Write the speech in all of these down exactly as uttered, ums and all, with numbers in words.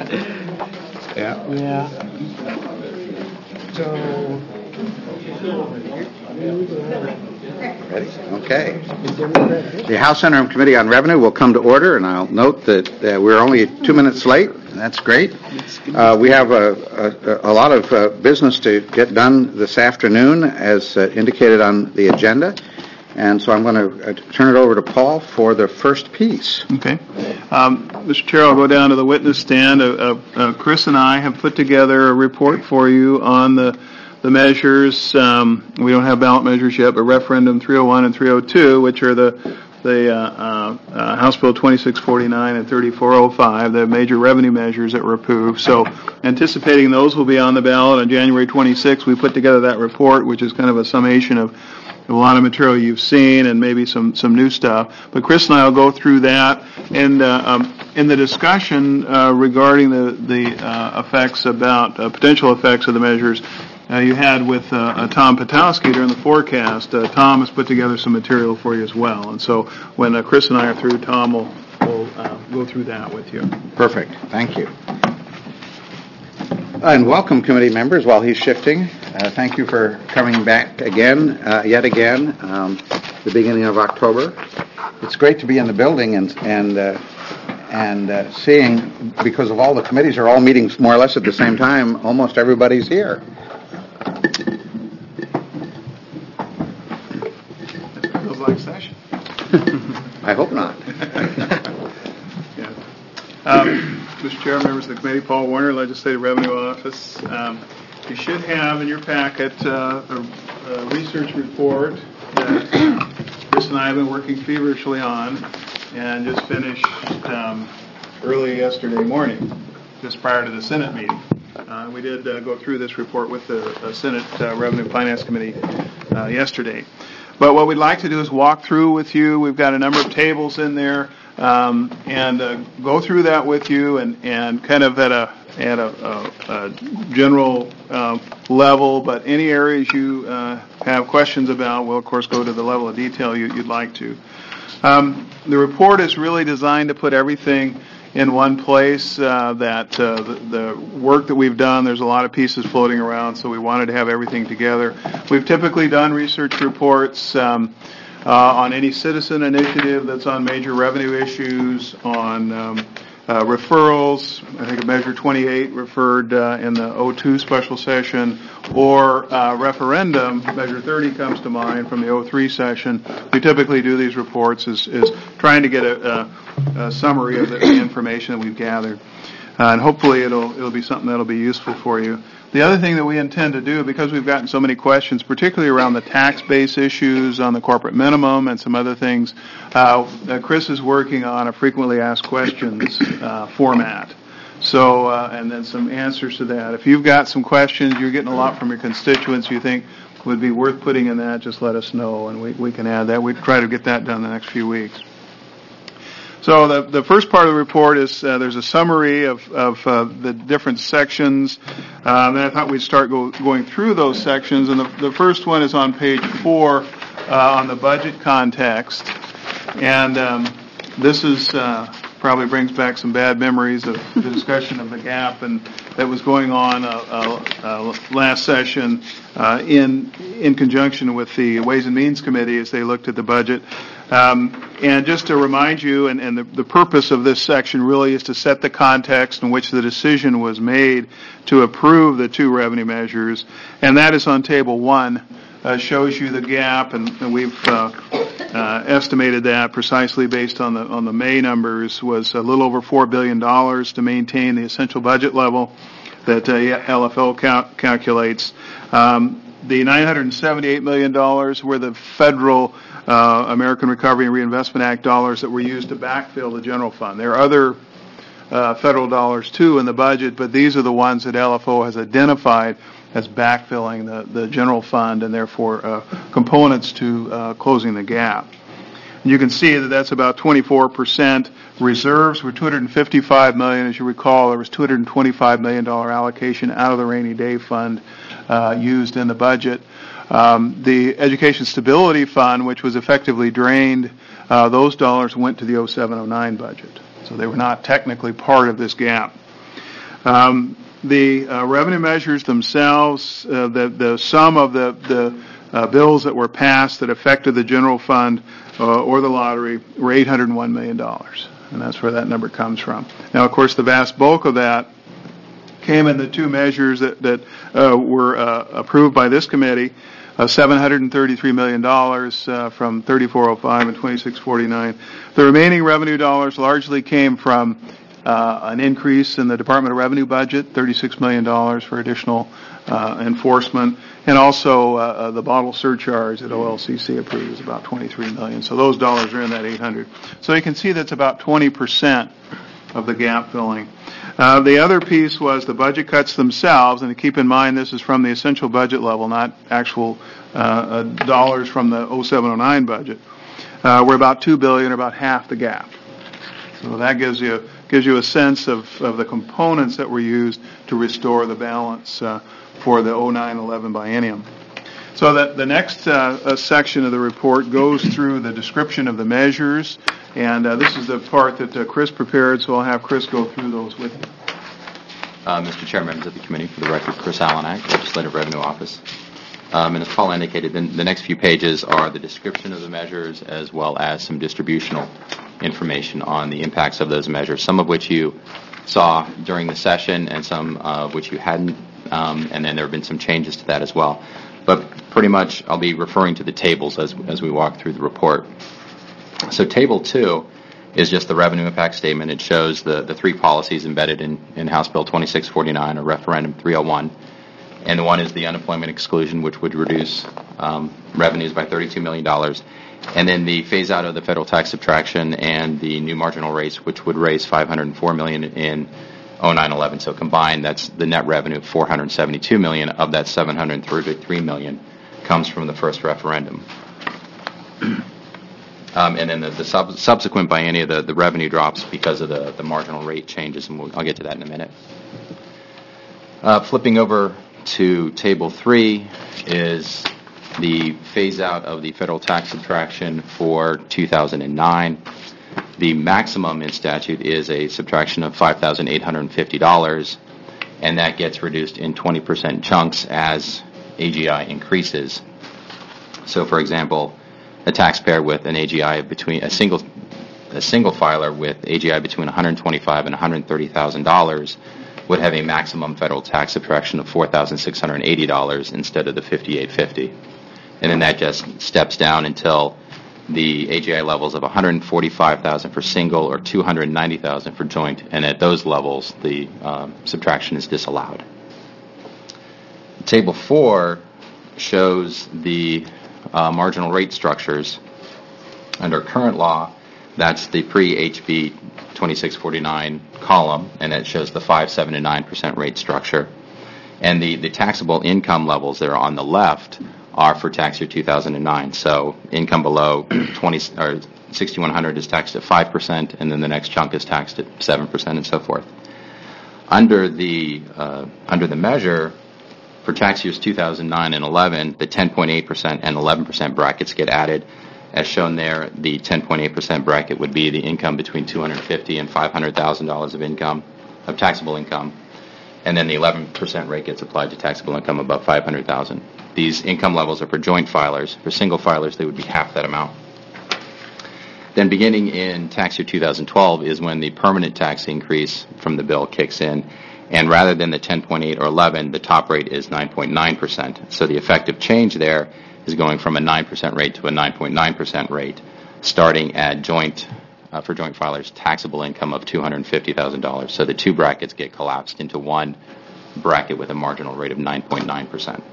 Yeah. Yeah. So. Ready? Okay. The House Interim Committee on Revenue will come to order, and I'll note that uh, we're only two minutes late. That's great. Uh, we have a, a, a lot of uh, business to get done this afternoon, as uh, indicated on the agenda. And so I'm going to uh, turn it over to Paul for the first piece. Okay. Um, Mister Chair, I'll go down to the witness stand. Uh, uh, uh, Chris and I have put together a report for you on the the measures. Um, we don't have ballot measures yet, but referendum three oh one and three oh two, which are the the uh, uh, uh, House Bill twenty-six forty-nine and thirty-four oh five, the major revenue measures that were approved. So anticipating those will be on the ballot on January twenty-sixth, we put together that report, which is kind of a summation of a lot of material you've seen and maybe some, some new stuff. But Chris and I will go through that. And uh, um, in the discussion uh, regarding the, the uh, effects about, uh, potential effects of the measures, Uh, you had with uh, uh, Tom Patowski during the forecast. Uh, Tom has put together some material for you as well. And so when uh, Chris and I are through, Tom will, will uh, go through that with you. Perfect. Thank you. And welcome, committee members, while he's shifting. Uh, thank you for coming back again, uh, yet again, um, the beginning of October. It's great to be in the building and and uh, and uh, seeing, because of all the committees are all meeting more or less at the same time, almost everybody's here. Feels like session. I hope not. Yeah. Um, Mister Chair, members of the committee, Paul Warner, Legislative Revenue Office. Um, you should have in your packet uh, a, a research report that Chris and I have been working feverishly on and just finished um, early yesterday morning, just prior to the Senate meeting. Uh, we did uh, go through this report with the, the Senate uh, Revenue and Finance Committee uh, yesterday. But what we'd like to do is walk through with you. We've got a number of tables in there, um, and uh, go through that with you, and, and kind of at a at a, a, a general uh, level. But any areas you uh, have questions about, we'll of course go to the level of detail you, you'd like to. Um, the report is really designed to put everything in one place, uh, that uh, the, the work that we've done, there's a lot of pieces floating around, so we wanted to have everything together. We've typically done research reports um, uh, on any citizen initiative that's on major revenue issues, on um, uh, referrals. I think Measure twenty-eight referred uh, in the oh two special session, or uh, referendum. Measure thirty comes to mind from the oh three session. We typically do these reports is, is trying to get a, a A summary of the information that we've gathered, uh, and hopefully it'll it'll be something that'll be useful for you. The other thing that we intend to do, because we've gotten so many questions, particularly around the tax base issues on the corporate minimum and some other things, uh, uh, Chris is working on a frequently asked questions uh, format. So, uh, and then some answers to that. If you've got some questions, you're getting a lot from your constituents you think would be worth putting in that, just let us know, and we, we can add that. We try to get that done in the next few weeks. So the, the first part of the report is uh, there's a summary of, of uh, the different sections. Um, and I thought we'd start go, going through those sections. And the, the first one is on page four uh, on the budget context. And um, this is uh, probably brings back some bad memories of the discussion of the gap and that was going on uh, uh, uh, last session uh, in in conjunction with the Ways and Means Committee as they looked at the budget. Um, and just to remind you, and, and the, the purpose of this section really is to set the context in which the decision was made to approve the two revenue measures, and that is on table one. Uh, shows you the gap, and, and we've uh, uh, estimated that precisely based on the on the May numbers was a little over four billion dollars to maintain the essential budget level that uh, L F O cal- calculates. Um, the nine hundred seventy-eight million dollars were the federal uh, American Recovery and Reinvestment Act dollars that were used to backfill the general fund. There are other uh, federal dollars too in the budget, but these are the ones that L F O has identified as backfilling the, the general fund and therefore uh, components to uh, closing the gap. And you can see that that's about twenty-four percent. Reserves were two hundred fifty-five million dollars. As you recall, there was two hundred twenty-five million dollars allocation out of the rainy day fund uh, used in the budget. Um, the Education Stability Fund, which was effectively drained, uh, those dollars went to the oh seven oh nine budget. So they were not technically part of this gap. Um, the uh, revenue measures themselves, uh, the, the sum of the, the uh, bills that were passed that affected the general fund uh, or the lottery were eight hundred one million dollars. And that's where that number comes from. Now, of course, the vast bulk of that came in the two measures that, that uh, were uh, approved by this committee, uh, seven hundred thirty-three million dollars uh, from thirty-four oh five and twenty-six forty-nine. The remaining revenue dollars largely came from uh, an increase in the Department of Revenue budget, thirty-six million dollars for additional uh, enforcement, and also uh, the bottle surcharge that O L C C approved is about twenty-three million dollars. So those dollars are in that eight hundred. So you can see that's about twenty percent of the gap filling. Uh, the other piece was the budget cuts themselves, and to keep in mind this is from the essential budget level, not actual uh, uh, dollars from the oh seven oh nine budget. Uh, we're about two billion dollars, or about half the gap. So that gives you gives you a sense of, of the components that were used to restore the balance uh, for the oh nine eleven biennium. So that the next uh, uh, section of the report goes through the description of the measures, and uh, this is the part that uh, Chris prepared, so I'll have Chris go through those with you. Uh, Mister Chair, members of the committee, for the record, Chris Allenak, Legislative Revenue Office. Um, and as Paul indicated, the, the next few pages are the description of the measures as well as some distributional information on the impacts of those measures, some of which you saw during the session and some of which you hadn't, um, and then there have been some changes to that as well. But pretty much I'll be referring to the tables as, as we walk through the report. So Table two is just the revenue impact statement. It shows the, the three policies embedded in, in House Bill twenty-six forty-nine or Referendum three oh one. And the one is the unemployment exclusion, which would reduce um, revenues by thirty-two million dollars. And then the phase out of the federal tax subtraction and the new marginal rates, which would raise five hundred four million dollars in oh nine eleven. So combined, that's the net revenue of four hundred seventy-two million dollars. Of that, seven hundred thirty-three million dollars comes from the first referendum. Um, and then the, the sub- subsequent biennia, the, the revenue drops because of the, the marginal rate changes, and we'll, I'll get to that in a minute. Uh, flipping over to Table three is the phase out of the federal tax subtraction for two thousand nine. The maximum in statute is a subtraction of five thousand eight hundred fifty dollars, and that gets reduced in twenty percent chunks as A G I increases. So, for example, a taxpayer with an A G I between a single a single filer with A G I between one hundred twenty-five thousand dollars and one hundred thirty thousand dollars would have a maximum federal tax subtraction of four thousand six hundred eighty dollars instead of the fifty-eight fifty. And then that just steps down until the A G I levels of one hundred forty-five thousand dollars for single or two hundred ninety thousand dollars for joint, and at those levels the um, subtraction is disallowed. Table four shows the uh, marginal rate structures under current law. That's the pre-H B twenty-six forty-nine column, and it shows the five, seven, and nine percent rate structure. And the, the taxable income levels that are on the left are for tax year two thousand nine. So income below twenty or sixty-one hundred is taxed at five percent, and then the next chunk is taxed at seven percent, and so forth. Under the uh, under the measure for tax years two thousand nine and eleven, the ten point eight percent and eleven percent brackets get added. As shown there, the ten point eight percent bracket would be the income between two hundred fifty thousand dollars and five hundred thousand dollars of income, of taxable income, and then the eleven percent rate gets applied to taxable income above five hundred thousand dollars. These income levels are for joint filers. For single filers, they would be half that amount. Then beginning in tax year two thousand twelve is when the permanent tax increase from the bill kicks in, and rather than the ten point eight or eleven, the top rate is nine point nine percent. So the effective change there is going from a nine percent rate to a nine point nine percent rate, starting at joint, uh, for joint filers, taxable income of two hundred fifty thousand dollars. So the two brackets get collapsed into one bracket with a marginal rate of nine point nine percent.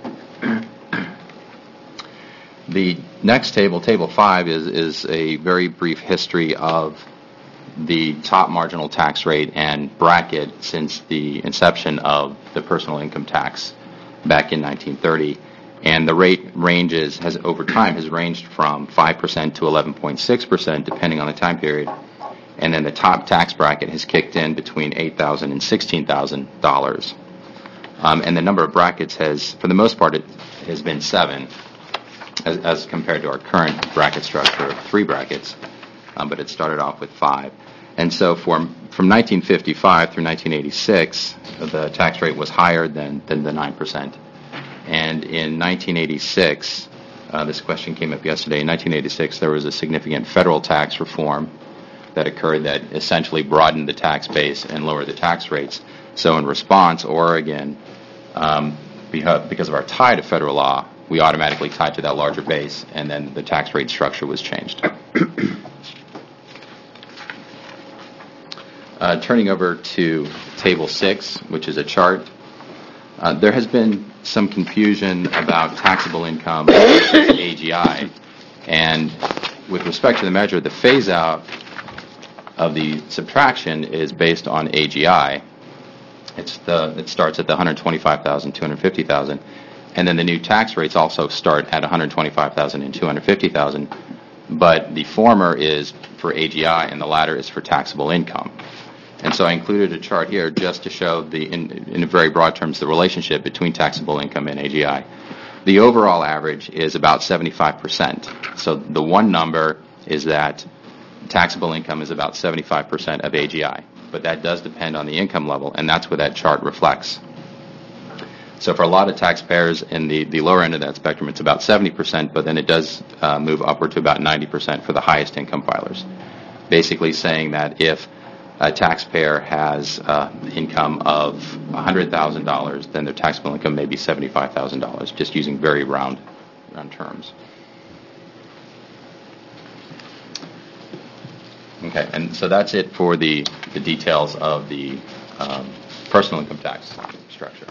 The next table, Table five, is, is a very brief history of the top marginal tax rate and bracket since the inception of the personal income tax back in nineteen thirty. And the rate ranges, has over time, has ranged from five percent to eleven point six percent, depending on the time period. And then the top tax bracket has kicked in between eight thousand dollars and sixteen thousand dollars. Um, and the number of brackets has, for the most part, it has been seven, as, as compared to our current bracket structure of three brackets. Um, but it started off with five. And so for from nineteen fifty-five through nineteen eighty-six, the tax rate was higher than, than the nine percent. And in nineteen eighty-six, uh, this question came up yesterday, in nineteen eighty-six there was a significant federal tax reform that occurred that essentially broadened the tax base and lowered the tax rates. So in response, Oregon, um, because of our tie to federal law, we automatically tied to that larger base, and then the tax rate structure was changed. Uh, turning over to Table six, which is a chart, uh, there has been some confusion about taxable income versus A G I. And with respect to the measure, the phase-out of the subtraction is based on A G I. It's the it starts at the one hundred twenty-five thousand, two hundred fifty thousand, and then the new tax rates also start at one hundred twenty-five thousand and two hundred fifty thousand. But the former is for A G I, and the latter is for taxable income. And so I included a chart here just to show the, in, in very broad terms, the relationship between taxable income and A G I. The overall average is about seventy-five percent. So the one number is that taxable income is about seventy-five percent of A G I. But that does depend on the income level, and that's what that chart reflects. So for a lot of taxpayers in the, the lower end of that spectrum, it's about seventy percent, but then it does uh, move upward to about ninety percent for the highest income filers. Basically saying that if a taxpayer has uh, income of one hundred thousand dollars, then their taxable income may be seventy-five thousand dollars, just using very round, round terms. Okay, and so that's it for the, the details of the um, personal income tax structure.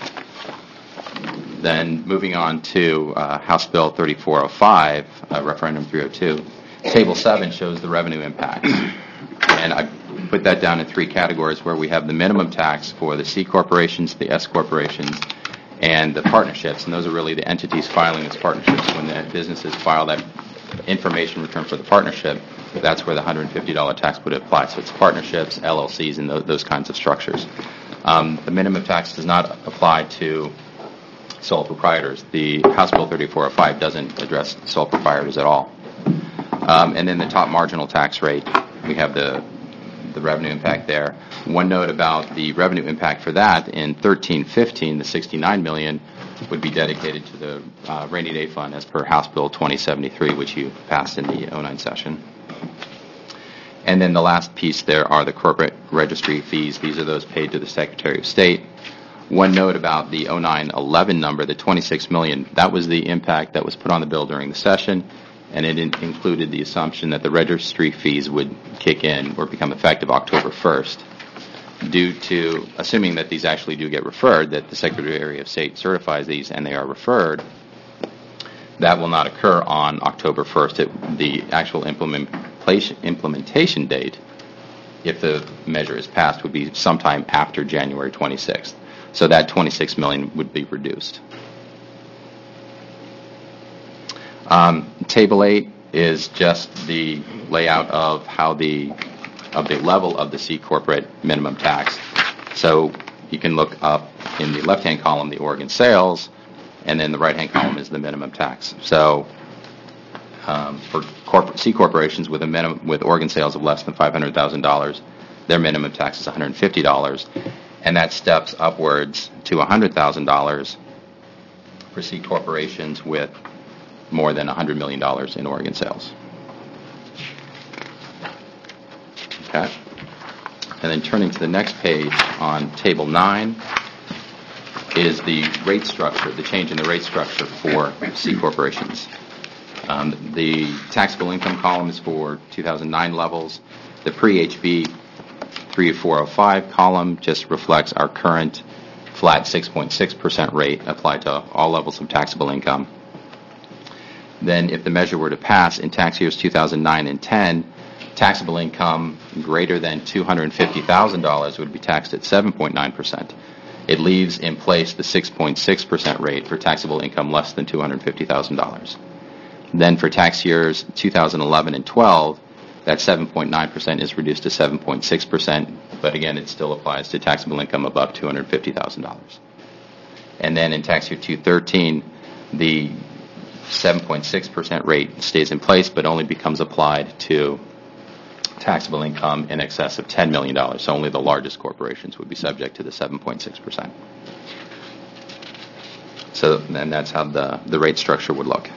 Then moving on to uh, House Bill thirty-four oh five, uh, Referendum three oh two, Table seven shows the revenue impacts. And I put that down in three categories where we have the minimum tax for the C corporations, the S corporations, and the partnerships. And those are really the entities filing as partnerships. When the businesses file that information return for the partnership, that's where the one hundred fifty dollars tax would apply. So it's partnerships, L L Cs, and those, those kinds of structures. Um, the minimum tax does not apply to sole proprietors. The House Bill thirty-four oh five doesn't address sole proprietors at all. Um, and then the top marginal tax rate, we have the the revenue impact there. One note about the revenue impact for that, in thirteen fifteen, the sixty-nine million dollars would be dedicated to the uh, rainy day fund as per House Bill twenty seventy-three, which you passed in the oh nine session. And then the last piece there are the corporate registry fees. These are those paid to the Secretary of State. One note about the oh nine eleven number, the twenty-six million dollars, that was the impact that was put on the bill during the session, and it in- included the assumption that the registry fees would kick in or become effective October first, due to assuming that these actually do get referred, that the Secretary of State certifies these and they are referred. That will not occur on October first. It, the actual implementation, implementation date, if the measure is passed, would be sometime after January twenty-sixth. So that twenty-six million dollars would be reduced. Um, table eight is just the layout of how the of the level of the C corporate minimum tax. So you can look up in the left-hand column the Oregon sales, and then the right-hand column is the minimum tax. So um, for corporate C corporations with a minimum with Oregon sales of less than five hundred thousand dollars, their minimum tax is one hundred fifty dollars, and that steps upwards to one hundred thousand dollars for C corporations with more than one hundred million dollars in Oregon sales. Okay. And then turning to the next page on Table nine is the rate structure, the change in the rate structure for C corporations. Um, the taxable income column is for two thousand nine levels. The pre-H B thirty-four oh five column just reflects our current flat six point six percent rate applied to all levels of taxable income. Then if the measure were to pass in tax years two thousand nine and ten, taxable income greater than two hundred fifty thousand dollars would be taxed at seven point nine percent. It leaves in place the six point six percent rate for taxable income less than two hundred fifty thousand dollars. Then for tax years two thousand eleven and twelve, that seven point nine percent is reduced to seven point six percent, but again, it still applies to taxable income above two hundred fifty thousand dollars. And then in tax year two thousand thirteen, the seven point six percent rate stays in place, but only becomes applied to taxable income in excess of ten million dollars. So only the largest corporations would be subject to the seven point six percent. So then that's how the, the rate structure would look.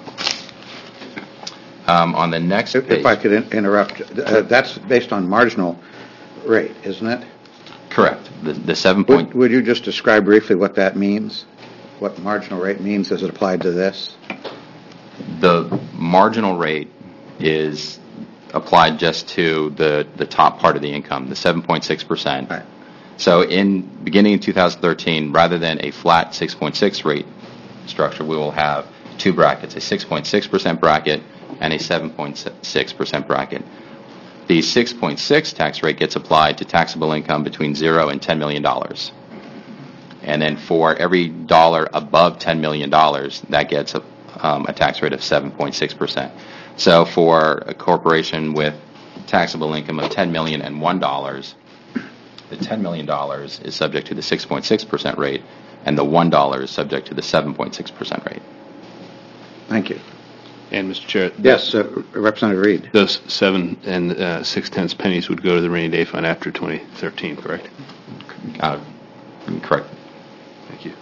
Um, on the next If, page. if I could in- interrupt, uh, that's based on marginal rate, isn't it? Correct. The, the seven Would, point. would you just describe briefly what that means? What marginal rate means as it applied to this? The marginal rate is applied just to the, the top part of the income, the seven point six percent. Right. So in beginning in two thousand thirteen, rather than a flat six point six rate structure, we will have two brackets, a six point six percent bracket and a seven point six percent bracket. The six point six tax rate gets applied to taxable income between zero and ten million dollars. And then for every dollar above ten million dollars, that gets a, um, a tax rate of seven point six percent. So for a corporation with taxable income of ten million dollars and one dollar, the ten million dollars is subject to the six point six percent rate, and the one dollar is subject to the seven point six percent rate. Thank you. And, Mister Chair, Yes, uh, Representative Reed. those seven and uh, six tenths pennies would go to the rainy day fund after twenty thirteen, correct? Uh, correct. Thank you.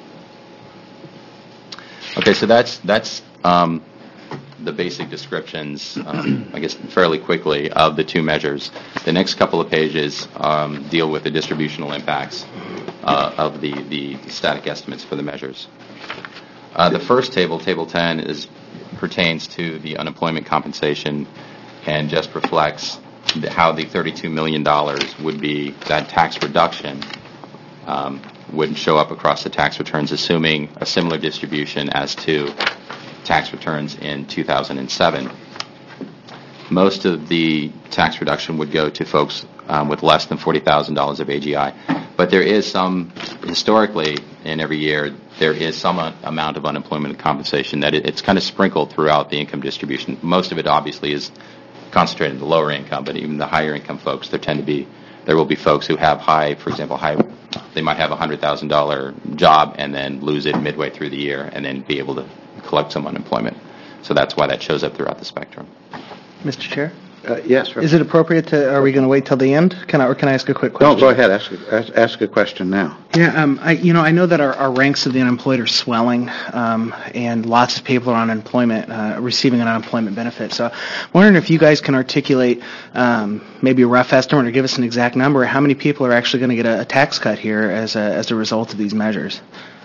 Okay, so that's that's um, the basic descriptions, um, I guess, fairly quickly of the two measures. The next couple of pages um, deal with the distributional impacts uh, of the, the static estimates for the measures. Uh, the first table, Table ten, is pertains to the unemployment compensation and just reflects the, how the thirty-two million dollars would be, that tax reduction um, would show up across the tax returns, assuming a similar distribution as to tax returns in two thousand seven. Most of the tax reduction would go to folks um, with less than forty thousand dollars of A G I. But there is some, historically, in every year, there is some uh, amount of unemployment compensation that it, it's kind of sprinkled throughout the income distribution. Most of it, obviously, is concentrated in the lower income, but even the higher income folks, there tend to be, there will be folks who have high, for example, high, they might have a one hundred thousand dollars job and then lose it midway through the year and then be able to collect some unemployment. So that's why that shows up throughout the spectrum. Mister Chair? Uh, yes, Is it appropriate to, are we going to wait till the end? Can I, or can I ask a quick question? No, go ahead. Ask, ask, ask a question now. Yeah, um, I, you know, I know that our, our ranks of the unemployed are swelling, um, and lots of people are on unemployment, uh, receiving an unemployment benefit. So I'm wondering if you guys can articulate um, maybe a rough estimate or give us an exact number, how many people are actually going to get a, a tax cut here as a, as a result of these measures?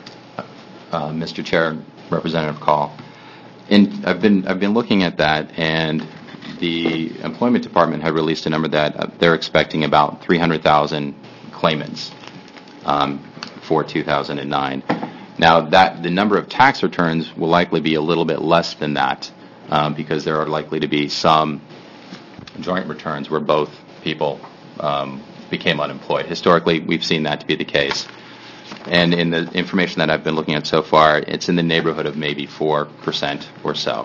Uh, Mister Chair, Representative Call. In, I've been I've been looking at that, and the Employment Department had released a number that uh, they're expecting about three hundred thousand claimants um, for two thousand nine. Now, that the number of tax returns will likely be a little bit less than that um, because there are likely to be some joint returns where both people um, became unemployed. Historically, we've seen that to be the case. And in the information that I've been looking at so far, it's in the neighborhood of maybe four percent or so.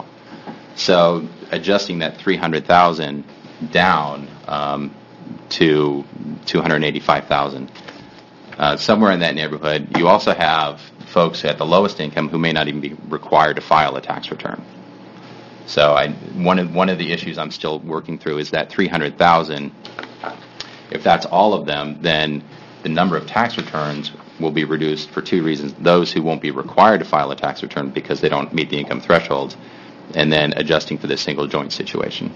So adjusting that three hundred thousand down um, to two hundred eighty-five thousand, uh, somewhere in that neighborhood, you also have folks at the lowest income who may not even be required to file a tax return. So I, one of one of the issues I'm still working through is that three hundred thousand. If that's all of them, then the number of tax returns will be reduced for two reasons. Those who won't be required to file a tax return because they don't meet the income thresholds, and then adjusting for this single joint situation.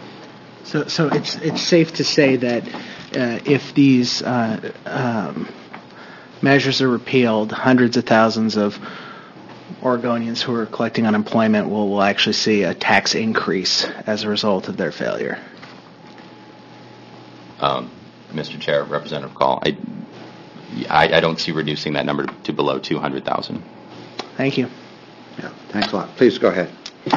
So, so it's it's safe to say that uh, if these uh, um, measures are repealed, hundreds of thousands of Oregonians who are collecting unemployment will, will actually see a tax increase as a result of their failure. Um, Mister Chair, Representative Call, I, I, I don't see reducing that number to below two hundred thousand. Thank you. Yeah, thanks a lot. Please go ahead.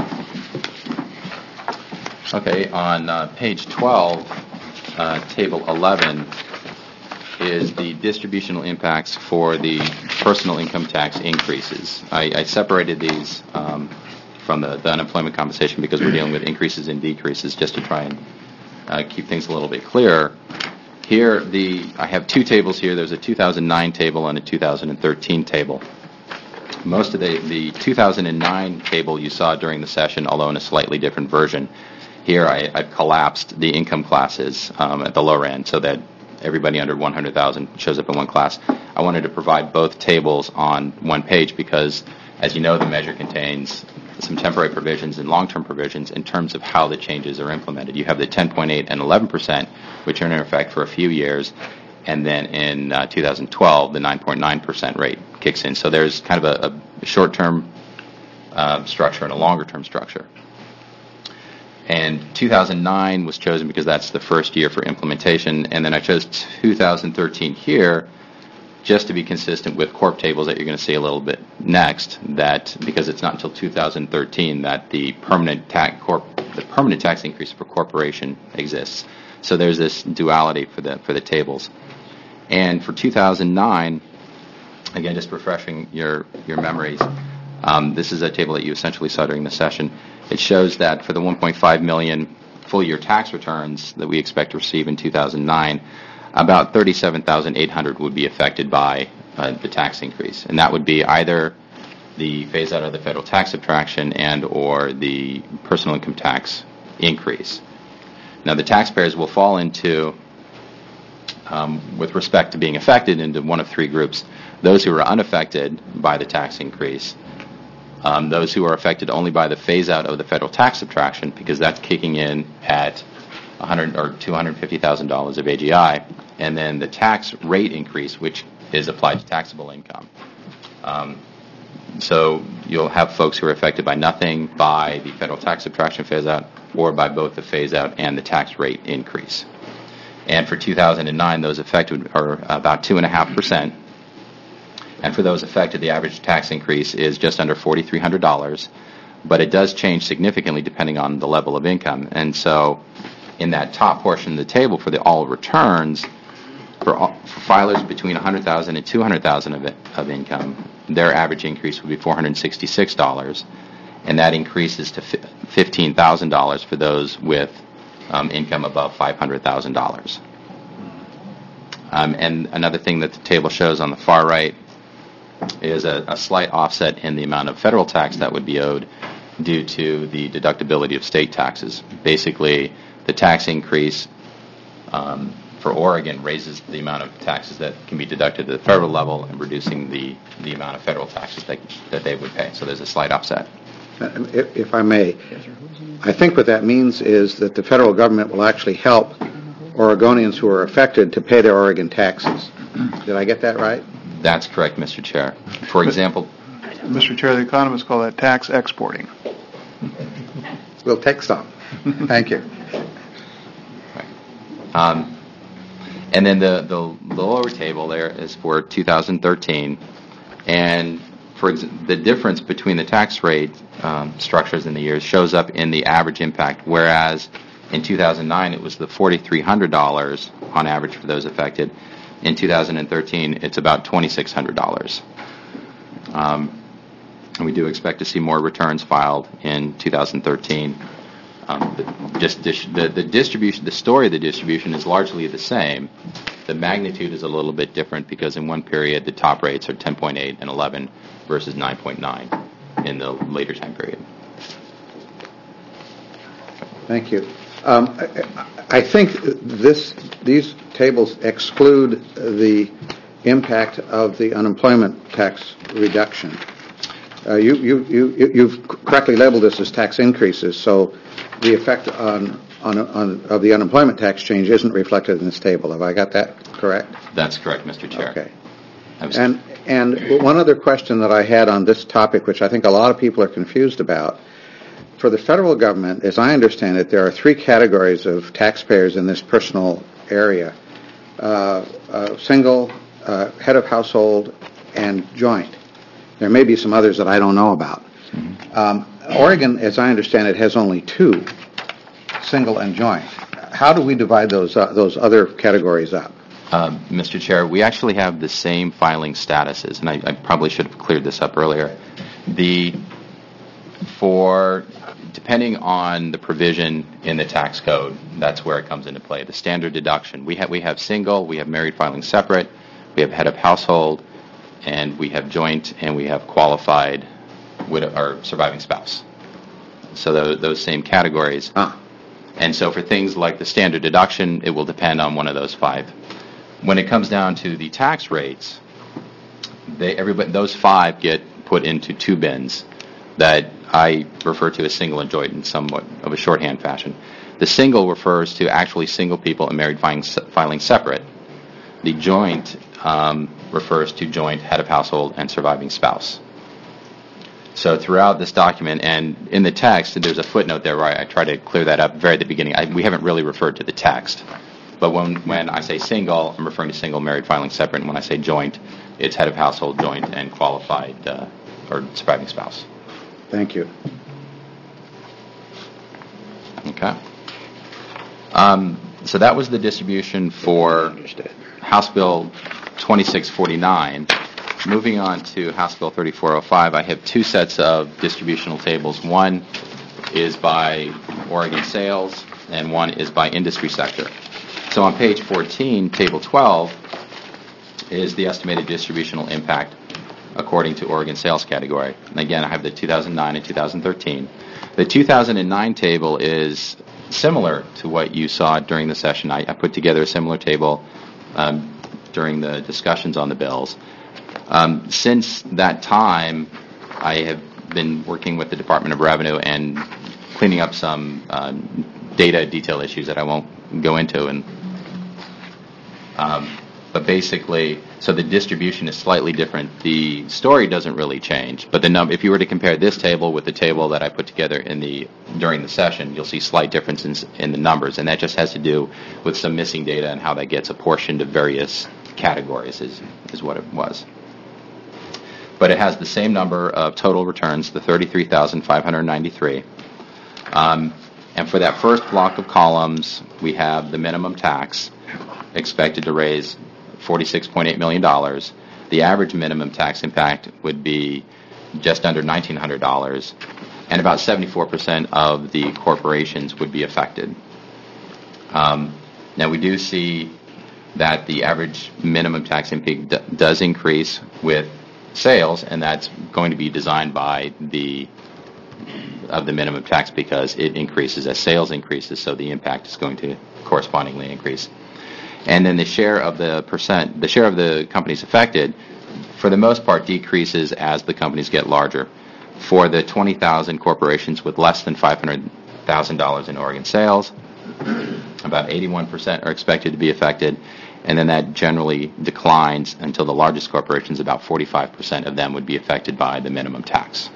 Okay, on uh, page twelve, uh, table eleven, is the distributional impacts for the personal income tax increases. I, I separated these um, from the, the unemployment compensation because we're dealing with increases and decreases just to try and uh, keep things a little bit clearer. Here, the I have two tables here. There's a two thousand nine table and a two thousand thirteen table. Most of the, the two thousand nine table you saw during the session, although in a slightly different version. here I, I've collapsed the income classes um, at the lower end so that everybody under one hundred thousand shows up in one class. I wanted to provide both tables on one page because, as you know, the measure contains some temporary provisions and long-term provisions in terms of how the changes are implemented. You have the ten point eight and eleven percent, which are in effect for a few years, and then in uh, two thousand twelve, the nine point nine percent rate kicks in. So there's kind of a, a short-term uh, structure and a longer-term structure. And two thousand nine was chosen because that's the first year for implementation, and then I chose two thousand thirteen here just to be consistent with corp tables that you're going to see a little bit next, that because it's not until two thousand thirteen that the permanent tax corp the permanent tax increase for corporation exists. So there's this duality for the for the tables. And for two thousand nine, again, just refreshing your your memories, um, this is a table that you essentially saw during the session. It shows that for the one point five million full-year tax returns that we expect to receive in two thousand nine, about thirty-seven thousand eight hundred would be affected by uh, the tax increase, and that would be either the phase out of the federal tax subtraction and or the personal income tax increase. Now, the taxpayers will fall into, um, with respect to being affected, into one of three groups: those who are unaffected by the tax increase, um, those who are affected only by the phase out of the federal tax subtraction, because that's kicking in at one hundred or two hundred fifty thousand dollars of A G I, and then the tax rate increase, which is applied to taxable income. Um, so you'll have folks who are affected by nothing, by the federal tax subtraction phase out, or by both the phase out and the tax rate increase. And for two thousand nine, those affected are about two point five percent. And for those affected, the average tax increase is just under four thousand three hundred dollars, but it does change significantly depending on the level of income. And so in that top portion of the table for the all returns, for, all, for filers between one hundred thousand dollars and two hundred thousand dollars of, of income, their average increase would be four hundred sixty-six dollars, and that increases to fifteen thousand dollars for those with um, income above five hundred thousand dollars. Um, and another thing that the table shows on the far right is a, a slight offset in the amount of federal tax that would be owed due to the deductibility of state taxes. Basically, the tax increase um, for Oregon raises the amount of taxes that can be deducted at the federal level and reducing the, the amount of federal taxes that, that they would pay. So there's a slight offset. If, if I may, I think what that means is that the federal government will actually help Oregonians who are affected to pay their Oregon taxes. Did I get that right? That's correct, Mister Chair. For example, Mister Chair, the economists call that tax exporting. We'll take some. Thank you. Um, and then the, the, the lower table there is for two thousand thirteen, and for ex- the difference between the tax rate um, structures in the years shows up in the average impact, whereas in two thousand nine it was the four thousand three hundred dollars on average for those affected. In two thousand thirteen, it's about two thousand six hundred dollars. Um, and we do expect to see more returns filed in two thousand thirteen. Um, the, just dis- the, the distribution, the story of the distribution is largely the same. The magnitude is a little bit different because in one period the top rates are ten point eight and eleven versus nine point nine in the later time period. Thank you. Um, I, I think this these tables exclude the impact of the unemployment tax reduction. Uh, you, you, you, you've correctly labeled this as tax increases, so the effect on, on, on of the unemployment tax change isn't reflected in this table. Have I got that correct? That's correct, Mister Chair. Okay. Was... And, and one other question that I had on this topic, which I think a lot of people are confused about, for the federal government, as I understand it, there are three categories of taxpayers in this personal area. Uh, uh, single, uh, head of household, and joint. There may be some others that I don't know about. Mm-hmm. Um, Oregon, as I understand it, has only two, single and joint. How do we divide those uh, those other categories up? Uh, Mister Chair, we actually have the same filing statuses, and I, I probably should have cleared this up earlier. The for depending on the provision in the tax code, that's where it comes into play. The standard deduction, we have we have single, we have married filing separate, we have head of household, and we have joint, and we have qualified widow or surviving spouse. So those, those same categories. Ah. And so for things like the standard deduction, it will depend on one of those five. When it comes down to the tax rates, they, everybody, those five get put into two bins that I refer to as single and joint in somewhat of a shorthand fashion. The single refers to actually single people and married filing, filing separate. The joint um, refers to joint, head of household, and surviving spouse. So throughout this document and in the text, there's a footnote there where I, I try to clear that up very at the beginning. I, we haven't really referred to the text. But when, when I say single, I'm referring to single, married, filing separate. And when I say joint, it's head of household, joint, and qualified uh, or surviving spouse. Thank you. Okay. Um, so that was the distribution for House Bill twenty-six forty-nine. Moving on to House Bill thirty-four oh five, I have two sets of distributional tables. One is by Oregon sales, and one is by industry sector. So on page fourteen, table twelve, is the estimated distributional impact according to Oregon sales category. And again, I have the two thousand nine and two thousand thirteen. The two thousand nine table is similar to what you saw during the session. I, I put together a similar table um, during the discussions on the bills. Um, since that time, I have been working with the Department of Revenue and cleaning up some um, data detail issues that I won't go into. And um, but basically, so the distribution is slightly different. The story doesn't really change, but the num- if you were to compare this table with the table that I put together in the during the session, you'll see slight differences in the numbers, and that just has to do with some missing data and how that gets apportioned to various categories is, is what it was. But it has the same number of total returns, the thirty-three thousand five hundred ninety-three. Um, and for that first block of columns, we have the minimum tax expected to raise forty-six point eight million dollars. The average minimum tax impact would be just under nineteen hundred dollars, and about seventy-four percent of the corporations would be affected. Um, now, we do see that the average minimum tax impact d- does increase with sales, and that's going to be designed by the of the minimum tax because it increases as sales increases, so the impact is going to correspondingly increase. And then the share of the percent, the share of the companies affected, for the most part, decreases as the companies get larger. For the twenty thousand corporations with less than five hundred thousand dollars in Oregon sales, about eighty-one percent are expected to be affected, and then that generally declines until the largest corporations, about forty-five percent of them would be affected by the minimum tax.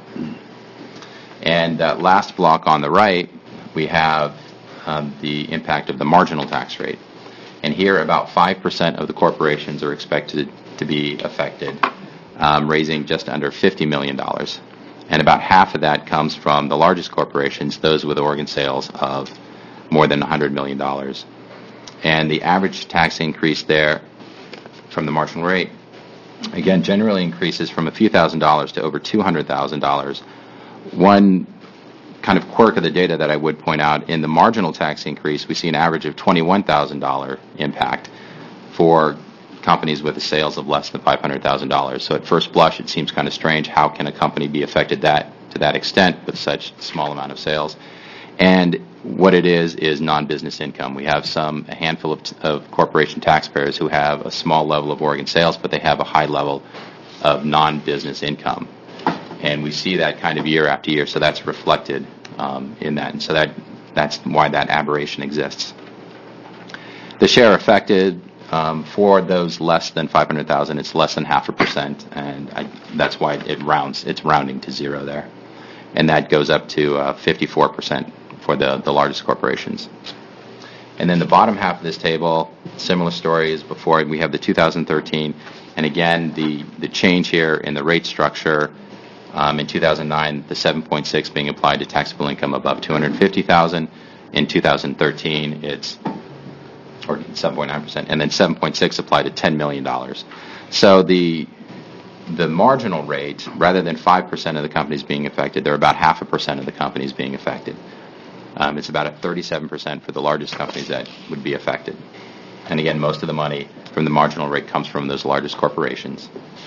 And that last block on the right, we have um, the impact of the marginal tax rate. And here, about five percent of the corporations are expected to be affected, um, raising just under fifty million dollars. And about half of that comes from the largest corporations, those with Oregon sales of more than one hundred million dollars. And the average tax increase there from the marginal rate, again, generally increases from a few thousand dollars to over two hundred thousand dollars. One kind of quirk of the data that I would point out, in the marginal tax increase, we see an average of twenty-one thousand dollars impact for companies with sales of less than five hundred thousand dollars. So at first blush, it seems kind of strange. How can a company be affected that to that extent with such small amount of sales? And what it is is non-business income. We have some a handful of, t- of corporation taxpayers who have a small level of Oregon sales, but they have a high level of non-business income. And we see that kind of year after year, so that's reflected um, in that. And so that that's why that aberration exists. The share affected um, for those less than five hundred thousand, it's less than half a percent, and I, that's why it rounds. It's rounding to zero there, and that goes up to uh, fifty-four percent for the the largest corporations. And then the bottom half of this table, similar story as before. We have the two thousand thirteen, and again the the change here in the rate structure. Um, in two thousand nine, the seven point six being applied to taxable income above two hundred fifty thousand dollars. In two thousand thirteen, it's or seven point nine percent, and then seven point six applied to ten million dollars. So the the marginal rate, rather than five percent of the companies being affected, there are about half a percent of the companies being affected. Um, it's about a thirty-seven percent for the largest companies that would be affected. And again, most of the money from the marginal rate comes from those largest corporations.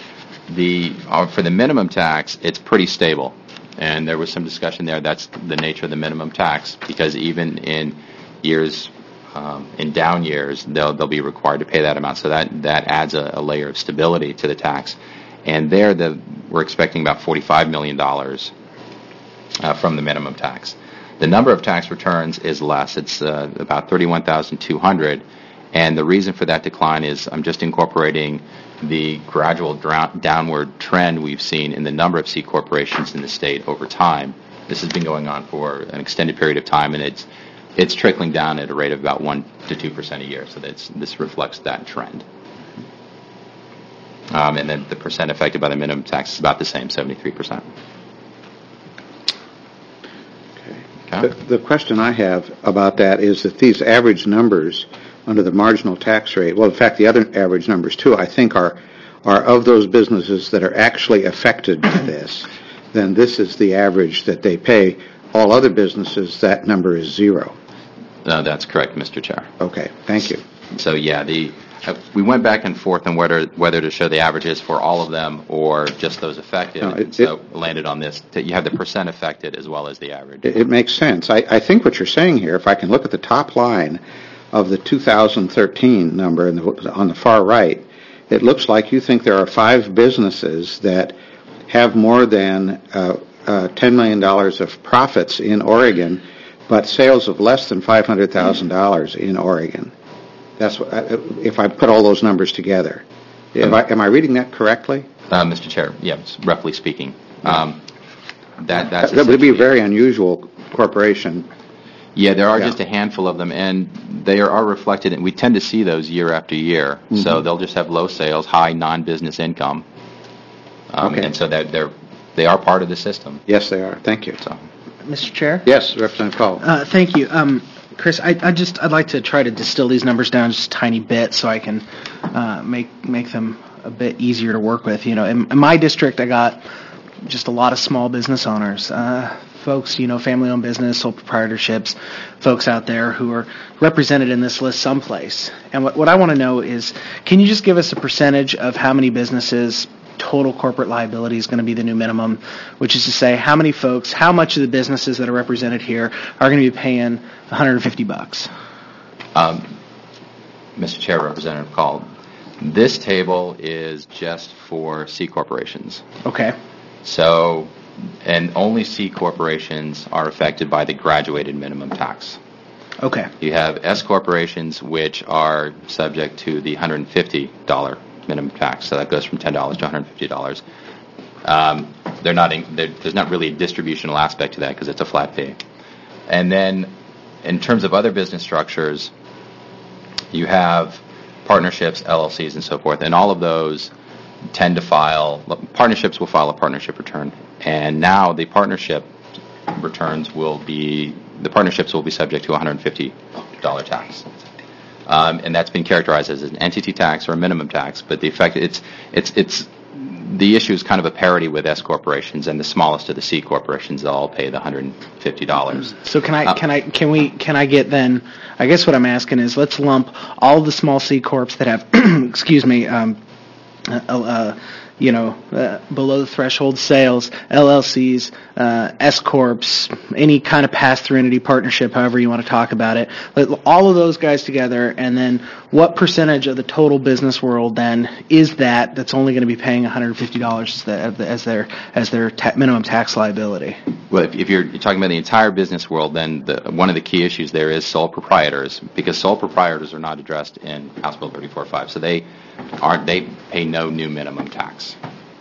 The uh, for the minimum tax, it's pretty stable, and there was some discussion there. That's the nature of the minimum tax, because even in years, um, in down years, they'll they'll be required to pay that amount. So that that adds a, a layer of stability to the tax. And there, the we're expecting about forty-five million dollars uh, from the minimum tax. The number of tax returns is less. It's uh, about thirty-one thousand two hundred. And the reason for that decline is I'm just incorporating the gradual drown- downward trend we've seen in the number of C corporations in the state over time. This has been going on for an extended period of time, and it's it's trickling down at a rate of about one to two percent a year. So that's, this reflects that trend. Um, and then the percent affected by the minimum tax is about the same, seventy-three percent. The, the question I have about that is that these average numbers under the marginal tax rate, well, in fact, the other average numbers, too, I think are are of those businesses that are actually affected by this. Then this is the average that they pay. All other businesses, that number is zero. No, that's correct, Mister Chair. Okay, thank you. So, yeah, the uh, we went back and forth on whether whether to show the averages for all of them or just those affected. No, it, so it, landed on this. That you have the percent affected as well as the average. It, it makes sense. I, I think what you're saying here, if I can look at the top line of the two thousand thirteen number in the, on the far right, it looks like you think there are five businesses that have more than uh, uh, ten million dollars of profits in Oregon, but sales of less than five hundred thousand dollars in Oregon. That's what, if I put all those numbers together. Am I, am I reading that correctly? Uh, Mister Chair, yes, roughly speaking. Um, that that's that would be a very unusual corporation. Yeah, there are Yeah. just a handful of them, and they are, are reflected, and we tend to see those year after year. Mm-hmm. So they'll just have low sales, high non-business income, um, Okay. and so that they're they are part of the system. Yes, they are. Thank you. So, Mister Chair? Yes, Representative Call. Uh, thank you. Um, Chris, I, I just, I'd like to try to distill these numbers down just a tiny bit so I can uh, make make them a bit easier to work with. You know, in, in my district, I got just a lot of small business owners, uh, folks, you know, family-owned business, sole proprietorships, folks out there who are represented in this list someplace. And what, what I want to know is, can you just give us a percentage of how many businesses total corporate liability is going to be the new minimum, which is to say how many folks, how much of the businesses that are represented here are going to be paying one hundred fifty bucks? um, Mister Chair, Representative Call, this table is just for C corporations. Okay. So, and only C corporations are affected by the graduated minimum tax. Okay. You have S corporations, which are subject to the one hundred fifty dollars minimum tax. So that goes from ten dollars to one hundred fifty dollars. Um, they're not in, they're, there's not really a distributional aspect to that because it's a flat fee. And then, in terms of other business structures, you have partnerships, L L Cs, and so forth, and all of those tend to file, partnerships will file a partnership return, and now the partnership returns will be, the partnerships will be subject to a one hundred fifty dollars tax. Um, and that's been characterized as an entity tax or a minimum tax, but the effect, it's, it's, it's, the issue is kind of a parity with S corporations, and the smallest of the C corporations, they'll all pay the one hundred fity dollars. So can I, Uh, can I, can we, can I get then, I guess what I'm asking is let's lump all the small C corps that have, excuse me, um, uh, uh, you know, uh, below the threshold sales, L L Cs, uh, S corps, any kind of pass-through entity partnership, however you want to talk about it. Let all of those guys together, and then what percentage of the total business world then is that that's only going to be paying one hundred fifty dollars as, the, as their as their ta- minimum tax liability? Well, if, if you're, you're talking about the entire business world, then the, one of the key issues there is sole proprietors, because sole proprietors are not addressed in House Bill thirty-four oh five, so they aren't, they pay no new minimum tax.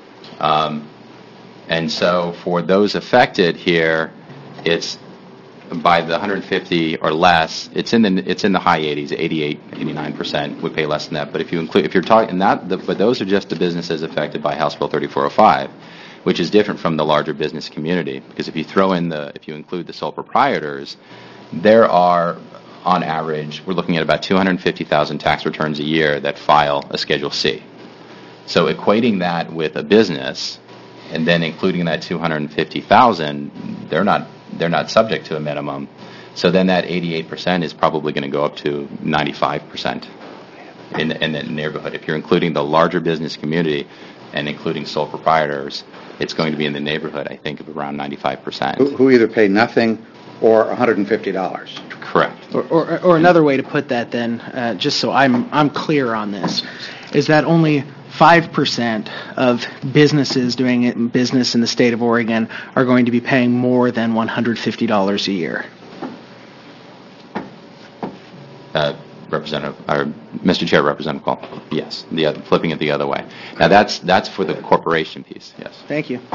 Um, and so for those affected here, it's by the one hundred fifty or less, it's in the it's in the high eighties, eighty-eight, eighty-nine percent would pay less than that. But if you include, if you're talking that, the, but those are just the businesses affected by House Bill thirty-four oh five, which is different from the larger business community. Because if you throw in the, if you include the sole proprietors, there are, on average, we're looking at about two hundred fifty thousand tax returns a year that file a Schedule C. So equating that with a business, and then including that two hundred fifty thousand, they're not they're not subject to a minimum. So then that eighty-eight percent is probably going to go up to ninety-five percent in in the neighborhood. If you're including the larger business community and including sole proprietors, it's going to be in the neighborhood, I think, of around ninety-five percent. Who, who either pay nothing or one hundred fifty dollars. Correct. Or, or, or another way to put that then, uh, just so I'm, I'm clear on this, is that only five percent of businesses doing it in business in the state of Oregon are going to be paying more than one hundred fifty dollars a year. Uh, Representative, or Mister Chair, Representative Call. Yes, the other, flipping it the other way. Now that's that's for the corporation piece. Yes. Thank you.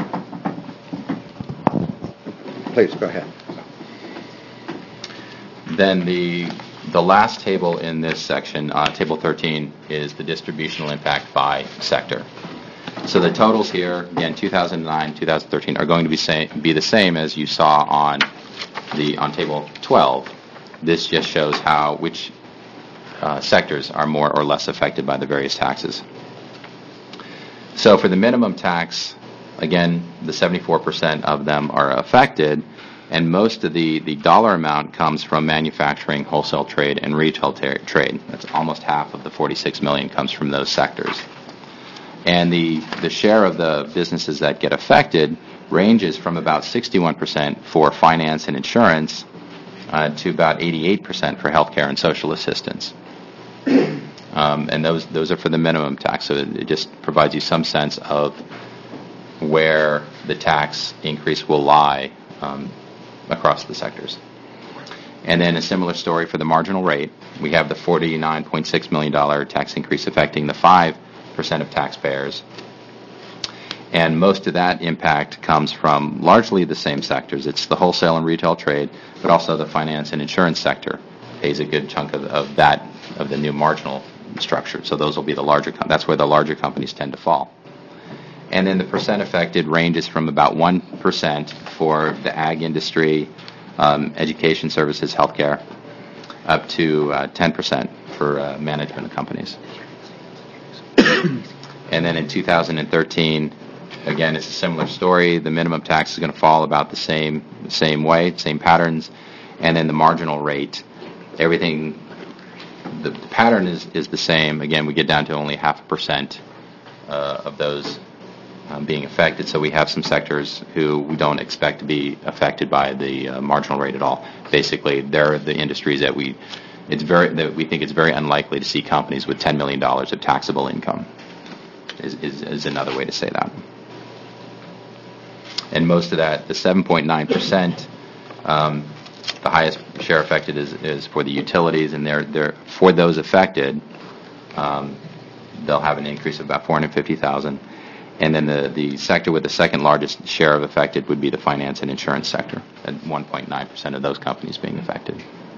Please, go ahead. Then the the last table in this section, uh, table thirteen, is the distributional impact by sector. So the totals here, again, two thousand nine, two thousand thirteen, are going to be same, be the same as you saw on the on table twelve. This just shows how which uh, sectors are more or less affected by the various taxes. So for the minimum tax, again, the seventy-four percent of them are affected, and most of the, the dollar amount comes from manufacturing, wholesale trade, and retail ta- trade. That's almost half of the forty-six million dollars comes from those sectors. And the, the share of the businesses that get affected ranges from about sixty-one percent for finance and insurance uh, to about eighty-eight percent for healthcare and social assistance. Um, and those those are for the minimum tax, so it, it just provides you some sense of where the tax increase will lie um, across the sectors. And then a similar story for the marginal rate. We have the forty-nine point six million dollars tax increase affecting the five percent of taxpayers. And most of that impact comes from largely the same sectors. It's the wholesale and retail trade, but also the finance and insurance sector pays a good chunk of, of that, of the new marginal structure. So those will be the larger, com- that's where the larger companies tend to fall. And then the percent affected ranges from about one percent for the ag industry, um, education services, healthcare, up to uh, ten percent for uh, management companies. And then in two thousand thirteen, again, it's a similar story. The minimum tax is going to fall about the same same way, same patterns. And then the marginal rate, everything, the pattern is, is the same. Again, we get down to only half a percent uh, of those Um, being affected, so we have some sectors who we don't expect to be affected by the uh, marginal rate at all. Basically, they're the industries that we it's very that we think it's very unlikely to see companies with ten million dollars of taxable income. Is, is is another way to say that. And most of that, the seven point nine percent, um, the highest share affected is, is for the utilities, and they're they're for those affected, um, they'll have an increase of about four hundred fifty thousand. And then the, the sector with the second largest share of affected would be the finance and insurance sector, at one point nine percent of those companies being affected.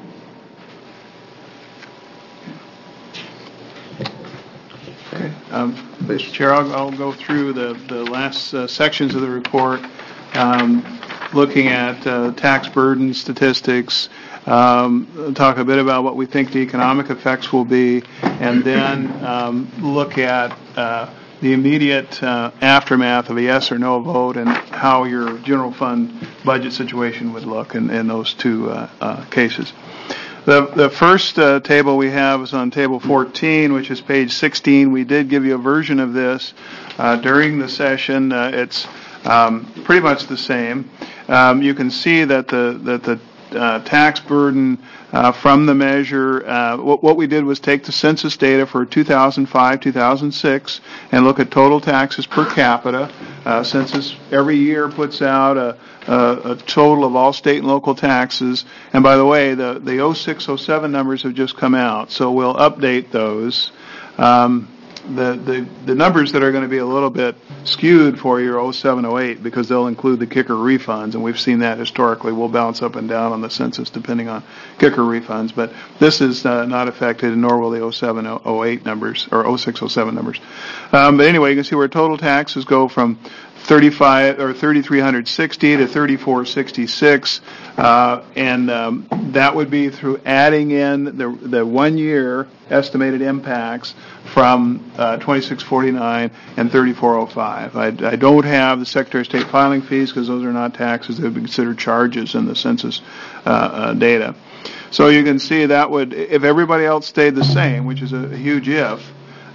Okay. Um, Mister Chair, I'll, I'll go through the, the last uh, sections of the report, um, looking at uh, tax burden statistics, um, talk a bit about what we think the economic effects will be, and then um, look at uh, the immediate uh, aftermath of a yes or no vote and how your general fund budget situation would look in, in those two uh, uh, cases. The, the first uh, table we have is on table fourteen, which is page sixteen. We did give you a version of this uh, during the session. Uh, it's um, pretty much the same. Um, you can see that the that the uh, tax burden Uh, from the measure, uh, what, what we did was take the census data for two thousand five, two thousand six, and look at total taxes per capita. Uh, census every year puts out a, a, a total of all state and local taxes. And by the way, the, the oh six oh seven numbers have just come out, so we'll update those. Um, The, the the numbers that are going to be a little bit skewed for your oh seven oh eight because they'll include the kicker refunds, and we've seen that historically. We'll bounce up and down on the census depending on kicker refunds, but this is uh, not affected, and nor will the oh seven oh eight numbers or oh six oh seven numbers. Um, but anyway, you can see where total taxes go from thirty-five or thirty-three sixty to thirty-four sixty-six, uh, and um, that would be through adding in the the one year estimated impacts from uh, twenty-six forty-nine and thirty-four oh five. I, I don't have the Secretary of State filing fees because those are not taxes; they would be considered charges in the census uh, uh, data. So you can see that would, if everybody else stayed the same, which is a huge if.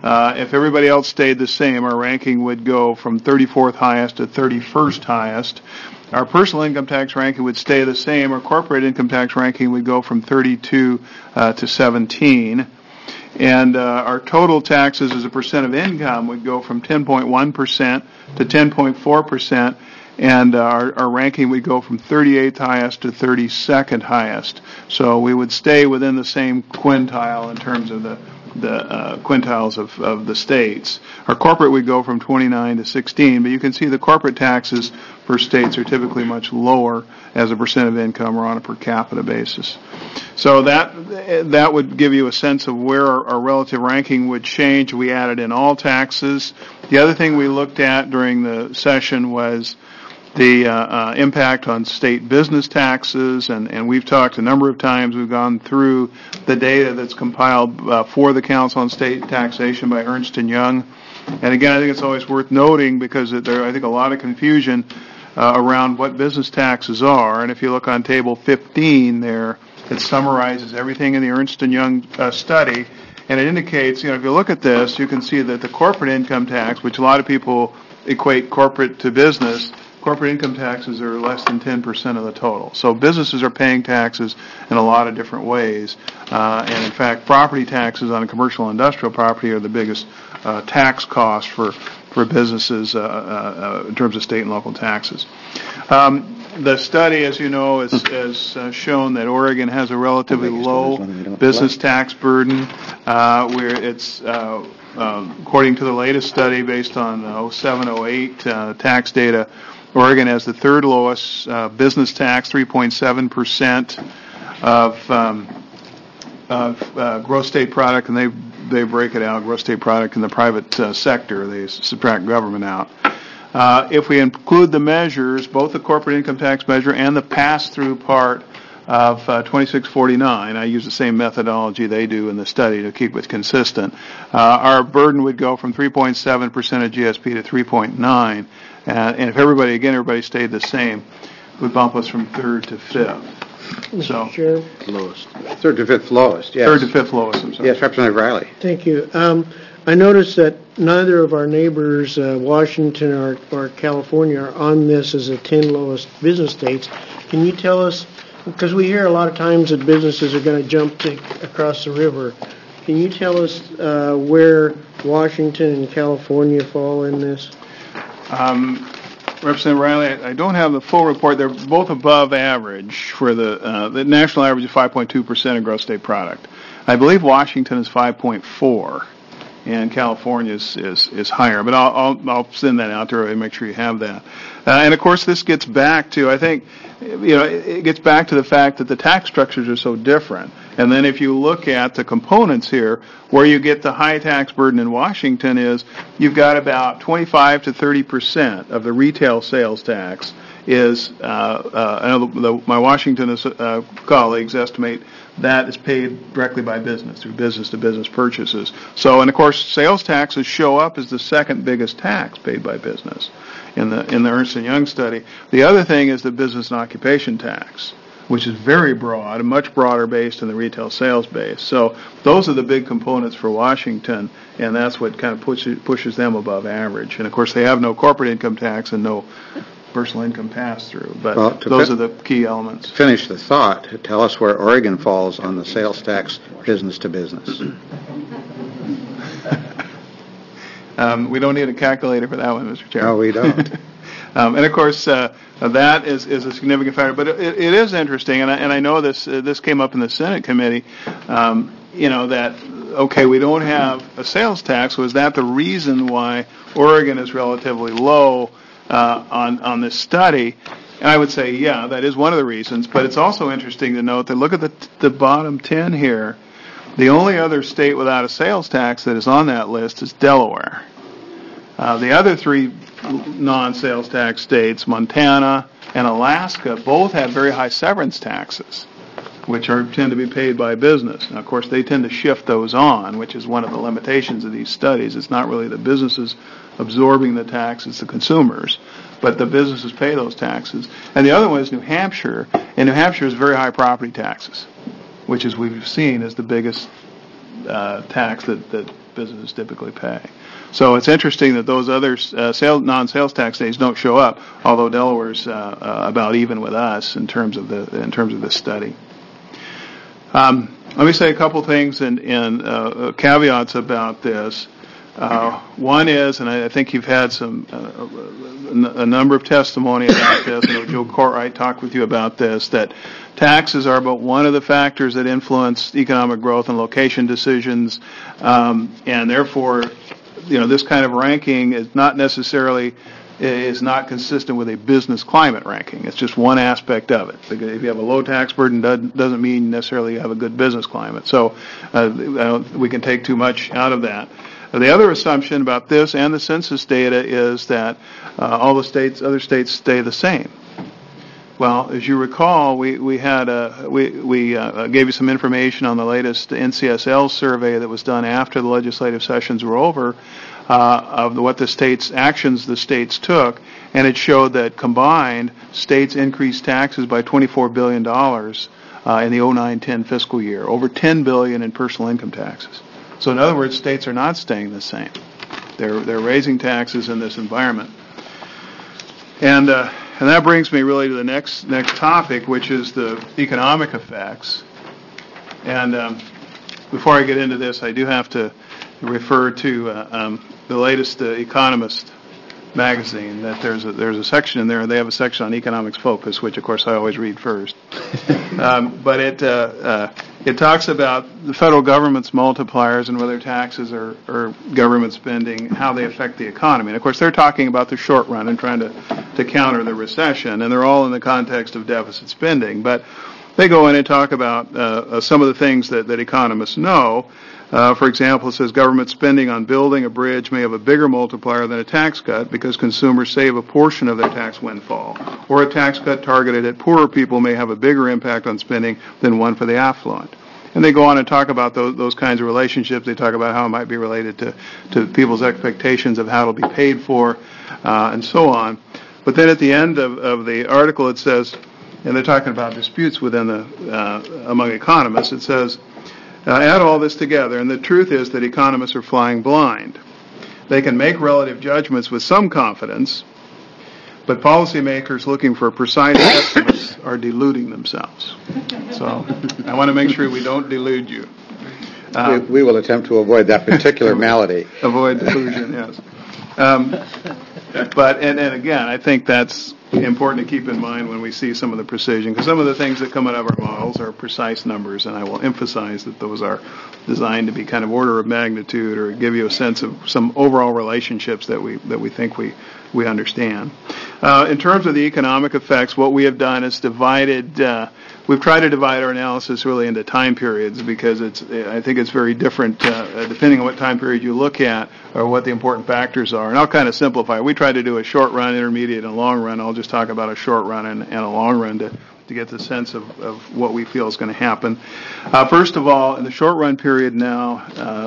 Uh, if everybody else stayed the same, our ranking would go from thirty-fourth highest to thirty-first highest. Our personal income tax ranking would stay the same. Our corporate income tax ranking would go from thirty-two uh, to seventeen. And uh, our total taxes as a percent of income would go from ten point one percent to ten point four percent. And uh, our, our ranking would go from thirty-eighth highest to thirty-second highest. So we would stay within the same quintile in terms of the the uh, quintiles of, of the states. Our corporate would go from twenty-nine to sixteen, but you can see the corporate taxes for states are typically much lower as a percent of income or on a per capita basis. So that that would give you a sense of where our, our relative ranking would change. We added in all taxes. The other thing we looked at during the session was the uh, uh, impact on state business taxes, and, and we've talked a number of times, we've gone through the data that's compiled uh, for the Council on State Taxation by Ernst and Young. And again, I think it's always worth noting because there, I think, a lot of confusion uh, around what business taxes are. And if you look on table fifteen there, it summarizes everything in the Ernst and Young uh, study. And it indicates, you know, if you look at this, you can see that the corporate income tax, which a lot of people equate corporate to business, corporate income taxes are less than ten percent of the total. So businesses are paying taxes in a lot of different ways. Uh, and in fact, property taxes on a commercial and industrial property are the biggest uh, tax cost for, for businesses uh, uh, in terms of state and local taxes. Um, the study, as you know, has, has uh, shown that Oregon has a relatively low business tax burden, uh, where it's uh, uh, according to the latest study based on oh seven oh eight uh, tax data, Oregon has the third lowest uh, business tax, three point seven percent of, um, of uh, gross state product, and they they break it out, gross state product in the private uh, sector. They subtract government out. Uh, if we include the measures, both the corporate income tax measure and the pass-through part of uh, twenty-six forty-nine, I use the same methodology they do in the study to keep it consistent, uh, our burden would go from three point seven percent of G S P to three point nine. Uh, and if everybody, again, everybody stayed the same, it would bump us from third to fifth. So, Chair. Lowest. Third to fifth lowest, yes. Third to fifth lowest, I'm sorry. Yes, Representative Riley. Thank you. Um, I noticed that neither of our neighbors, uh, Washington or, or California, are on this as the ten lowest business states. Can you tell us, because we hear a lot of times that businesses are going to jump to, across the river, can you tell us uh, where Washington and California fall in this? Um, Representative Riley, I, I don't have the full report. They're both above average for the uh, the national average is five point two percent of gross state product. I believe Washington is five point four, and California is, is, is higher. But I'll, I'll I'll send that out there and make sure you have that. Uh, and of course, this gets back to, I think, you know, it, it gets back to the fact that the tax structures are so different. And then if you look at the components here, where you get the high tax burden in Washington is you've got about twenty-five to thirty percent of the retail sales tax is, uh, uh, I know the, the, my Washington uh, colleagues estimate that is paid directly by business, through business-to-business purchases. So, and of course, sales taxes show up as the second biggest tax paid by business in the in the Ernst and Young study. The other thing is the business and occupation tax, which is very broad and much broader based than the retail sales base. So those are the big components for Washington, and that's what kind of pushes, pushes them above average. And of course, they have no corporate income tax and no personal income pass-through, but well, those fi- are the key elements. Finish the thought. Tell us where Oregon falls on the sales tax business to business. um, we don't need a calculator for that one, Mister Chairman. No, we don't. Um, and of course, uh, that is, is a significant factor. But it, it is interesting, and I, and I know this uh, this came up in the Senate committee. Um, you know that okay, we don't have a sales tax. Was that the reason why Oregon is relatively low uh, on on this study? And I would say, yeah, that is one of the reasons. But it's also interesting to note that look at the the bottom ten here. The only other state without a sales tax that is on that list is Delaware. Uh, the other three non-sales tax states, Montana and Alaska, both have very high severance taxes, which are tend to be paid by business. Now, of course, they tend to shift those on, which is one of the limitations of these studies. It's not really the businesses absorbing the tax, it's the consumers. But the businesses pay those taxes. And the other one is New Hampshire, and New Hampshire has very high property taxes, which, as we've seen, is the biggest uh, tax that, that businesses typically pay. So it's interesting that those other uh, sales, non-sales tax states don't show up, although Delaware's uh, uh, about even with us in terms of the in terms of this study. Um, let me say a couple things and, and uh, caveats about this. Uh, one is, and I, I think you've had some uh, a number of testimony about this. I know Joe Courtwright talked with you about this. That taxes are but one of the factors that influence economic growth and location decisions, um, and therefore, you know, this kind of ranking is not necessarily is not consistent with a business climate ranking. It's just one aspect of it. If you have a low tax burden, doesn't mean necessarily you have a good business climate. So uh, we can take too much out of that. The other assumption about this and the census data is that uh, all the states, other states, stay the same. Well, as you recall, we we had a, we we uh, gave you some information on the latest N C S L survey that was done after the legislative sessions were over uh, of what the states actions the states took, and it showed that combined states increased taxes by twenty-four billion dollars uh, in the oh nine ten fiscal year, over ten billion dollars in personal income taxes. So in other words, states are not staying the same. They're they're raising taxes in this environment. And uh, and that brings me really to the next next topic, which is the economic effects. And um, before I get into this, I do have to refer to uh, um, the latest uh, Economist magazine. That there's a there's a section in there. They have a section on economics focus, which of course I always read first. um, but it uh, uh, it talks about the federal government's multipliers and whether taxes or, or government spending, how they affect the economy. And of course, they're talking about the short run and trying to to counter the recession, and they're all in the context of deficit spending. But they go in and talk about uh, uh, some of the things that, that economists know. Uh, for example, it says government spending on building a bridge may have a bigger multiplier than a tax cut because consumers save a portion of their tax windfall. Or a tax cut targeted at poorer people may have a bigger impact on spending than one for the affluent. And they go on and talk about those, those kinds of relationships. They talk about how it might be related to, to people's expectations of how it'll be paid for, uh, and so on. But then at the end of, of the article it says, and they're talking about disputes within the, uh, among economists, it says, Uh, add all this together, and the truth is that economists are flying blind. They can make relative judgments with some confidence, but policymakers looking for precise estimates are deluding themselves. So I want to make sure we don't delude you. Um, we, we will attempt to avoid that particular malady. Avoid delusion, yes. Um, but, and, and again, I think that's important to keep in mind when we see some of the precision, because some of the things that come out of our models are precise numbers, and I will emphasize that those are designed to be kind of order of magnitude or give you a sense of some overall relationships that we that we think we we understand. Uh, in terms of the economic effects, what we have done is divided. Uh, we've tried to divide our analysis really into time periods because it's. I think it's very different uh, depending on what time period you look at or what the important factors are. And I'll kind of simplify. We try to do a short run, intermediate, and long run. I'll just talk about a short run and, and a long run to. to get the sense of, of what we feel is going to happen. Uh, first of all, in the short run period now,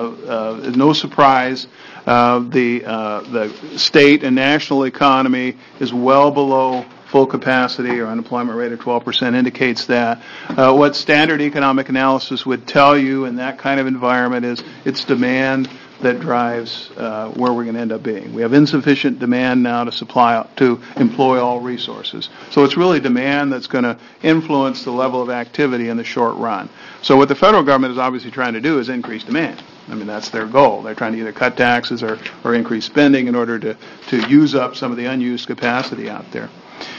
uh, uh, no surprise, uh, the uh, the state and national economy is well below full capacity. Our unemployment rate of twelve percent indicates that. Uh, what standard economic analysis would tell you in that kind of environment is it's demand that drives uh, where we're going to end up being. We have insufficient demand now to supply, to employ all resources. So it's really demand that's going to influence the level of activity in the short run. So what the federal government is obviously trying to do is increase demand. I mean, that's their goal. They're trying to either cut taxes or, or increase spending in order to, to use up some of the unused capacity out there.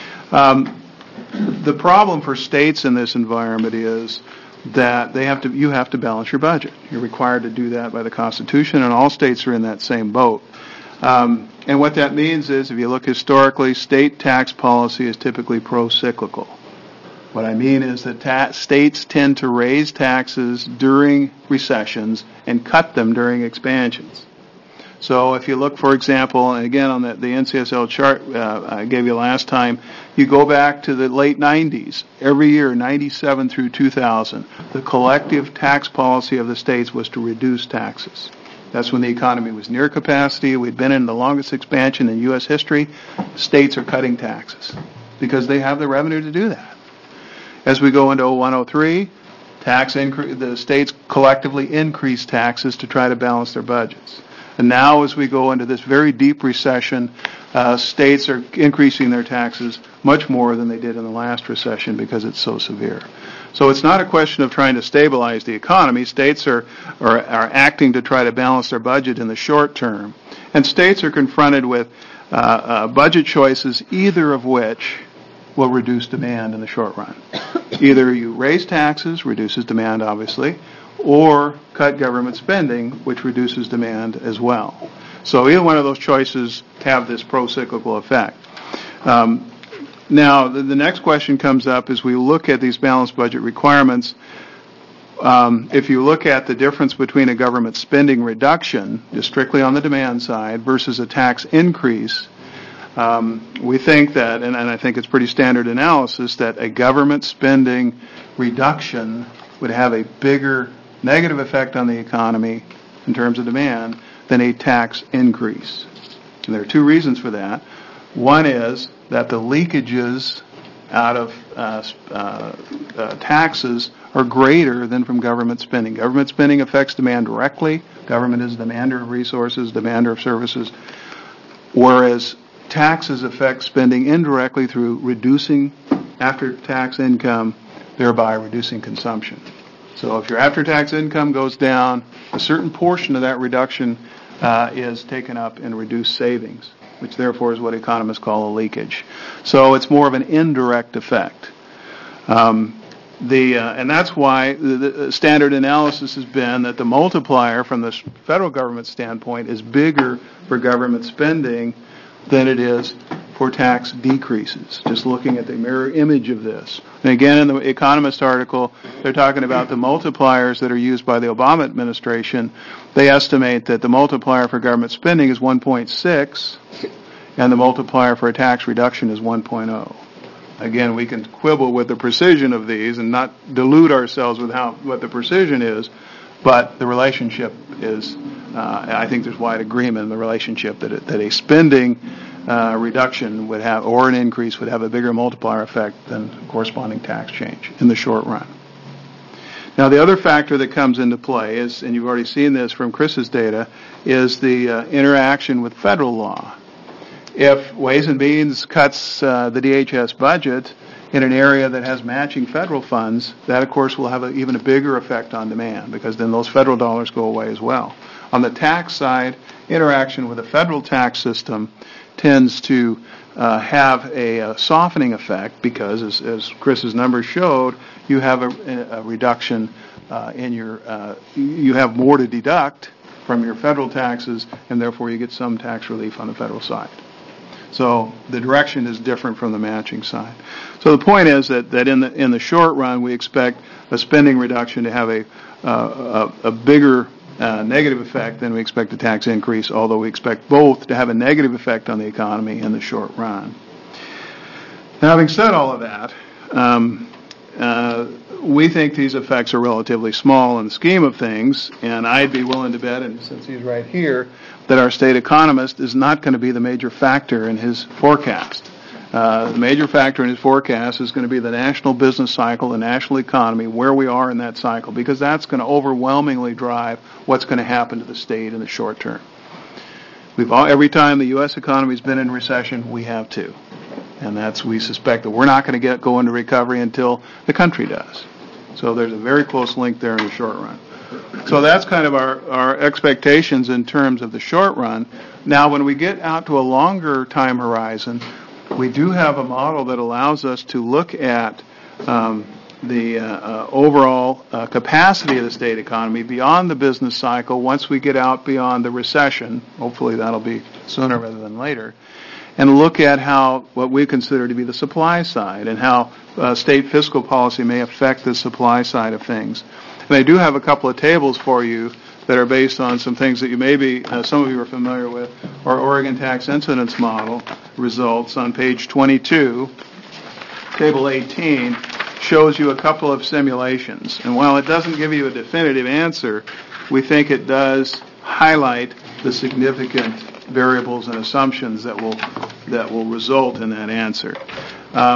Um, the problem for states in this environment is that they have to, you have to balance your budget. You're required to do that by the Constitution, and all states are in that same boat. Um, and what that means is, if you look historically, state tax policy is typically pro-cyclical. What I mean is that ta- states tend to raise taxes during recessions and cut them during expansions. So if you look, for example, and again on the, the N C S L chart uh, I gave you last time, you go back to the late nineties. Every year, ninety-seven through two thousand, the collective tax policy of the states was to reduce taxes. That's when the economy was near capacity. We'd been in the longest expansion in U S history. States are cutting taxes because they have the revenue to do that. As we go into oh one oh three, tax incre- the states collectively increase taxes to try to balance their budgets. And now as we go into this very deep recession, uh, states are increasing their taxes much more than they did in the last recession because it's so severe. So it's not a question of trying to stabilize the economy. States are, are, are acting to try to balance their budget in the short term. And states are confronted with uh, uh, budget choices, either of which will reduce demand in the short run. Either you raise taxes, reduces demand obviously, or cut government spending, which reduces demand as well. So either one of those choices have this pro-cyclical effect. Um, now, the, the next question comes up as we look at these balanced budget requirements. Um, if you look at the difference between a government spending reduction, just strictly on the demand side, versus a tax increase, um, we think that, and, and I think it's pretty standard analysis, that a government spending reduction would have a bigger negative effect on the economy in terms of demand than a tax increase. And there are two reasons for that. One is that the leakages out of uh, uh, uh, taxes are greater than from government spending. Government spending affects demand directly. Government is a demander of resources, demander of services, whereas taxes affect spending indirectly through reducing after-tax income, thereby reducing consumption. So if your after-tax income goes down, a certain portion of that reduction uh, is taken up in reduced savings, which therefore is what economists call a leakage. So it's more of an indirect effect. Um, the uh, and that's why the, the standard analysis has been that the multiplier from the federal government standpoint is bigger for government spending than it is for tax decreases, just looking at the mirror image of this. And again, in the Economist article, they're talking about the multipliers that are used by the Obama administration. They estimate that the multiplier for government spending is one point six, and the multiplier for a tax reduction is one point oh. Again, we can quibble with the precision of these and not delude ourselves with how what the precision is, but the relationship is, uh, I think there's wide agreement in the relationship that it, that a spending uh, reduction would have, or an increase would have a bigger multiplier effect than corresponding tax change in the short run. Now, the other factor that comes into play is, and you've already seen this from Chris's data, is the uh, interaction with federal law. If Ways and Means cuts uh, the D H S budget in an area that has matching federal funds, that, of course, will have a, even a bigger effect on demand, because then those federal dollars go away as well. On the tax side, interaction with the federal tax system tends to uh, have a, a softening effect because, as, as Chris's numbers showed, you have a, a reduction uh, in your, uh, you have more to deduct from your federal taxes, and therefore you get some tax relief on the federal side. So the direction is different from the matching side. So the point is that, that in the in the short run, we expect a spending reduction to have a uh, a, a bigger uh, negative effect than we expect a tax increase, although we expect both to have a negative effect on the economy in the short run. Now, having said all of that, um, uh, we think these effects are relatively small in the scheme of things, and I'd be willing to bet, and since he's right here, that our state economist is not going to be the major factor in his forecast. Uh, the major factor in his forecast is going to be the national business cycle, the national economy, where we are in that cycle, because that's going to overwhelmingly drive what's going to happen to the state in the short term. We've all, every time the U S economy's been in recession, we have too. And that's, we suspect that we're not going to get go into recovery until the country does. So there's a very close link there in the short run. So that's kind of our, our expectations in terms of the short run. Now, when we get out to a longer time horizon, we do have a model that allows us to look at um, the uh, uh, overall uh, capacity of the state economy beyond the business cycle once we get out beyond the recession. Hopefully that'll be sooner rather than later. And look at how what we consider to be the supply side and how uh, state fiscal policy may affect the supply side of things. And I do have a couple of tables for you that are based on some things that you may be, uh, some of you are familiar with. Our Oregon Tax Incidence Model results on page twenty-two, table eighteen, shows you a couple of simulations. And while it doesn't give you a definitive answer, we think it does highlight the significant variables and assumptions that will that will result in that answer. Um,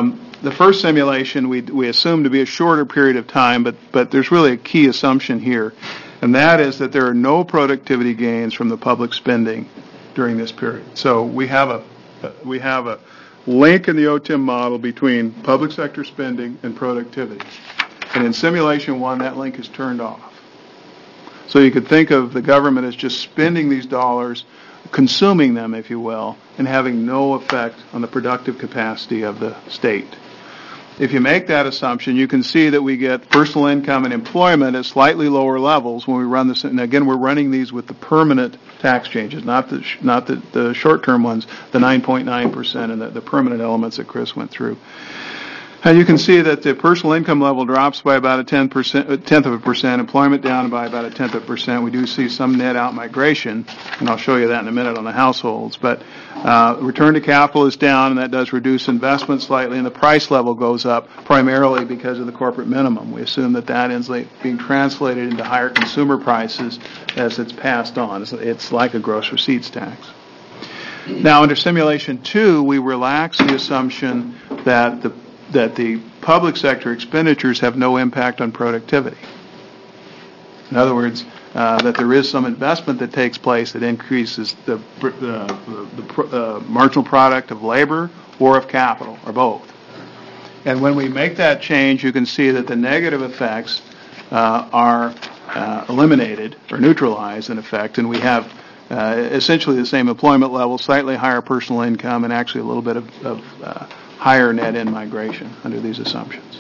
the first simulation we we assume to be a shorter period of time, but but there's really a key assumption here, and that is that there are no productivity gains from the public spending during this period. So we have a we have a link in the O T I M model between public sector spending and productivity, and in simulation one that link is turned off. So you could think of the government as just spending these dollars, consuming them, if you will, and having no effect on the productive capacity of the state. If you make that assumption, you can see that we get personal income and employment at slightly lower levels when we run this. And again, we're running these with the permanent tax changes, not the not the, the short-term ones, the nine point nine percent and the, the permanent elements that Chris went through. And you can see that the personal income level drops by about a ten percent, a tenth of a percent, employment down by about a tenth of a percent. We do see some net out migration, and I'll show you that in a minute on the households. But uh, return to capital is down, and that does reduce investment slightly, and the price level goes up primarily because of the corporate minimum. We assume that that ends up being translated into higher consumer prices as it's passed on. It's, it's like a gross receipts tax. Now, under simulation two, we relax the assumption that the that the public sector expenditures have no impact on productivity. In other words, uh, that there is some investment that takes place that increases the, uh, the, the uh, marginal product of labor or of capital, or both. And when we make that change, you can see that the negative effects uh, are uh, eliminated or neutralized in effect, and we have uh, essentially the same employment level, slightly higher personal income, and actually a little bit of, of uh, higher net in migration under these assumptions.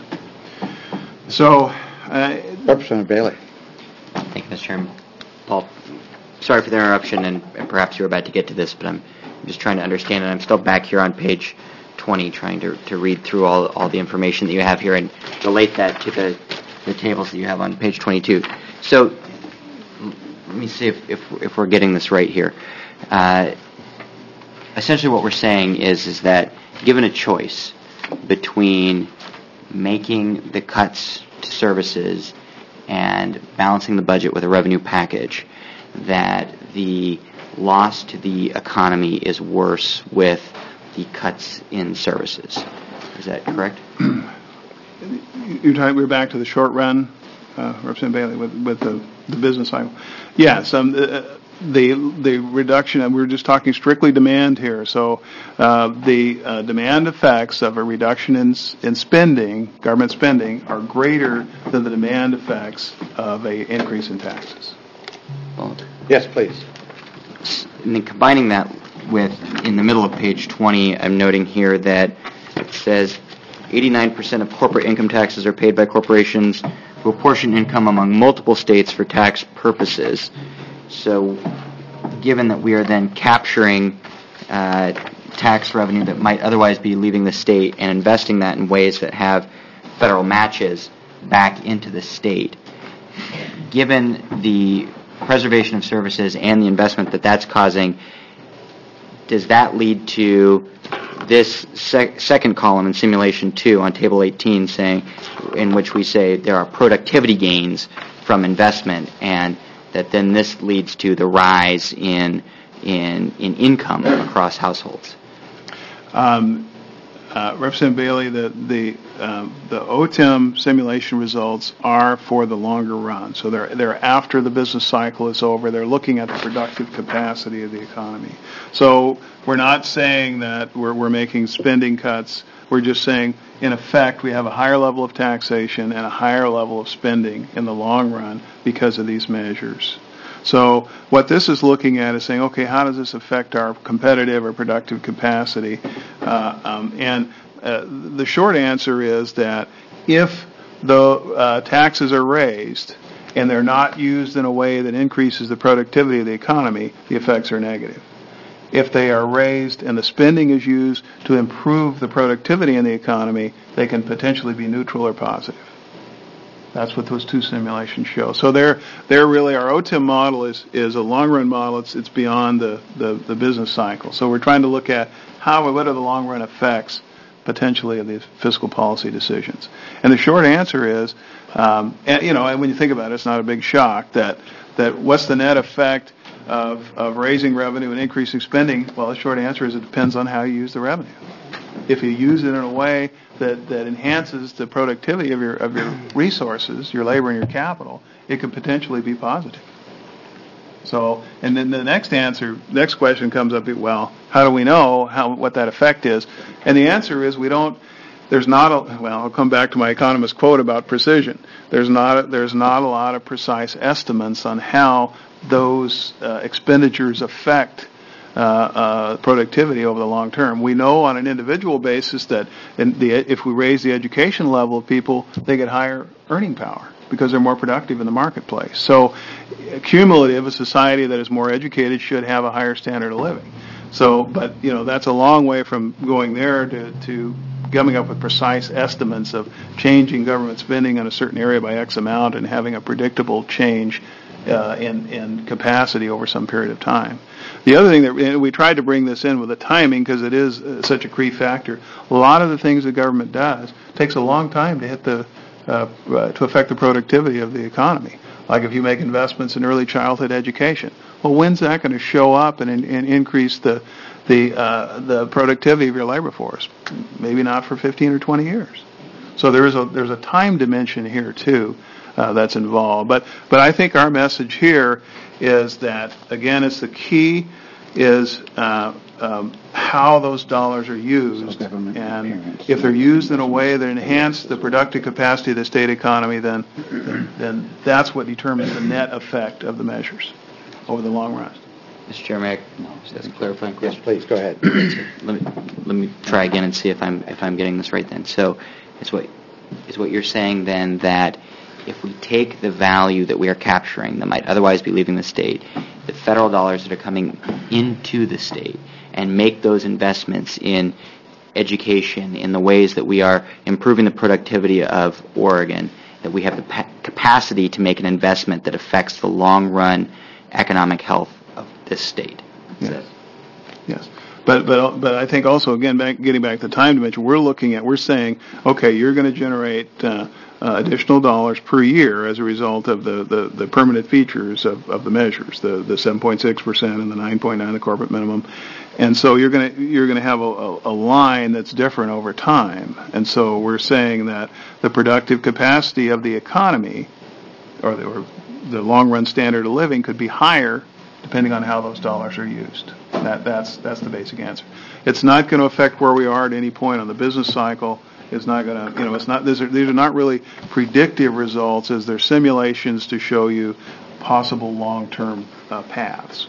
So, uh, Representative Bailey. Thank you, Mister Chairman. Paul, sorry for the interruption, and, and perhaps you're about to get to this, but I'm just trying to understand, and I'm still back here on page twenty trying to, to read through all, all the information that you have here and relate that to the, the tables that you have on page twenty-two. So, let me see if, if, if we're getting this right here. Uh, essentially what we're saying is, is that given a choice between making the cuts to services and balancing the budget with a revenue package, that the loss to the economy is worse with the cuts in services. Is that correct? You're talking, we're back to the short run, uh, Representative Bailey, with, with the, the business cycle. Yes, um, uh, the the reduction, and we're just talking strictly demand here. So uh, the uh, demand effects of a reduction in in spending, government spending, are greater than the demand effects of a increase in taxes. Well, Yes, please. and then combining that with, in the middle of page twenty, I'm noting here that it says eighty-nine percent of corporate income taxes are paid by corporations who apportion income among multiple states for tax purposes. So given that we are then capturing uh, tax revenue that might otherwise be leaving the state and investing that in ways that have federal matches back into the state, given the preservation of services and the investment that that's causing, does that lead to this sec- second column in simulation two on table eighteen, saying, in which we say there are productivity gains from investment, and that then this leads to the rise in in in income across households? Um, uh, Representative Bailey, the the um, the O T I M simulation results are for the longer run. So they're they're after the business cycle is over. They're looking at the productive capacity of the economy. So we're not saying that we're we're making spending cuts. We're just saying, in effect, we have a higher level of taxation and a higher level of spending in the long run because of these measures. So what this is looking at is saying, okay, how does this affect our competitive or productive capacity? Uh, um, and uh, the short answer is that if the uh, taxes are raised and they're not used in a way that increases the productivity of the economy, the effects are negative. If they are raised and the spending is used to improve the productivity in the economy, they can potentially be neutral or positive. That's what those two simulations show. So they're, they're really, our O T I M model is, is a long-run model. It's, it's beyond the, the, the business cycle. So we're trying to look at how, what are the long-run effects potentially of these fiscal policy decisions. And the short answer is, um, and, you know, and when you think about it, it's not a big shock that, that what's the net effect of, of raising revenue and increasing spending? Well, the short answer is it depends on how you use the revenue. if you use it in a way that, that enhances the productivity of your of your resources, your labor and your capital, it could potentially be positive. So, and then the next answer, next question comes up, well, how do we know how what that effect is? And the answer is we don't, there's not a, well, I'll come back to my economist quote about precision. There's not a, there's not a lot of precise estimates on how those uh, expenditures affect uh, uh, productivity over the long term. We know on an individual basis that in the, if we raise the education level of people, they get higher earning power because they're more productive in the marketplace. So, cumulative, a society that is more educated should have a higher standard of living. So, but, you know, that's a long way from going there to, to coming up with precise estimates of changing government spending in a certain area by X amount and having a predictable change uh, in, in capacity over some period of time. The other thing that, and we tried to bring this in with the timing because it is uh, such a key factor, a lot of the things the government does takes a long time to hit the Uh, uh, to affect the productivity of the economy. Like if you make investments in early childhood education, well, when's that going to show up and, and increase the the uh, the productivity of your labor force? Maybe not for fifteen or twenty years. So there is a there's a time dimension here too uh, that's involved. But but I think our message here is that again, it's the key is uh, um, how those dollars are used, and if they're used in a way that enhance the productive capacity of the state economy, then, then then that's what determines the net effect of the measures over the long run. Mister Chairman, may I just ask a clarifying question? Yes, please, go ahead. let me let me try again and see if I'm if I'm getting this right. Then, so it's what is what you're saying then that if we take the value that we are capturing that might otherwise be leaving the state, the federal dollars that are coming into the state, and make those investments in education in the ways that we are improving the productivity of Oregon, that we have the pa- capacity to make an investment that affects the long-run economic health of this state. Yes. That- Yes. But but but I think also, again, back, getting back to the time dimension, we're looking at, we're saying, okay, you're going to generate uh, uh, additional dollars per year as a result of the, the, the permanent features of, of the measures, the the seven point six percent and the nine point nine, the corporate minimum. And so you're going to you're going to have a, a, a line that's different over time. And so we're saying that the productive capacity of the economy, or the, or the long-run standard of living, could be higher depending on how those dollars are used. That, that's that's the basic answer. It's not going to affect where we are at any point on the business cycle. It's not going to, you know, it's not. These are, these are not really predictive results, as they're simulations to show you possible long-term uh, paths.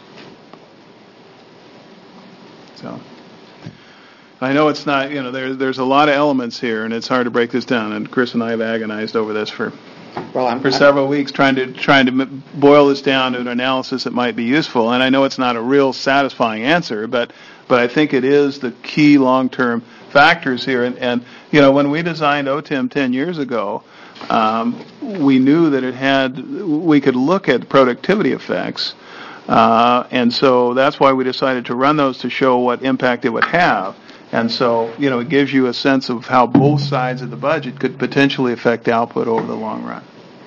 So, I know it's not. You know, there's there's a lot of elements here, and it's hard to break this down. And Chris and I have agonized over this for. Well, I'm, for several weeks trying to trying to m- boil this down to an analysis that might be useful. And I know it's not a real satisfying answer, but but I think it is the key long-term factors here. And, and you know, when we designed O T I M ten years ago, um, we knew that it had, we could look at productivity effects. Uh, and so that's why we decided to run those to show what impact it would have. And so, you know, it gives you a sense of how both sides of the budget could potentially affect output over the long run.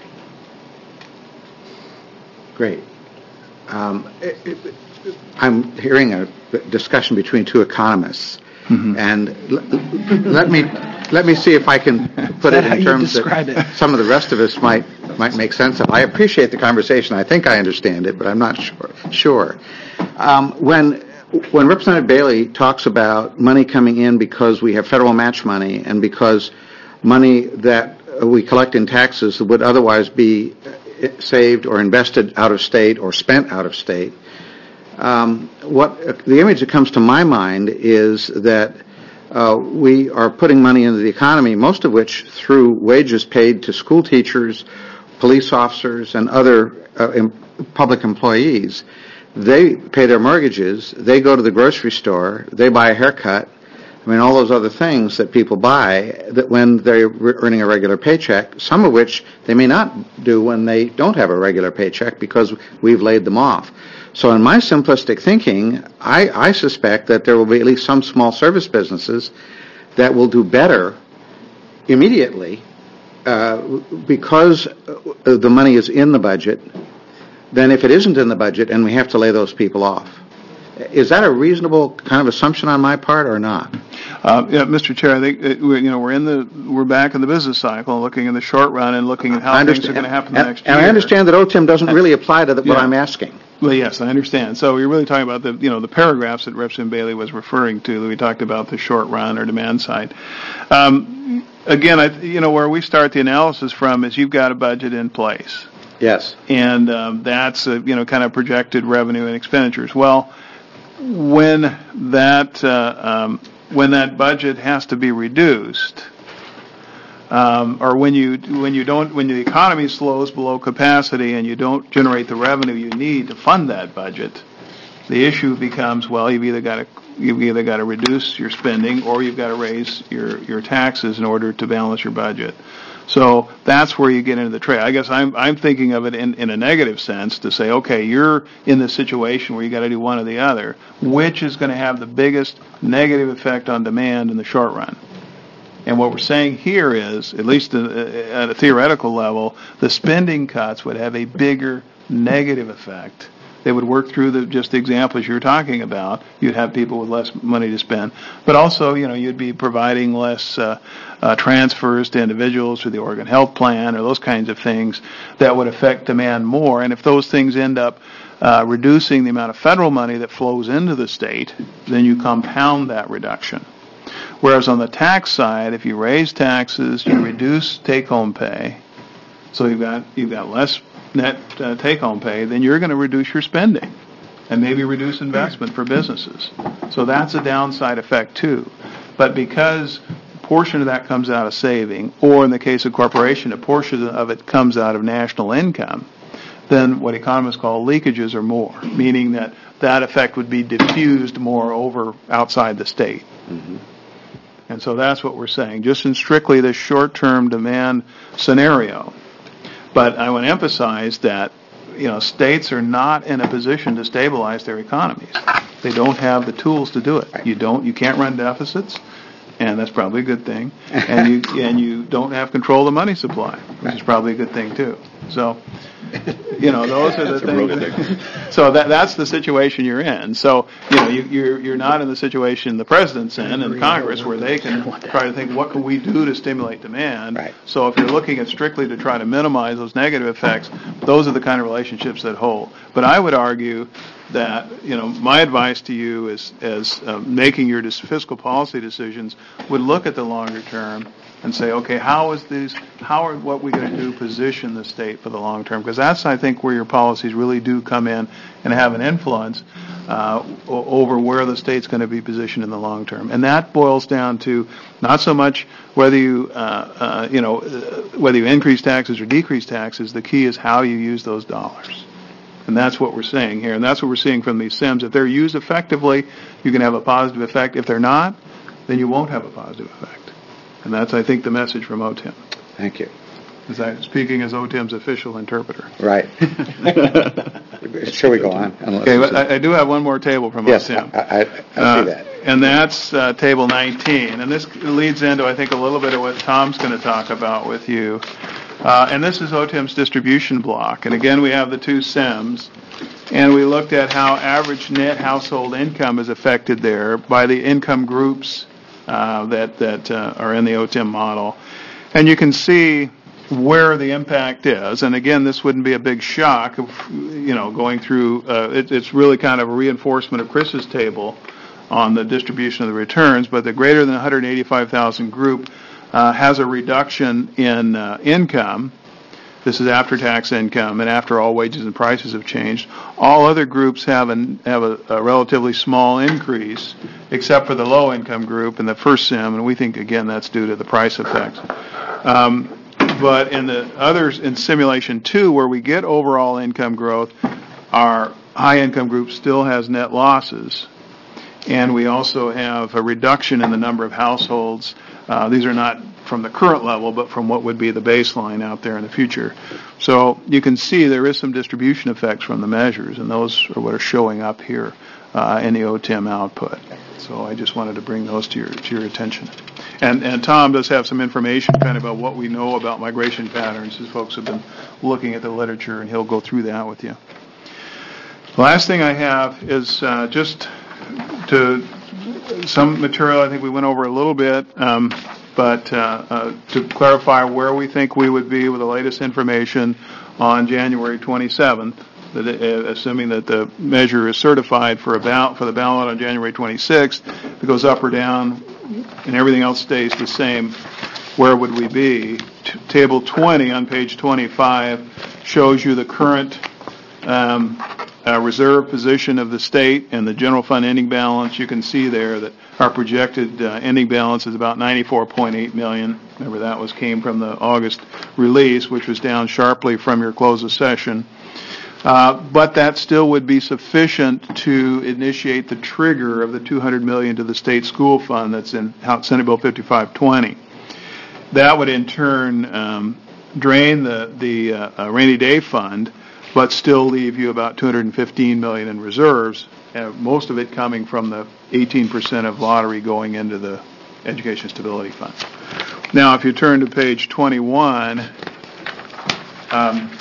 Great. Um, it, it, I'm hearing a discussion between two economists, mm-hmm. and l- let me let me see if I can put it in terms that it? some of the rest of us might might make sense of. I appreciate the conversation. I think I understand it, but I'm not sure. Sure. Um, when When Representative Bailey talks about money coming in because we have federal match money and because money that we collect in taxes would otherwise be saved or invested out of state or spent out of state, um, what the image that comes to my mind is that uh, we are putting money into the economy, most of which through wages paid to school teachers, police officers, and other uh, em- public employees. They pay their mortgages, they go to the grocery store, they buy a haircut, I mean, all those other things that people buy that when they're earning a regular paycheck, some of which they may not do when they don't have a regular paycheck because we've laid them off. So in my simplistic thinking, I, I suspect that there will be at least some small service businesses that will do better immediately uh, because the money is in the budget than if it isn't in the budget and we have to lay those people off. Is that a reasonable kind of assumption on my part or not? Uh, yeah, Mister Chair, I think, uh, we're, you know, we're in the, we're back in the business cycle, looking in the short run and looking at I how things understand- are going to happen and- next year. And I understand that O T I M doesn't really apply to the- what Yeah. I'm asking. Well, yes, I understand. So you're really talking about the, you know, the paragraphs that Representative Bailey was referring to. That we talked about the short run or demand side. Um, again, I, you know, where we start the analysis from is you've got a budget in place, Yes. and um, that's a, you know, kind of projected revenue and expenditures. Well, when that uh, um, when that budget has to be reduced. Um, or when you when you don't when the economy slows below capacity and you don't generate the revenue you need to fund that budget, the issue becomes, well, you've either got to you've either got to reduce your spending or you've got to raise your your taxes in order to balance your budget. So that's where you get into the trade. I guess I'm I'm thinking of it in, in a negative sense to say, okay, you're in the situation where you got to do one or the other. Which is going to have the biggest negative effect on demand in the short run? And what we're saying here is, at least at a theoretical level, the spending cuts would have a bigger negative effect. They would work through the, just the examples you're talking about. You'd have people with less money to spend. But also, you know, you'd be providing less uh, uh, transfers to individuals through the Oregon Health Plan or those kinds of things that would affect demand more. And if those things end up uh, reducing the amount of federal money that flows into the state, then you compound that reduction. Whereas on the tax side, if you raise taxes, you reduce take-home pay, so you've got you've got less net uh, take-home pay, then you're going to reduce your spending and maybe reduce investment for businesses. So that's a downside effect too. But because a portion of that comes out of saving, or in the case of corporation, a portion of it comes out of national income, then what economists call leakages are more, meaning that that effect would be diffused more over outside the state. Mm-hmm. And so that's what we're saying, just in strictly the short-term demand scenario. But I want to emphasize that, you know, states are not in a position to stabilize their economies. They don't have the tools to do it. You don't, you can't run deficits, and that's probably a good thing. And you and you don't have control of the money supply, which is probably a good thing too. So, you know, those are the things. So that that's the situation you're in. So, you know, you, you're you're not in the situation the president's in and Congress where they can try to think, what can we do to stimulate demand? Right. So if you're looking at strictly to try to minimize those negative effects, those are the kind of relationships that hold. But I would argue that, you know, my advice to you is, as uh, making your dis- fiscal policy decisions, would look at the longer term and say, okay, how is these, how are what we're going to do position the state for the long term? Because that's, I think, where your policies really do come in and have an influence uh, o- over where the state's going to be positioned in the long term. And that boils down to not so much whether you, uh, uh, you know, uh, whether you increase taxes or decrease taxes. The key is how you use those dollars. And that's what we're saying here. And that's what we're seeing from these S I Ms. If they're used effectively, you can have a positive effect. If they're not, then you won't have a positive effect. And that's, I think, the message from O T I M. Thank you. As I, speaking as O T I M's official interpreter. Right. Shall we go on? Unless Okay, there's but a- I, I do have one more table from Yes, O T I M. I, I, I Uh, see that. And that's uh, table nineteen. And this leads into, I think, a little bit of what Tom's going to talk about with you. Uh, and this is O T I M's distribution block. And again, we have the two S I Ms. And we looked at how average net household income is affected there by the income groups uh, that, that uh, are in the O T I M model. And you can see where the impact is. And again, this wouldn't be a big shock, of, you know, going through, uh, it, it's really kind of a reinforcement of Chris's table on the distribution of the returns, but the greater than one hundred eighty-five thousand group uh, has a reduction in uh, income. This is after-tax income, and after all wages and prices have changed. All other groups have, an, have a, a relatively small increase, except for the low-income group in the first S I M, and we think, again, that's due to the price effect. Um, but in the others, in simulation two, where we get overall income growth, our high-income group still has net losses. And we also have a reduction in the number of households. Uh, these are not from the current level, but from what would be the baseline out there in the future. So you can see there is some distribution effects from the measures, and those are what are showing up here uh, in the O T I M output. So I just wanted to bring those to your to your attention. And and Tom does have some information kind of about what we know about migration patterns, as folks have been looking at the literature, and he'll go through that with you. The last thing I have is uh, just to some material I think we went over a little bit, um, but uh, uh, to clarify where we think we would be with the latest information on January twenty-seventh, that, uh, assuming that the measure is certified for a ballot, for the ballot on January twenty-sixth, if it goes up or down and everything else stays the same, where would we be? T- Table twenty on page twenty-five shows you the current um, uh, reserve position of the state and the general fund ending balance. You can see there that our projected uh, ending balance is about ninety-four point eight million. Remember, that was came from the August release, which was down sharply from your close of session. Uh, but that still would be sufficient to initiate the trigger of the two hundred million dollars to the state school fund that's in Senate Bill fifty-five twenty. That would in turn um, drain the the uh, uh, rainy day fund, but still leave you about two hundred fifteen million dollars in reserves, uh, most of it coming from the eighteen percent of lottery going into the Education Stability Fund. Now, if you turn to page twenty-one, um,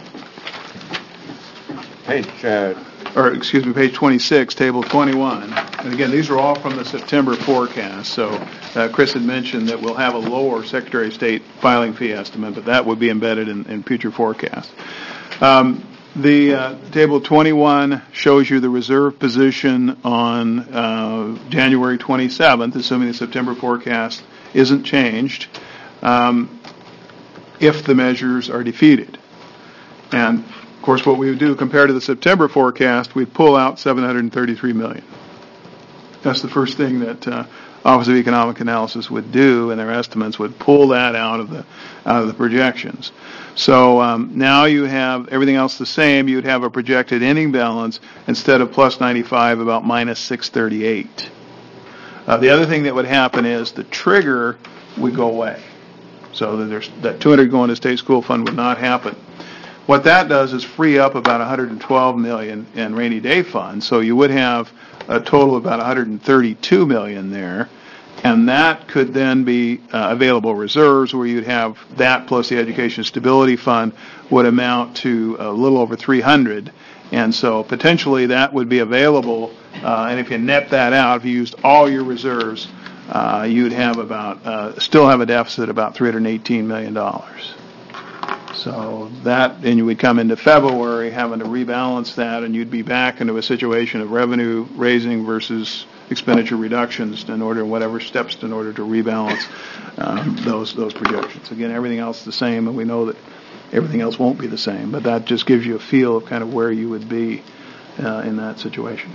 Page, uh, or excuse me, page twenty-six, table twenty-one. And again, these are all from the September forecast. So uh, Chris had mentioned that we'll have a lower Secretary of State filing fee estimate, but that would be embedded in, in future forecasts. Um, the uh, table twenty-one shows you the reserve position on uh, January twenty-seventh, assuming the September forecast isn't changed, um, if the measures are defeated. And of course, what we would do compared to the September forecast, we'd pull out seven hundred thirty-three million dollars. That's the first thing that uh, Office of Economic Analysis would do, and their estimates would pull that out of the out of the projections. So um, now you have everything else the same. You'd have a projected ending balance instead of plus ninety-five, about minus six thirty-eight. Uh, the other thing that would happen is the trigger would go away, so that there's that two hundred going to state school fund would not happen. What that does is free up about one hundred twelve million dollars in rainy day funds, so you would have a total of about one hundred thirty-two million dollars there, and that could then be uh, available reserves, where you'd have that plus the Education Stability Fund would amount to a little over three hundred, and so potentially that would be available, uh, and if you net that out, if you used all your reserves, uh, you'd have about, uh, still have a deficit about three hundred eighteen million dollars. So that, and you would come into February having to rebalance that, and you'd be back into a situation of revenue raising versus expenditure reductions in order, whatever steps in order to rebalance um, those those projections. Again, everything else is the same, and we know that everything else won't be the same, but that just gives you a feel of kind of where you would be uh, in that situation.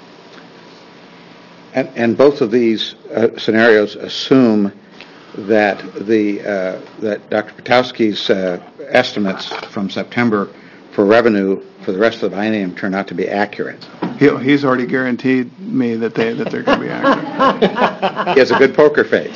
and, and both of these uh, scenarios assume that the uh, that Doctor Potowski's uh, estimates from September for revenue for the rest of the biennium turn out to be accurate. He, he's already guaranteed me that they that they're going to be accurate. He has a good poker face.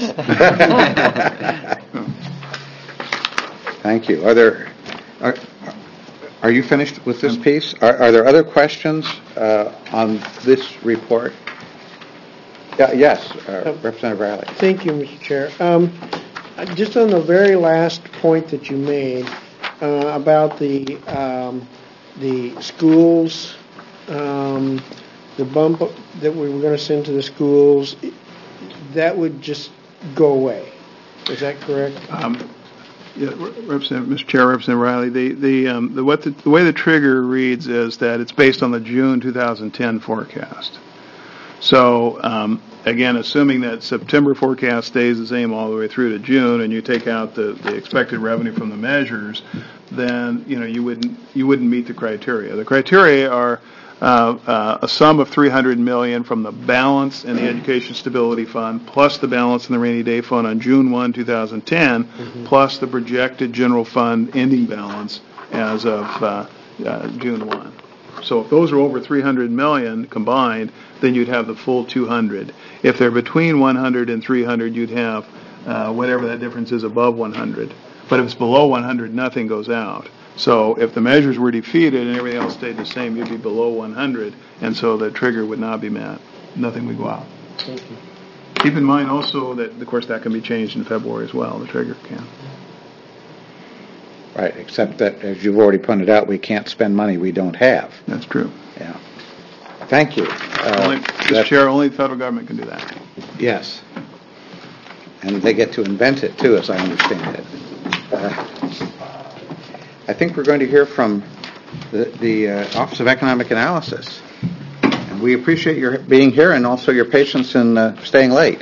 Thank you. Are there are, are you finished with this piece? Are, are there other questions uh, on this report? Yeah, yes, uh, Representative Riley. Thank you, Mister Chair. Um, just on the very last point that you made uh, about the um, the schools, um, the bump that we were going to send to the schools, that would just go away. Is that correct? Um, yeah, Representative, Mister Chair, Representative Riley, the the, um, the what the, the way the trigger reads is that it's based on the June two thousand ten forecast. So, um, again, assuming that September forecast stays the same all the way through to June, and you take out the, the expected revenue from the measures, then you know you wouldn't you wouldn't meet the criteria. The criteria are uh, uh, a sum of three hundred million dollars from the balance in the Education Stability Fund, plus the balance in the Rainy Day Fund on June first, two thousand ten, mm-hmm. plus the projected general fund ending balance as of uh, uh, June first. So if those are over three hundred million dollars combined, then you'd have the full two hundred. If they're between one hundred and three hundred, you'd have uh, whatever that difference is above one hundred. But if it's below one hundred, nothing goes out. So if the measures were defeated and everything else stayed the same, you'd be below one hundred, and so the trigger would not be met. Nothing would go out. Thank you. Keep in mind also that, of course, that can be changed in February as well. The trigger can. Right, except that, as you've already pointed out, we can't spend money we don't have. That's true. Yeah. Thank you. Uh, Only, that- Mister Chair, only the federal government can do that. Yes. And they get to invent it, too, as I understand it. Uh, I think we're going to hear from the, the uh, Office of Economic Analysis. And we appreciate your being here and also your patience in uh, staying late.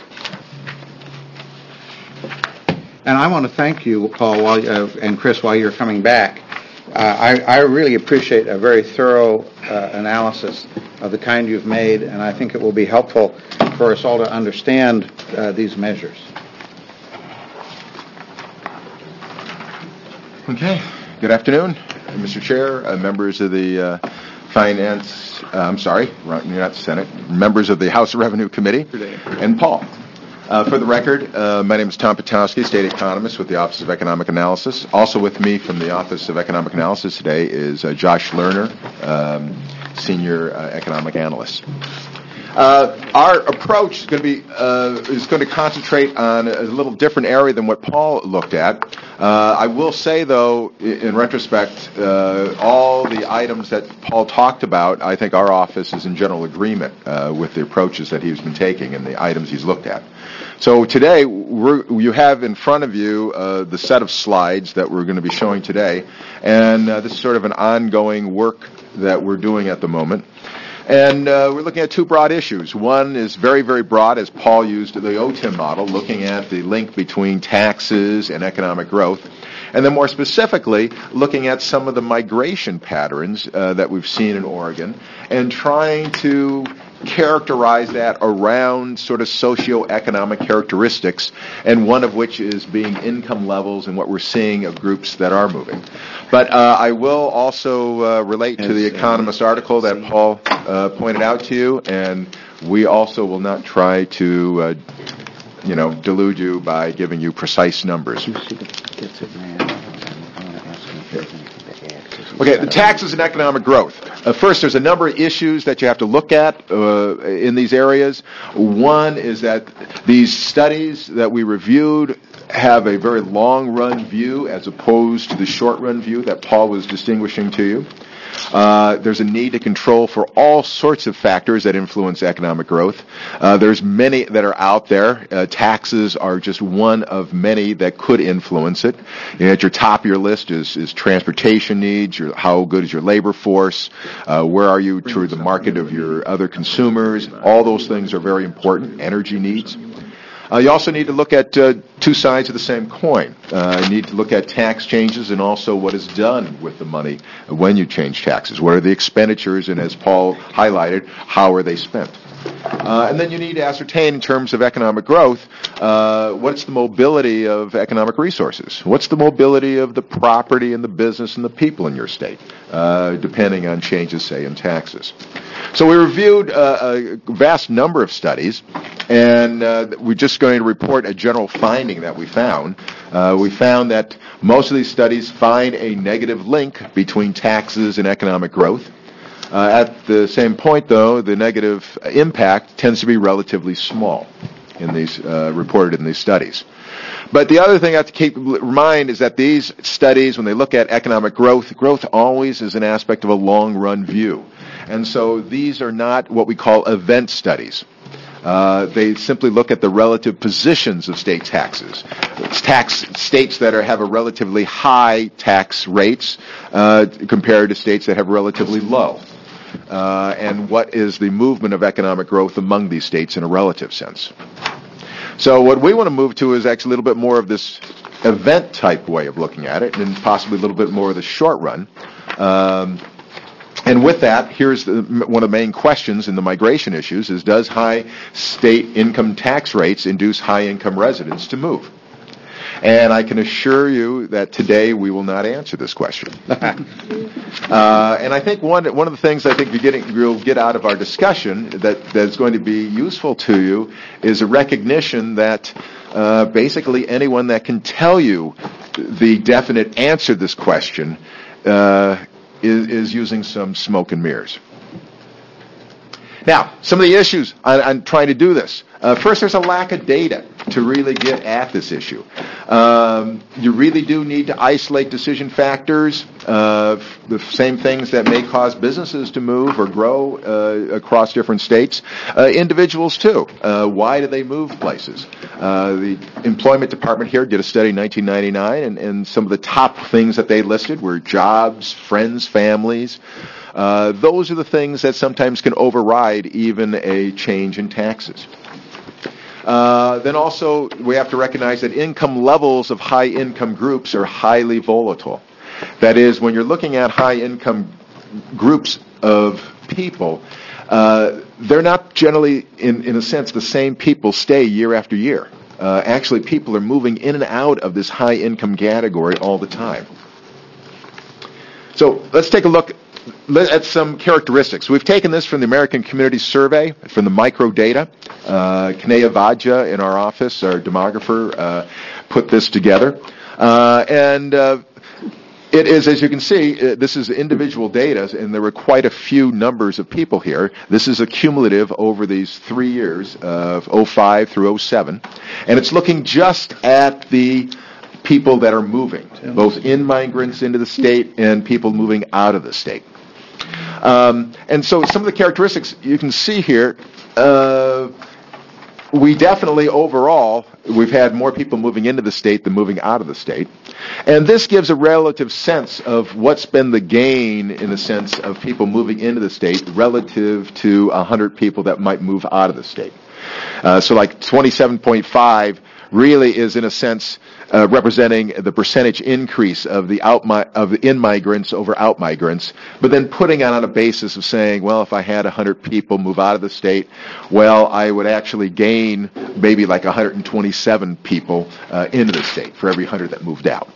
And I want to thank you, Paul, while, uh, and Chris, while you're coming back. Uh, I, I really appreciate a very thorough uh, analysis of the kind you've made, and I think it will be helpful for us all to understand uh, these measures. Okay. Good afternoon, Mister Chair, uh, members of the uh, Finance, uh, I'm sorry, you're not the Senate, members of the House Revenue Committee, and Paul. Uh, for the record, uh, my name is Tom Potowski, State Economist with the Office of Economic Analysis. Also with me from the Office of Economic Analysis today is uh, Josh Lerner, um, Senior uh, Economic Analyst. Uh, our approach is going to be uh, is going to concentrate on a little different area than what Paul looked at. Uh, I will say, though, in retrospect, uh, all the items that Paul talked about, I think our office is in general agreement uh, with the approaches that he's been taking and the items he's looked at. So today, we're, you have in front of you uh, the set of slides that we're going to be showing today, and uh, this is sort of an ongoing work that we're doing at the moment. And uh, we're looking at two broad issues. One is very, very broad, as Paul used the O T I M model, looking at the link between taxes and economic growth. And then more specifically, looking at some of the migration patterns uh, that we've seen in Oregon and trying to characterize that around sort of socioeconomic characteristics, and one of which is being income levels and what we're seeing of groups that are moving. But uh, I will also uh, relate to the Economist article that Paul uh, pointed out to you, and we also will not try to, uh, you know, delude you by giving you precise numbers. Okay, the taxes and economic growth. Uh, first, there's a number of issues that you have to look at uh, in these areas. One is that these studies that we reviewed have a very long-run view as opposed to the short-run view that Paul was distinguishing to you. Uh, there's a need to control for all sorts of factors that influence economic growth. Uh, there's many that are out there. Uh, taxes are just one of many that could influence it. You know, at your top of your list is, is transportation needs, your, how good is your labor force, uh, where are you to the market of your other consumers. All those things are very important. Energy needs. Uh, you also need to look at uh, two sides of the same coin. Uh, you need to look at tax changes and also what is done with the money when you change taxes. What are the expenditures, and as Paul highlighted, how are they spent? Uh, and then you need to ascertain in terms of economic growth, uh, what's the mobility of economic resources? What's the mobility of the property and the business and the people in your state, uh, depending on changes, say, in taxes. So we reviewed uh, a vast number of studies, and uh, we're just going to report a general finding that we found. Uh, we found that most of these studies find a negative link between taxes and economic growth. Uh, at the same point, though, the negative impact tends to be relatively small in these uh, reported in these studies. But the other thing I have to keep in mind is that these studies, when they look at economic growth, growth always is an aspect of a long-run view. And so these are not what we call event studies. Uh, they simply look at the relative positions of state taxes. It's tax states that are, have a relatively high tax rates uh, compared to states that have relatively low. Uh, and what is the movement of economic growth among these states in a relative sense. So what we want to move to is actually a little bit more of this event-type way of looking at it, and possibly a little bit more of the short run. Um, And with that, here's the, one of the main questions in the migration issues is, does high state income tax rates induce high-income residents to move? And I can assure you that today we will not answer this question. uh, and I think one one of the things I think you're getting, you'll get out of our discussion that, that is going to be useful to you is a recognition that uh, basically anyone that can tell you the definite answer to this question uh, Is, is using some smoke and mirrors. Now, some of the issues on, on trying to do this. Uh, first, there's a lack of data to really get at this issue. Um, you really do need to isolate decision factors, uh, the same things that may cause businesses to move or grow uh, across different states. Uh, individuals, too. Uh, why do they move places? Uh, the Employment Department here did a study in nineteen ninety-nine, and, and some of the top things that they listed were jobs, friends, families. Uh, those are the things that sometimes can override even a change in taxes. Uh, then also, we have to recognize that income levels of high-income groups are highly volatile. That is, when you're looking at high-income groups of people, uh, they're not generally, in, in a sense, the same people stay year after year. Uh, actually, people are moving in and out of this high-income category all the time. So let's take a look at some characteristics. We've taken this from the American Community Survey, from the microdata. Uh, Kanea Vadja in our office, our demographer, uh, put this together. Uh, and uh, it is, as you can see, uh, this is individual data, and there were quite a few numbers of people here. This is a cumulative over these three years of oh five through oh seven. And it's looking just at the people that are moving, both in-migrants into the state and people moving out of the state. Um, and so some of the characteristics you can see here, uh, we definitely overall, we've had more people moving into the state than moving out of the state. And this gives a relative sense of what's been the gain in the sense of people moving into the state relative to one hundred people that might move out of the state. Uh, so like twenty-seven point five really is in a sense uh, representing the percentage increase of the out of the in-migrants over out-migrants, but then putting it on a basis of saying, well, if I had one hundred people move out of the state, well, I would actually gain maybe like one hundred twenty-seven people uh, into the state for every one hundred that moved out.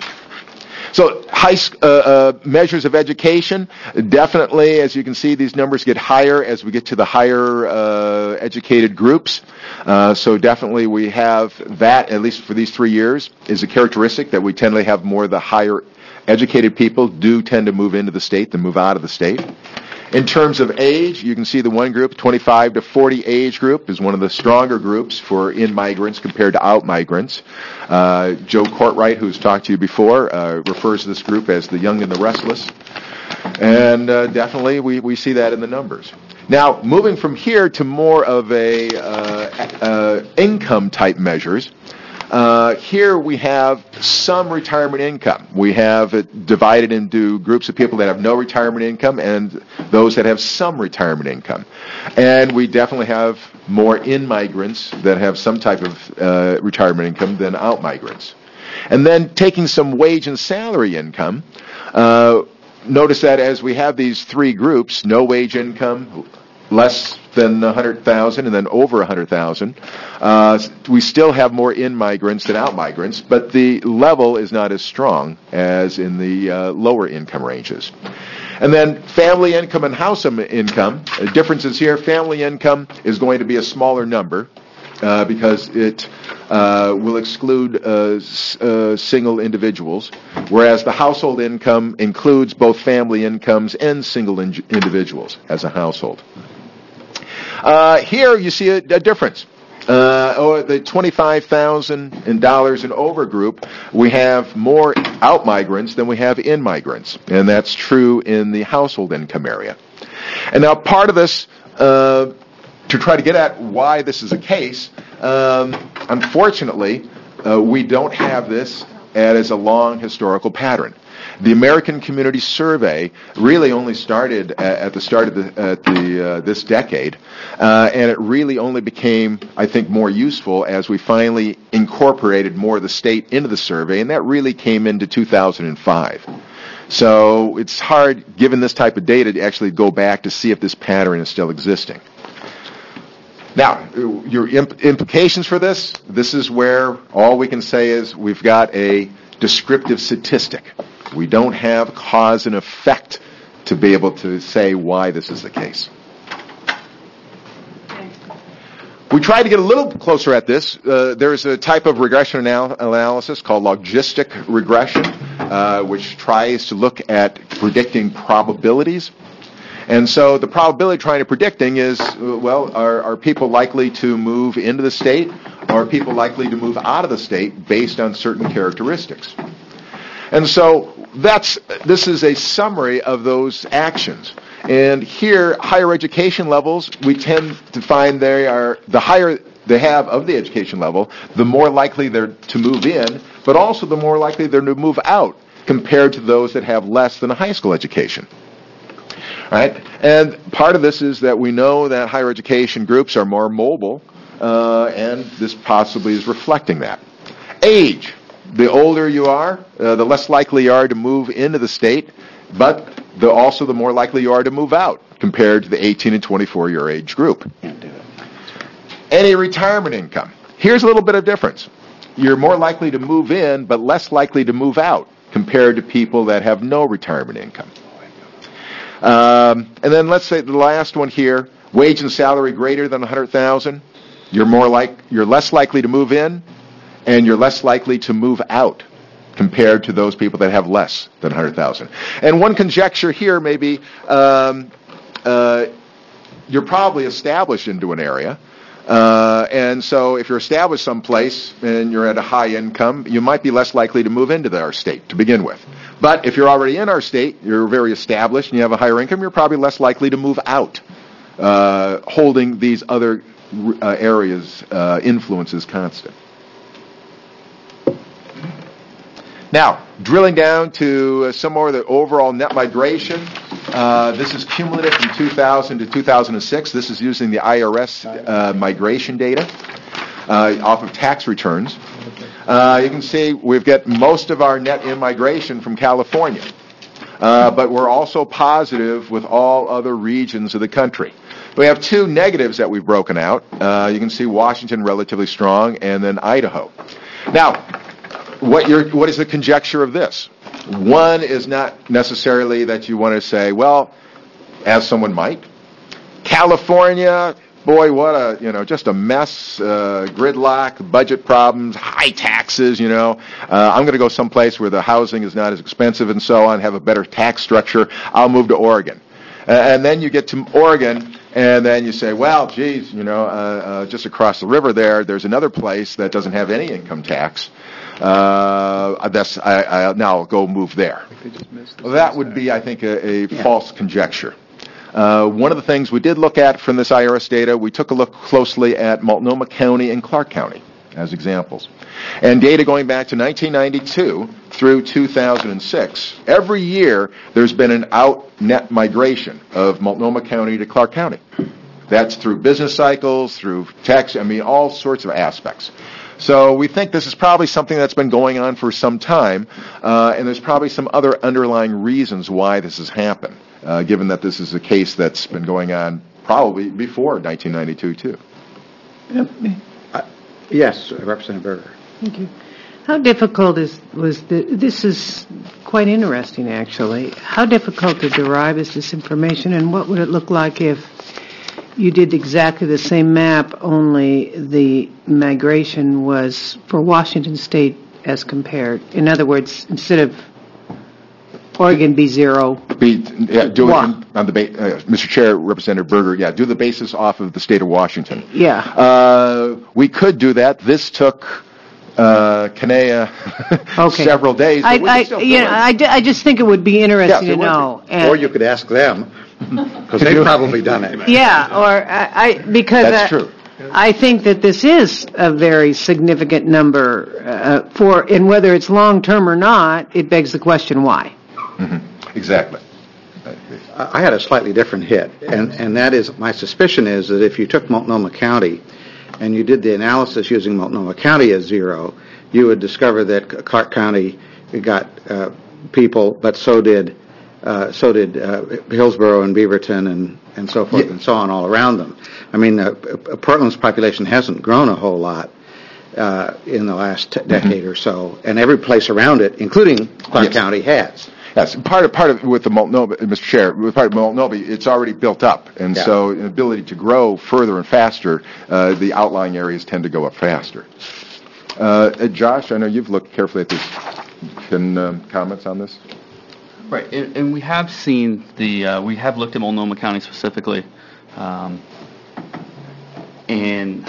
So high uh, uh, measures of education, definitely, as you can see, these numbers get higher as we get to the higher uh, educated groups. Uh, so definitely we have that, at least for these three years, is a characteristic that we tend to have more of the higher educated people do tend to move into the state than move out of the state. In terms of age, you can see the one group, twenty-five to forty age group, is one of the stronger groups for in-migrants compared to out-migrants. Uh, Joe Courtwright, who's talked to you before, uh, refers to this group as the young and the restless. And uh, definitely we, we see that in the numbers. Now, moving from here to more of a uh, uh, income-type measures, Uh, here we have some retirement income. We have it divided into groups of people that have no retirement income and those that have some retirement income. And we definitely have more in-migrants that have some type of uh, retirement income than out-migrants. And then taking some wage and salary income, uh, notice that as we have these three groups, no wage income, less than one hundred thousand and then over one hundred thousand, uh, we still have more in-migrants than out-migrants, but the level is not as strong as in the uh, lower income ranges. And then family income and household income, the differences here, family income is going to be a smaller number uh, because it uh, will exclude uh, s- uh, single individuals, whereas the household income includes both family incomes and single in- individuals as a household. Uh, here you see a, a difference. Uh, or the twenty-five thousand dollars and over group, we have more out-migrants than we have in-migrants. And that's true in the household income area. And now part of this, uh, to try to get at why this is a case, um, unfortunately, uh, we don't have this as a long historical pattern. The American Community Survey really only started at the start of the, at the uh, this decade, uh, and it really only became, I think, more useful as we finally incorporated more of the state into the survey, and that really came into two thousand five. So it's hard, given this type of data, to actually go back to see if this pattern is still existing. Now, your imp- implications for this, this is where all we can say is we've got a descriptive statistic. We don't have cause and effect to be able to say why this is the case. We tried to get a little closer at this. Uh, there's a type of regression anal- analysis called logistic regression, uh, which tries to look at predicting probabilities. And so the probability trying to predicting is, uh, well, are, are people likely to move into the state, or are people likely to move out of the state based on certain characteristics? And so that's, this is a summary of those actions. And here, higher education levels, we tend to find they are, the higher they have of the education level, the more likely they're to move in, but also the more likely they're to move out compared to those that have less than a high school education. Right? And part of this is that we know that higher education groups are more mobile, uh, and this possibly is reflecting that. Age. The older you are, uh, the less likely you are to move into the state, but the, also the more likely you are to move out compared to the eighteen and twenty-four year age group. Any retirement income. Here's a little bit of difference. You're more likely to move in, but less likely to move out compared to people that have no retirement income. Um, and then let's say the last one here, wage and salary greater than one hundred thousand dollars. You're more like you're less likely to move in, and you're less likely to move out compared to those people that have less than one hundred thousand dollars. And one conjecture here may be um, uh, you're probably established into an area. Uh, and so if you're established someplace and you're at a high income, you might be less likely to move into our state to begin with. But if you're already in our state, you're very established, and you have a higher income, you're probably less likely to move out, uh, holding these other uh, areas' uh, influences constant. Now, drilling down to uh, some more of the overall net migration. Uh, this is cumulative from two thousand to two thousand six. This is using the I R S uh, migration data uh, off of tax returns. Uh, you can see we've got most of our net immigration from California, uh, but we're also positive with all other regions of the country. We have two negatives that we've broken out. Uh, you can see Washington relatively strong, and then Idaho. Now, what, you're, what is the conjecture of this? One is not necessarily that you want to say, well, as someone might, California, boy, what a, you know, just a mess, uh, gridlock, budget problems, high taxes, you know. Uh, I'm going to go someplace where the housing is not as expensive and so on, have a better tax structure. I'll move to Oregon. Uh, and then you get to Oregon, and then you say, well, geez, you know, uh, uh, just across the river there, there's another place that doesn't have any income tax. Uh, that's, I, I, now I'll go move there. Well, that would be, I think, a, a yeah. false conjecture. Uh, one of the things we did look at from this I R S data, we took a look closely at Multnomah County and Clark County as examples. And data going back to nineteen ninety-two through two thousand six, every year there's been an out net migration of Multnomah County to Clark County. That's through business cycles, through tax, I mean, all sorts of aspects. So we think this is probably something that's been going on for some time, uh, and there's probably some other underlying reasons why this has happened, uh, given that this is a case that's been going on probably before nineteen ninety-two, too. Uh, yes, Representative Berger. Thank you. How difficult is was the, this is quite interesting, actually. How difficult to derive is this information, and what would it look like if you did exactly the same map, only the migration was for Washington State as compared? In other words, instead of Oregon be zero. Be, yeah, do it on, on the ba- uh, Mister Chair, Representative Berger. Yeah, do the basis off of the state of Washington. Yeah. Uh, we could do that. This took uh, Kanea okay. several days. I, I, you know, I, I just think it would be interesting yes, to know. And or you could ask them, because they've probably done it. Yeah, or I, I because that's I, true. I think that this is a very significant number uh, for, and whether it's long term or not, it begs the question why. Mm-hmm. Exactly. I had a slightly different hit, and, and that is, my suspicion is that if you took Multnomah County and you did the analysis using Multnomah County as zero, you would discover that Clark County got uh, people, but so did uh, so did uh, Hillsborough and Beaverton and, and so forth yeah. and so on all around them. I mean, uh, Portland's population hasn't grown a whole lot uh, in the last t- decade mm-hmm. or so, and every place around it, including Clark yes. County, has. Yes, part of part of with the Multnomah, Mister Chair, with part of Multnomah, it's already built up, and yeah. so an ability to grow further and faster, uh, the outlying areas tend to go up faster. Uh, Josh, I know you've looked carefully at this. Can um, comments on this? Right, and, and we have seen the, uh, we have looked at Multnomah County specifically, um, and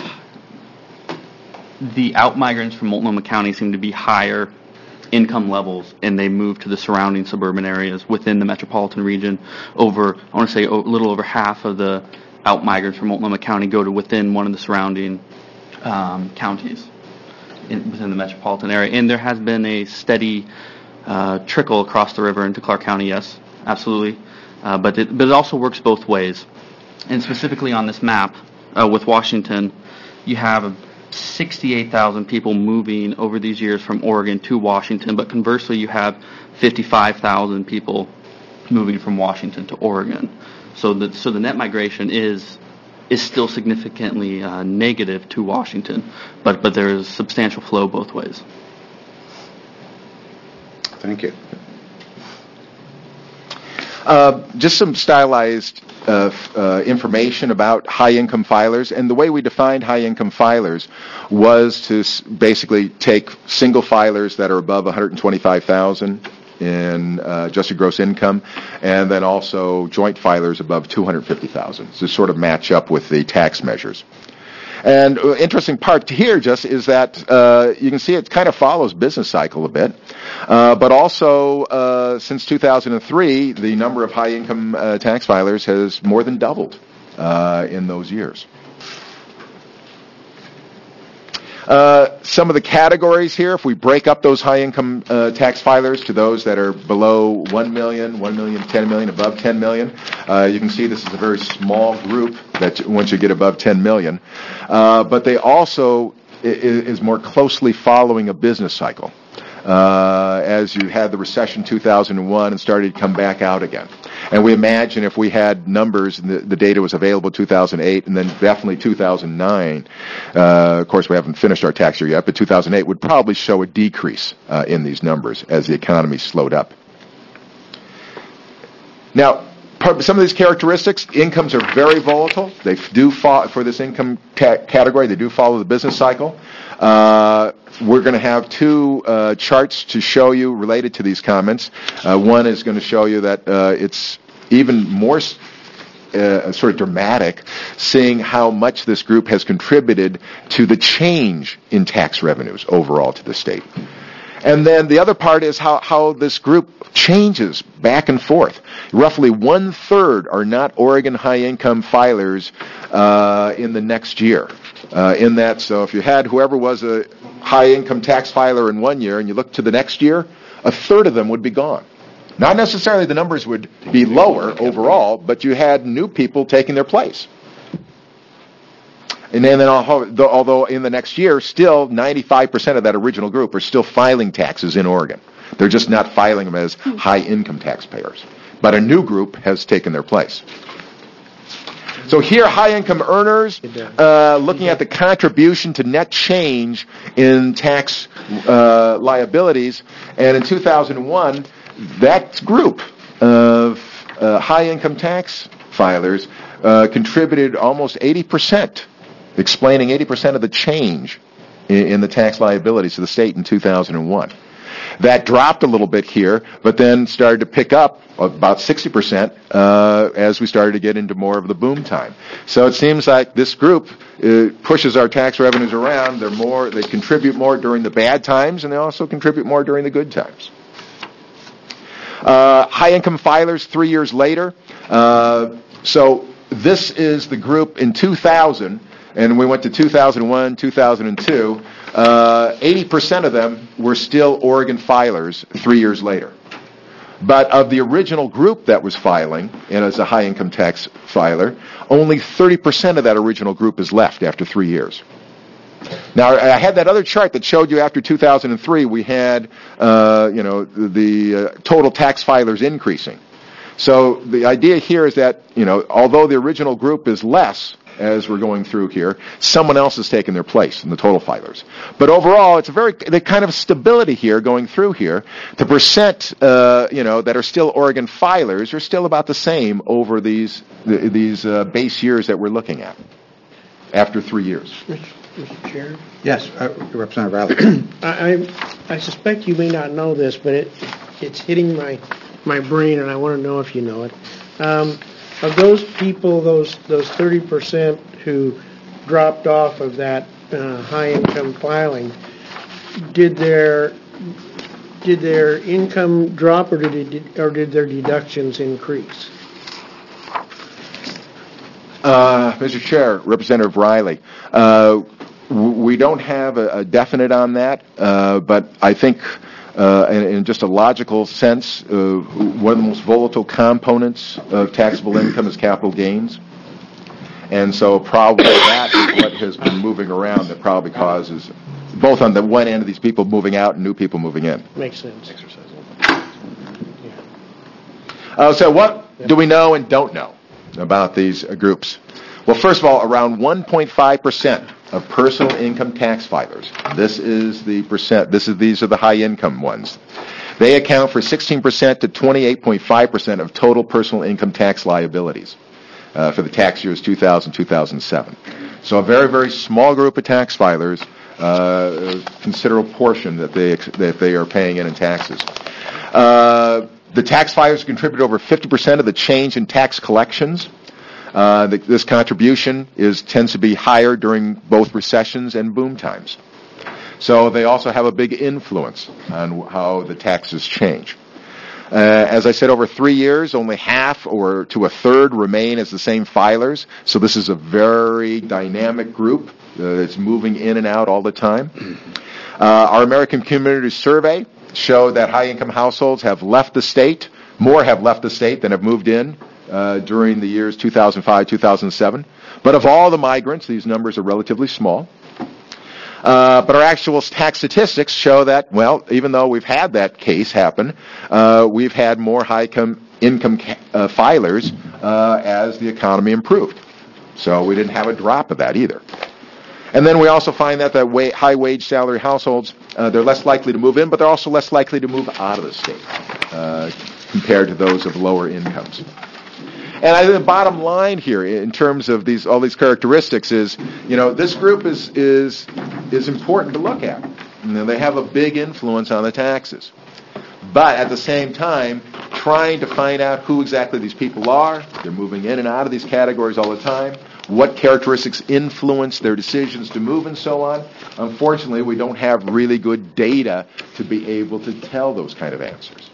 the outmigrants from Multnomah County seem to be higher income levels, and they move to the surrounding suburban areas within the metropolitan region. Over, I want to say, a little over half of the outmigrants from Multnomah County go to within one of the surrounding um, counties in, within the metropolitan area. And there has been a steady uh, trickle across the river into Clark County, yes, absolutely. Uh, but, it, but it also works both ways. And specifically on this map uh, with Washington, you have a sixty-eight thousand people moving over these years from Oregon to Washington, but conversely you have fifty-five thousand people moving from Washington to Oregon. So the, so the net migration is is still significantly uh, negative to Washington, but, but there is substantial flow both ways. Thank you. Uh, just some stylized uh, uh, information about high-income filers, and the way we defined high-income filers was to s- basically take single filers that are above one hundred twenty-five thousand dollars in uh, adjusted gross income, and then also joint filers above two hundred fifty thousand dollars to sort of match up with the tax measures. And uh, interesting part here just is that uh, you can see it kind of follows business cycle a bit, uh, but also uh, since two thousand three, the number of high-income uh, tax filers has more than doubled uh, in those years. Uh, some of the categories here, if we break up those high-income uh, tax filers to those that are below one million, one million, ten million, above ten million, uh, you can see this is a very small group that once you get above ten million. Uh, but they also i- is more closely following a business cycle. Uh, as you had the recession two thousand one and started to come back out again. And we imagine if we had numbers, and the, the data was available two thousand eight and then definitely two thousand nine, uh, of course we haven't finished our tax year yet, but two thousand eight would probably show a decrease uh, in these numbers as the economy slowed up. Now, part, some of these characteristics, incomes are very volatile. They do fall, for this income ta- category, they do follow the business cycle. Uh, we're going to have two uh, charts to show you related to these comments. Uh, one is going to show you that uh, it's even more uh, sort of dramatic seeing how much this group has contributed to the change in tax revenues overall to the state. And then the other part is how, how this group changes back and forth. Roughly one-third are not Oregon high-income filers uh, in the next year. Uh, in that, so if you had whoever was a high-income tax filer in one year and you look to the next year, a third of them would be gone. Not necessarily the numbers would be lower overall, but you had new people taking their place. And then, although in the next year, still ninety-five percent of that original group are still filing taxes in Oregon. They're just not filing them as high-income taxpayers. But a new group has taken their place. So here, high-income earners, uh, looking at the contribution to net change in tax uh, liabilities, and in two thousand one, that group of uh, high-income tax filers uh, contributed almost eighty percent, explaining eighty percent of the change in, in the tax liabilities to the state in two thousand one. That dropped a little bit here, but then started to pick up about sixty percent uh, as we started to get into more of the boom time. So it seems like this group uh, pushes our tax revenues around. They're more, they contribute more during the bad times, and they also contribute more during the good times. Uh, high-income filers three years later. Uh, so this is the group in two thousand, and we went to two thousand one, two thousand two. Uh, eighty percent of them were still Oregon filers three years later. But of the original group that was filing, and as a high-income tax filer, only thirty percent of that original group is left after three years. Now, I had that other chart that showed you after two thousand three we had, uh, you know, the, the uh, total tax filers increasing. So the idea here is that, you know, although the original group is less as we're going through here, someone else has taken their place in the total filers. But overall, it's a very, the kind of stability here going through here. The percent, uh, you know, that are still Oregon filers are still about the same over these, these uh, base years that we're looking at after three years. Mister Chair? Yes, uh, Representative Riley. I, I I suspect you may not know this, but it it's hitting my my brain, and I want to know if you know it. Um, of those people, those those thirty percent who dropped off of that uh, high income filing, did their did their income drop, or did it, or did their deductions increase? Uh, Mister Chair, Representative Riley, uh, w- we don't have a, a definite on that, uh, but I think uh, in, in just a logical sense, uh, one of the most volatile components of taxable income is capital gains. And so probably that is what has been moving around that probably causes, both on the one end of these people moving out and new people moving in. Makes sense. Uh, so what do we know and don't know about these uh, groups? Well, first of all, around one point five percent of personal income tax filers, this is the percent, this is, these are the high income ones. They account for sixteen percent to twenty-eight point five percent of total personal income tax liabilities uh, for the tax years two thousand, two thousand seven. So a very, very small group of tax filers, uh, a considerable portion that they, that they are paying in in taxes. Uh, The tax filers contribute over fifty percent of the change in tax collections. Uh, the, this contribution is tends to be higher during both recessions and boom times. So they also have a big influence on how the taxes change. Uh, as I said, over three years, only half or to a third remain as the same filers. So this is a very dynamic group uh, that's moving in and out all the time. Uh, our American Community Survey show that high-income households have left the state, more have left the state than have moved in uh, during the years two thousand five, two thousand seven. But of all the migrants, these numbers are relatively small. Uh, but our actual tax statistics show that, well, even though we've had that case happen, uh, we've had more high-income income ca- uh, filers uh, as the economy improved. So we didn't have a drop of that either. And then we also find that the wa- high-wage salary households, uh, they're less likely to move in, but they're also less likely to move out of the state uh, compared to those of lower incomes. And I think the bottom line here, in terms of these all these characteristics, is you know this group is is is important to look at. You know, they have a big influence on the taxes, but at the same time, trying to find out who exactly these people are. They're moving in and out of these categories all the time. What characteristics influence their decisions to move and so on. Unfortunately, we don't have really good data to be able to tell those kind of answers.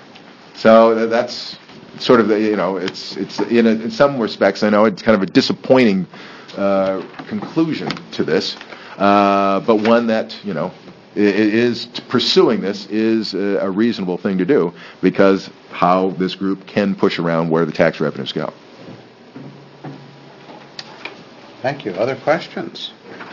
So that's sort of the, you know, it's, it's in, a, in some respects, I know it's kind of a disappointing uh, conclusion to this, uh, but one that, you know, it is pursuing this is a, a reasonable thing to do because how this group can push around where the tax revenues go. Thank you. Other questions?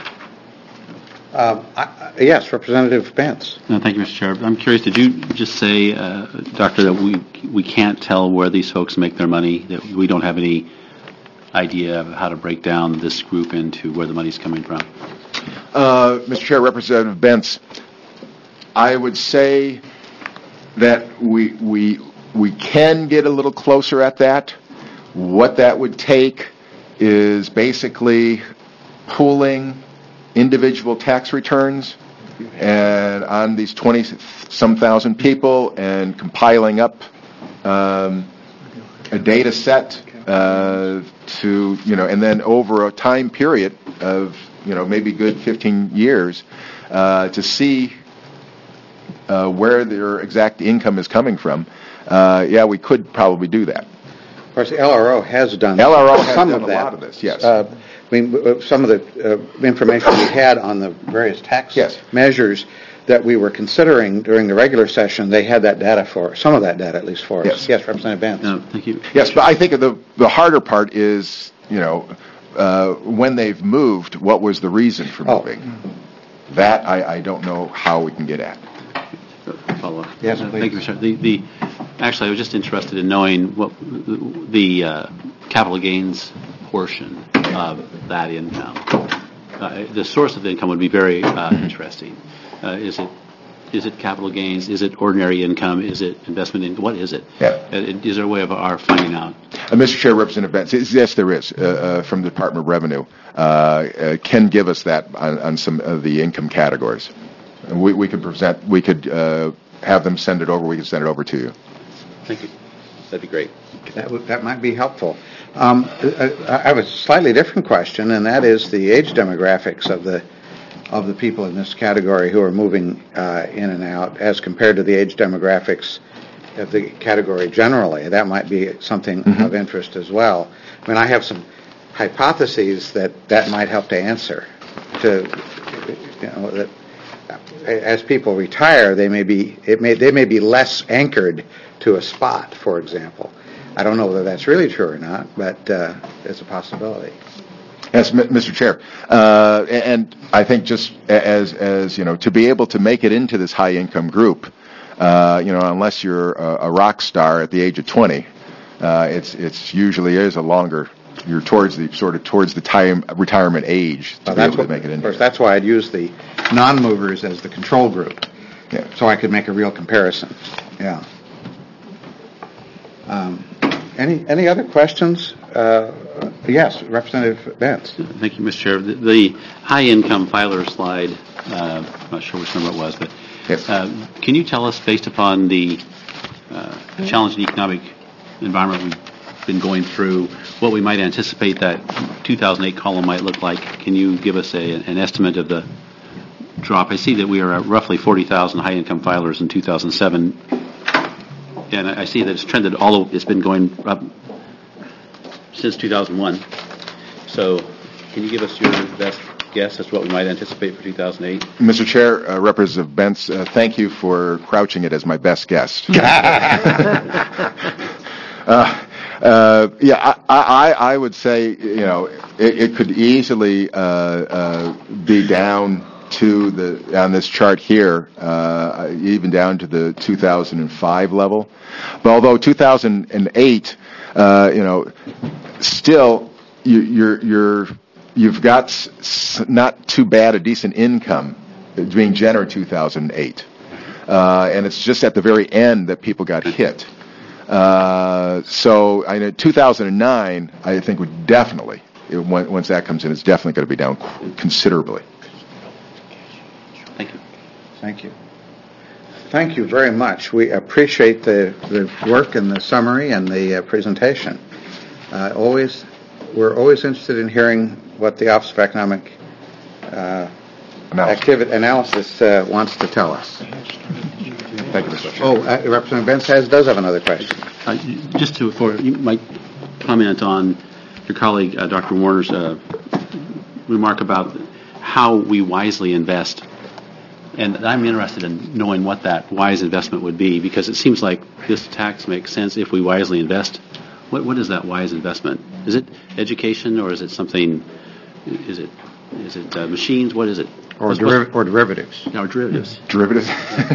Um, I, I, yes, Representative Bentz. No, thank you, Mister Chair. I'm curious, did you just say, uh, Doctor, that we we can't tell where these folks make their money, that we don't have any idea of how to break down this group into where the money's coming from? Uh, Mister Chair, Representative Bentz, I would say that we we we can get a little closer at that. What that would take is basically pooling individual tax returns and on these twenty some thousand people and compiling up um, a data set uh, to, you know, and then over a time period of, you know, maybe good fifteen years uh, to see uh, where their exact income is coming from. Uh, yeah, we could probably do that. Of course, the L R O has done L R O has some done of a that. lot of this, yes. Uh, I mean, w- w- some of the uh, information we had on the various tax Yes. measures that we were considering during the regular session, they had that data for, some of that data at least for us. Yes. Yes, Representative Bentz. No, thank you. Yes, but I think the the harder part is, you know, uh, when they've moved, what was the reason for Oh. moving? That I, I don't know how we can get at. Follow up. Yes, Uh, please. Thank you, Mister Chair. The, the, actually, I was just interested in knowing what the uh, capital gains portion of that income. Uh, the source of the income would be very uh, interesting. Uh, is it is it capital gains? Is it ordinary income? Is it investment income? What is it? Yeah. Uh, is there a way of our finding out? Uh, Mister Chair, Representative Bentz, yes, there is, uh, uh, from the Department of Revenue. Uh, uh, can give us that on, on some of the income categories. And we, we could present, we could uh, have them send it over, we could send it over to you. Thank you. That'd be great. That would, that might be helpful. Um, I, I have a slightly different question, and that is the age demographics of the of the people in this category who are moving uh, in and out, as compared to the age demographics of the category generally. That might be something mm-hmm. of interest as well. I mean, I have some hypotheses that that might help to answer. To you know that as people retire, they may be it may they may be less anchored to a spot, for example. I don't know whether that's really true or not, but uh, it's a possibility. Yes, Mister Chair, uh, and I think just as as you know, to be able to make it into this high income group, uh, you know, unless you're a, a rock star at the age of twenty, uh, it's it's usually is a longer. You're towards the sort of towards the time retirement age to well, be that's able what, to make it in. Of course, that's why I'd use the non-movers as the control group, yeah. So I could make a real comparison. Yeah. Um, any any other questions? Uh, yes, Representative Bentz. Thank you, Mister Chair. The, the high-income filer slide, uh, I'm not sure which number it was, but yes. uh, can you tell us, based upon the uh, challenging economic environment we've been going through, what we might anticipate that two thousand eight column might look like? Can you give us a, an estimate of the drop? I see that we are at roughly forty thousand high-income filers in two thousand seven. And I see that it's trended all. It's been going up since two thousand one. So, can you give us your best guess as to what we might anticipate for two thousand eight? Mister Chair, uh, Representative Bentz, uh, thank you for crouching it as my best guess. uh, uh, yeah, I, I, I would say, you know, it, it could easily uh, uh, be down to the on this chart here, uh, even down to the two thousand five level. But although two thousand eight, uh, you know, still you, you're you're you've got s- not too bad a decent income being generated in two thousand eight, uh, and it's just at the very end that people got hit. Uh, so I know two thousand nine, I think would definitely, it, once that comes in, it's definitely going to be down considerably. Thank you. Thank you. Thank you very much. We appreciate the, the work and the summary and the uh, presentation. Uh, always, we're always interested in hearing what the Office of Economic uh, Activity Analysis uh, wants to tell us. Thank you, Mister Chair. Oh, uh, Representative Bentz has, does have another question. Uh, just to, for you might comment on your colleague, uh, Doctor Warner's uh, remark about how we wisely invest. And I'm interested in knowing what that wise investment would be, because it seems like this tax makes sense if we wisely invest. What What is that wise investment? Is it education, or is it something? Is it is it uh, machines? What is it? Or, deriv- or derivatives? No, derivatives. Derivatives.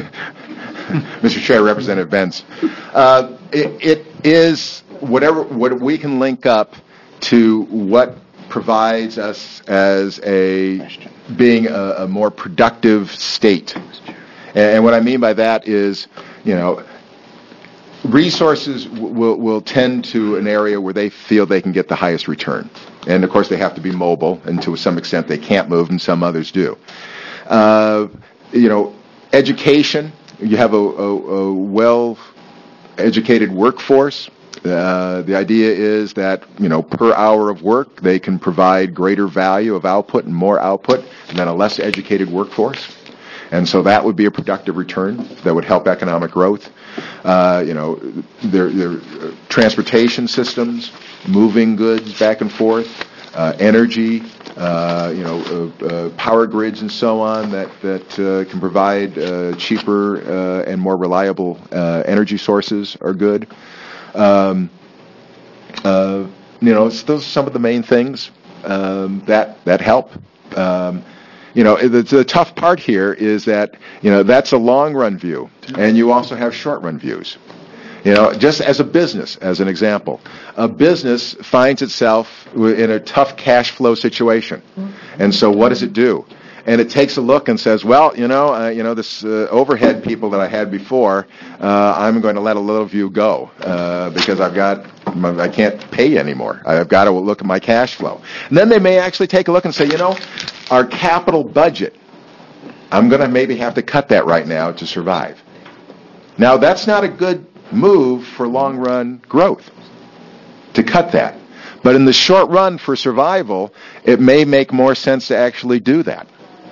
Mister Chair, Representative Bentz. Uh, it, it is whatever what we can link up to what provides us as a being a, a more productive state. And, and what I mean by that is, you know, resources w- will will tend to an area where they feel they can get the highest return. And of course they have to be mobile, and to some extent they can't move, and some others do. Uh, you know, education, you have a, a, a well-educated workforce. Uh, the idea is that, you know, per hour of work, they can provide greater value of output and more output than a less educated workforce. And so that would be a productive return that would help economic growth. Uh, you know, their, their uh, transportation systems, moving goods back and forth, uh, energy, uh, you know, uh, uh, power grids and so on that, that uh, can provide uh, cheaper uh, and more reliable uh, energy sources are good. Um, uh, you know, it's those are some of the main things um, that that help. Um, you know, the, the tough part here is that, you know, that's a long-run view, and you also have short-run views. You know, just as a business, as an example, a business finds itself in a tough cash flow situation, and so what does it do? And it takes a look and says, well, you know, uh, you know, this uh, overhead people that I had before, uh, I'm going to let a little view go uh, because I've got, I can't pay anymore. I've got to look at my cash flow. And then they may actually take a look and say, you know, our capital budget, I'm going to maybe have to cut that right now to survive. Now, that's not a good move for long-run growth, to cut that. But in the short run for survival, it may make more sense to actually do that.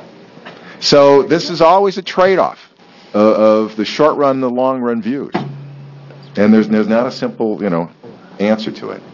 So this is always a trade-off uh, of the short run and the long run views. And there's there's not a simple, you know, answer to it.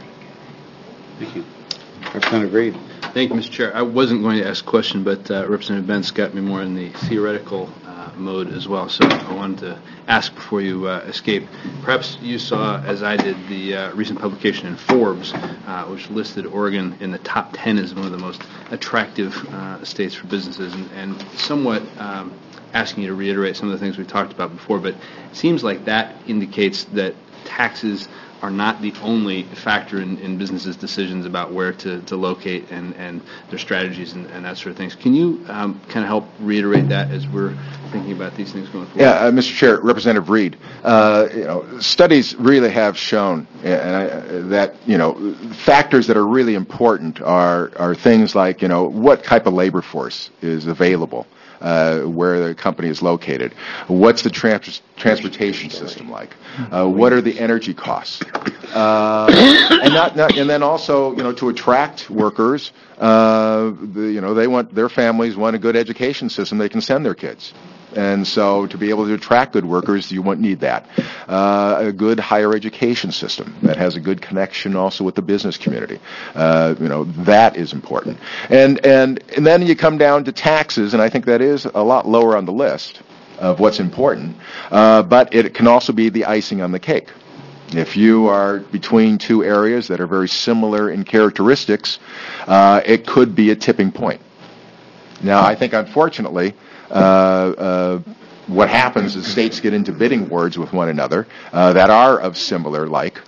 Thank you. Representative Reed. Thank you, Mister Chair. I wasn't going to ask a question, but uh, Representative Bentz got me more in the theoretical uh, mode as well, so I wanted to ask before you uh, escape. Perhaps you saw, as I did, the uh, recent publication in Forbes, uh, which listed Oregon in the top ten as one of the most attractive uh, states for businesses, and, and somewhat um, asking you to reiterate some of the things we've talked about before, but it seems like that indicates that taxes are not the only factor in, in businesses' decisions about where to, to locate and, and their strategies and, and that sort of things. Can you um, kind of help reiterate that as we're thinking about these things going forward? Yeah, uh, Mister Chair, Representative Reed, uh, you know, studies really have shown and I, that, you know, factors that are really important are, are things like, you know, what type of labor force is available. Uh, where the company is located. What's the trans- transportation system like? Uh, what are the energy costs? Uh, and not, not, and then also, you know, to attract workers, uh, the, you know, they want their families want a good education system they can send their kids. And so to be able to attract good workers, you won't need that. Uh, a good higher education system that has a good connection also with the business community. Uh, you know, that is important. And, and, and then you come down to taxes, and I think that is a lot lower on the list of what's important. Uh, but it can also be the icing on the cake. If you are between two areas that are very similar in characteristics, uh, it could be a tipping point. Now, I think unfortunately, Uh, uh, what happens is states get into bidding wars with one another uh, that are of similar like,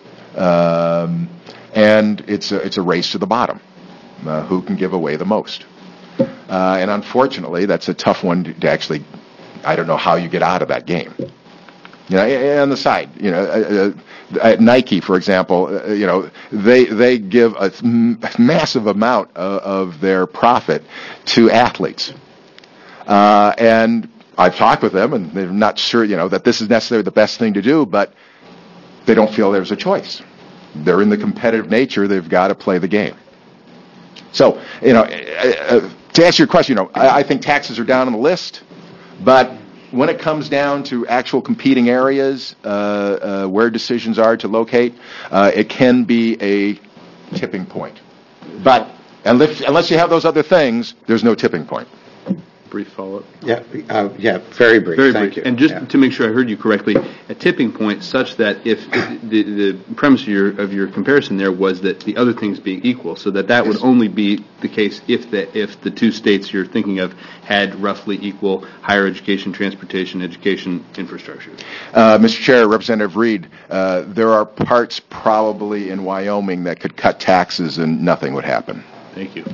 um, and it's a, it's a race to the bottom. Uh, who can give away the most? Uh, and unfortunately, that's a tough one to, to actually. I don't know how you get out of that game. You know, on the side, you know, uh, uh, Nike, for example, uh, you know, they they give a m- massive amount of, of their profit to athletes. Uh, and I've talked with them, and they're not sure, you know, that this is necessarily the best thing to do, but they don't feel there's a choice. They're in the competitive nature. They've got to play the game. So, you know, uh, to answer your question, you know, I, I think taxes are down on the list, but when it comes down to actual competing areas uh, uh, where decisions are to locate, uh, it can be a tipping point. But unless, unless you have those other things, there's no tipping point. Brief follow-up. Yeah, uh, yeah, very brief. Very Thank brief. you. And just yeah. to make sure I heard you correctly, a tipping point such that if the, the premise of your, of your comparison there was that the other things being equal, so that that yes. would only be the case if the if the two states you're thinking of had roughly equal higher education, transportation, education infrastructure. Uh, Mister Chair, Representative Reed, uh, there are parts probably in Wyoming that could cut taxes and nothing would happen. Thank you.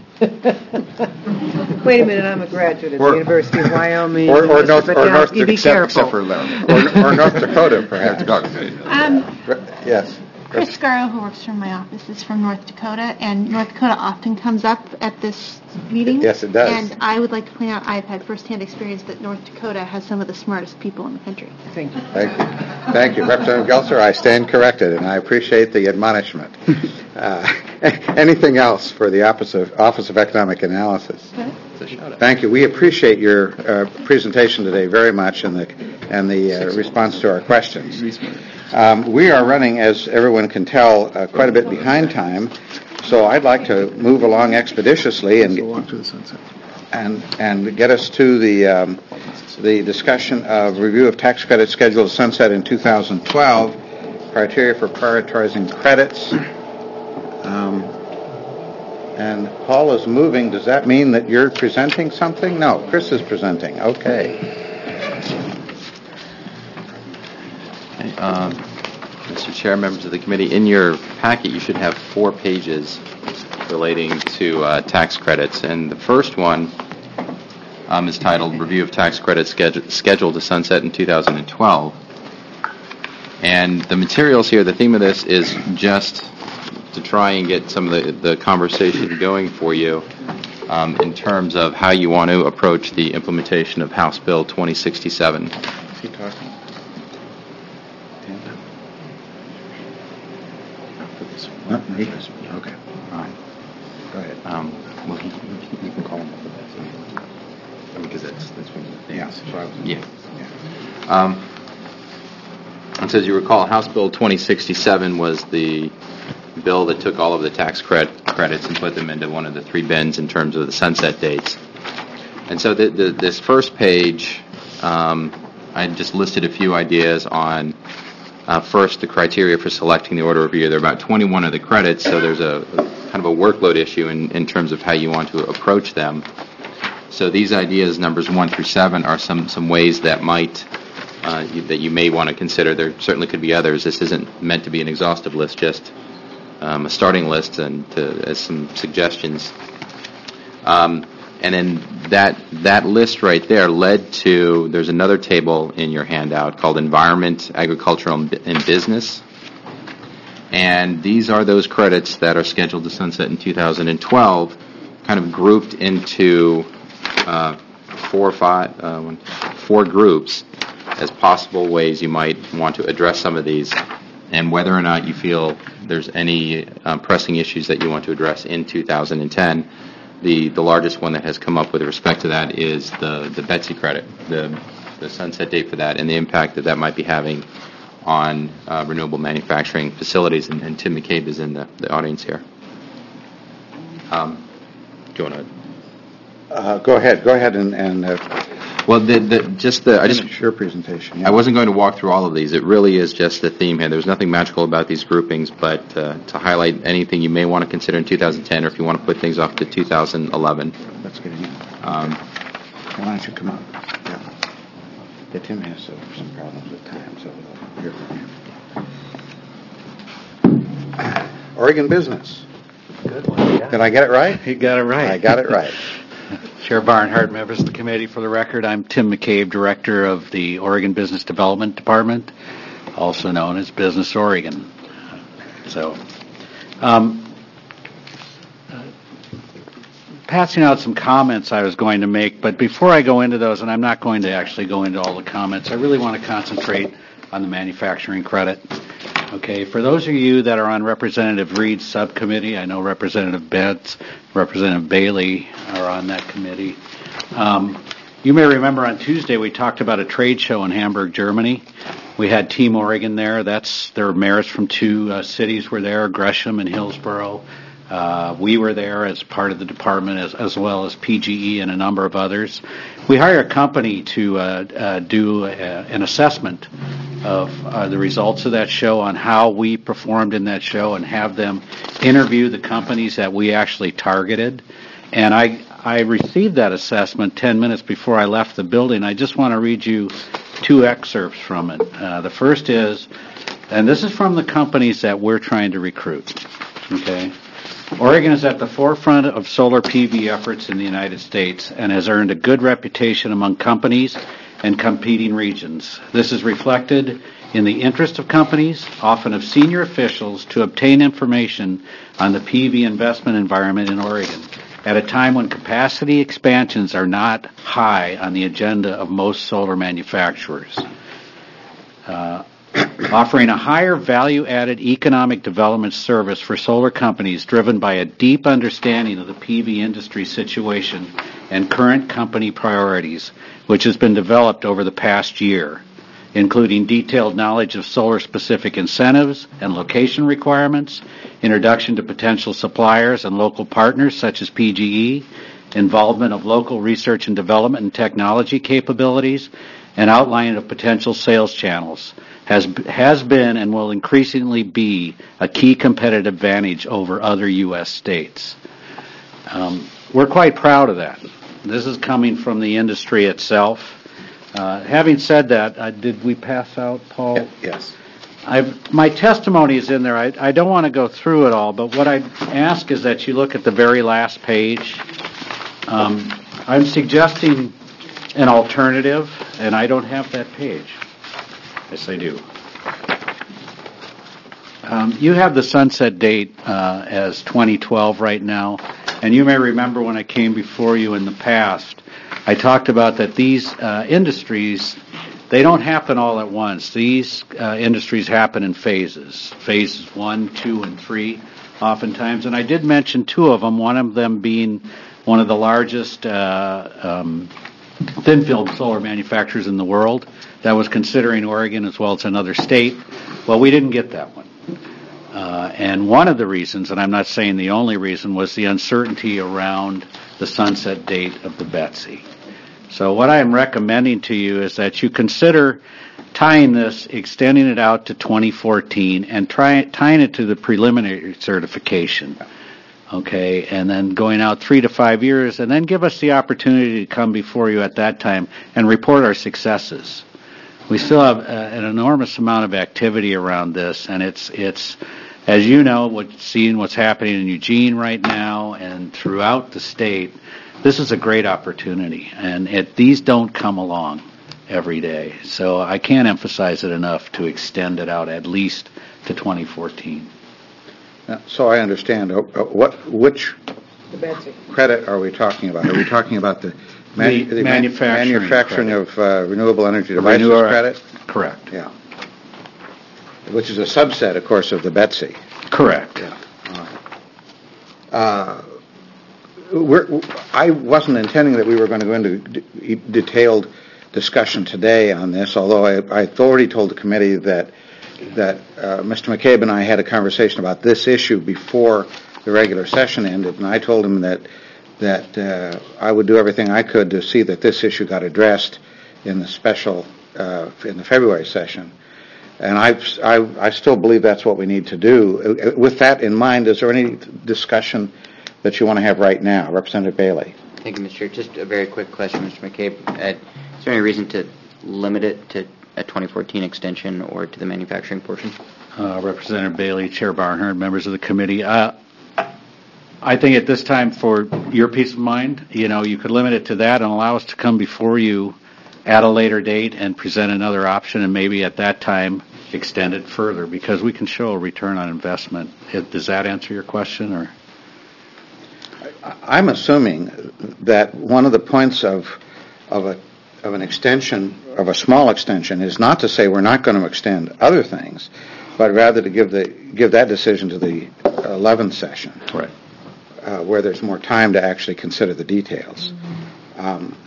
Wait a minute, I'm a graduate of Or- the University of Wyoming. Or, or North, but or now North you be except, careful. except for Laramie. or, or North Dakota, perhaps. Um, Yes. Chris Scarrow, who works from my office, is from North Dakota, and North Dakota often comes up at this meeting. Yes, it does. And I would like to point out I've had firsthand experience that North Dakota has some of the smartest people in the country. Thank you. Thank you. Thank you. Representative Gelser, I stand corrected, and I appreciate the admonishment. Uh, anything else for the Office of, Office of Economic Analysis? Thank you. We appreciate your uh, presentation today very much and the, and the uh, response to our questions. Um, we are running, as everyone can tell, uh, quite a bit behind time, so I'd like to move along expeditiously and and and get us to the um, the discussion of review of tax credit schedule to sunset in two thousand twelve, criteria for prioritizing credits. Um, and Paul is moving. Does that mean that you're presenting something? No, Chris is presenting. Okay. Um, Mister Chair, members of the committee, in your packet you should have four pages relating to uh, tax credits, and the first one um, is titled Review of Tax Credits Schedule, Scheduled to Sunset in two thousand twelve. And the materials here, the theme of this is just to try and get some of the, the conversation going for you um, in terms of how you want to approach the implementation of House Bill twenty sixty-seven. Is he talking? No, he- Okay, all right. Go ahead. Um, well, you, you can call them up with that, because that's, that's one of the things. Yeah, so I was- Yeah. Um, and so as you recall, House Bill twenty sixty-seven was the bill that took all of the tax cred- credits and put them into one of the three bins in terms of the sunset dates. And so the, the, this first page, um, I just listed a few ideas on, uh, first, the criteria for selecting the order of year. There are about twenty-one of the credits, so there's a, a kind of a workload issue in, in terms of how you want to approach them. So these ideas, numbers one through seven, are some, some ways that might uh, you, that you may want to consider. There certainly could be others. This isn't meant to be an exhaustive list, just um, a starting list and to, as some suggestions. Um, and then that that list right there led to, there's another table in your handout called Environment, Agricultural, and Bu- and Business. And these are those credits that are scheduled to sunset in two thousand twelve, kind of grouped into uh, four or five, uh, one, four groups as possible ways you might want to address some of these, and whether or not you feel there's any um, pressing issues that you want to address in two thousand ten. The the largest one that has come up with respect to that is the, the Betsy credit, the the sunset date for that, and the impact that that might be having on uh, renewable manufacturing facilities. And, and Tim McCabe is in the, the audience here. Um, do you want to? Uh, Go ahead, go ahead and, and uh, Well, the, the, just the I just finish your presentation. yeah. I wasn't going to walk through all of these. It really is just the theme here. There's nothing magical about these groupings, but uh, to highlight anything you may want to consider in two thousand ten, or if you want to put things off to two thousand eleven. Let's get in. Um, Why don't you come up? Yeah. Yeah, Tim has uh, some problems with time, so we'll hear from him. Oregon Business. Good one, yeah. Did I get it right? You got it right. I got it right. Chair Barnhart, members of the committee, for the record, I'm Tim McCabe, Director of the Oregon Business Development Department, also known as Business Oregon. So, um, uh, passing out some comments I was going to make, but before I go into those, and I'm not going to actually go into all the comments, I really want to concentrate on the manufacturing credit. Okay, for those of you that are on Representative Reed's subcommittee, I know Representative Betts, Representative Bailey are on that committee. Um, you may remember on Tuesday we talked about a trade show in Hamburg, Germany. We had Team Oregon there. That's their mayors from two uh, cities were there, Gresham and Hillsborough. Uh, we were there as part of the department, as, as well as P G E and a number of others. We hired a company to uh, uh, do a, an assessment of uh, the results of that show, on how we performed in that show, and have them interview the companies that we actually targeted. And I, I received that assessment ten minutes before I left the building. I just want to read you two excerpts from it. Uh, the first is, and this is from the companies that we're trying to recruit, okay? Oregon is at the forefront of solar P V efforts in the United States and has earned a good reputation among companies and competing regions. This is reflected in the interest of companies, often of senior officials, to obtain information on the P V investment environment in Oregon at a time when capacity expansions are not high on the agenda of most solar manufacturers. Uh, offering a higher value-added economic development service for solar companies driven by a deep understanding of the P V industry situation and current company priorities, which has been developed over the past year, including detailed knowledge of solar-specific incentives and location requirements, introduction to potential suppliers and local partners such as P G E, involvement of local research and development and technology capabilities, and outlining of potential sales channels, has has been and will increasingly be a key competitive advantage over other U S states. Um, we're quite proud of that. This is coming from the industry itself. Uh, having said that, uh, did we pass out, Paul? Yes. I've, my testimony is in there. I, I don't want to go through it all, but what I ask is that you look at the very last page. Um, I'm suggesting an alternative, and I don't have that page. Yes, I do. Um, you have the sunset date uh, as twenty twelve right now, and you may remember when I came before you in the past, I talked about that these uh, industries they don't happen all at once. These uh, industries happen in phases, phases one, two, and three oftentimes. And I did mention two of them, one of them being one of the largest uh, um, thin-film solar manufacturers in the world that was considering Oregon as well as another state. Well, we didn't get that one. Uh, and one of the reasons, and I'm not saying the only reason, was the uncertainty around the sunset date of the Betsy. So what I am recommending to you is that you consider tying this, extending it out to twenty fourteen, and try, tying it to the preliminary certification. Okay, and then going out three to five years, and then give us the opportunity to come before you at that time and report our successes. We still have uh, an enormous amount of activity around this, and it's it's, as you know, what, seeing what's happening in Eugene right now and throughout the state, this is a great opportunity, and it, these don't come along every day. So I can't emphasize it enough to extend it out at least to twenty fourteen. Uh, So I understand, uh, uh, what, which credit are we talking about? Are we talking about the manu- The the man- manufacturing manufacturing credit. of uh, renewable energy devices Renew- credit? Correct. Yeah. Which is a subset, of course, of the Betsy. Correct. Yeah. All right. Uh, we're, I wasn't intending that we were going to go into d- detailed discussion today on this, although I, I already told the committee that that uh, Mister McCabe and I had a conversation about this issue before the regular session ended, and I told him that that uh, I would do everything I could to see that this issue got addressed in the special uh, in the February session. And I, I, I still believe that's what we need to do. With that in mind, is there any discussion that you want to have right now? Representative Bailey. Thank you, Mister Chair. Just a very quick question, Mister McCabe. Uh, is there any reason to limit it to a twenty fourteen extension or to the manufacturing portion? Uh, Representative Bailey, Chair Barnhart, members of the committee. Uh, I think at this time, for your peace of mind, you know, you could limit it to that and allow us to come before you at a later date and present another option, and maybe at that time extend it further, because we can show a return on investment. It, does that answer your question, or? I'm assuming that one of the points of of a of an extension, of a small extension, is not to say we're not going to extend other things, but rather to give the give that decision to the eleventh session, right, uh, where there's more time to actually consider the details. Um,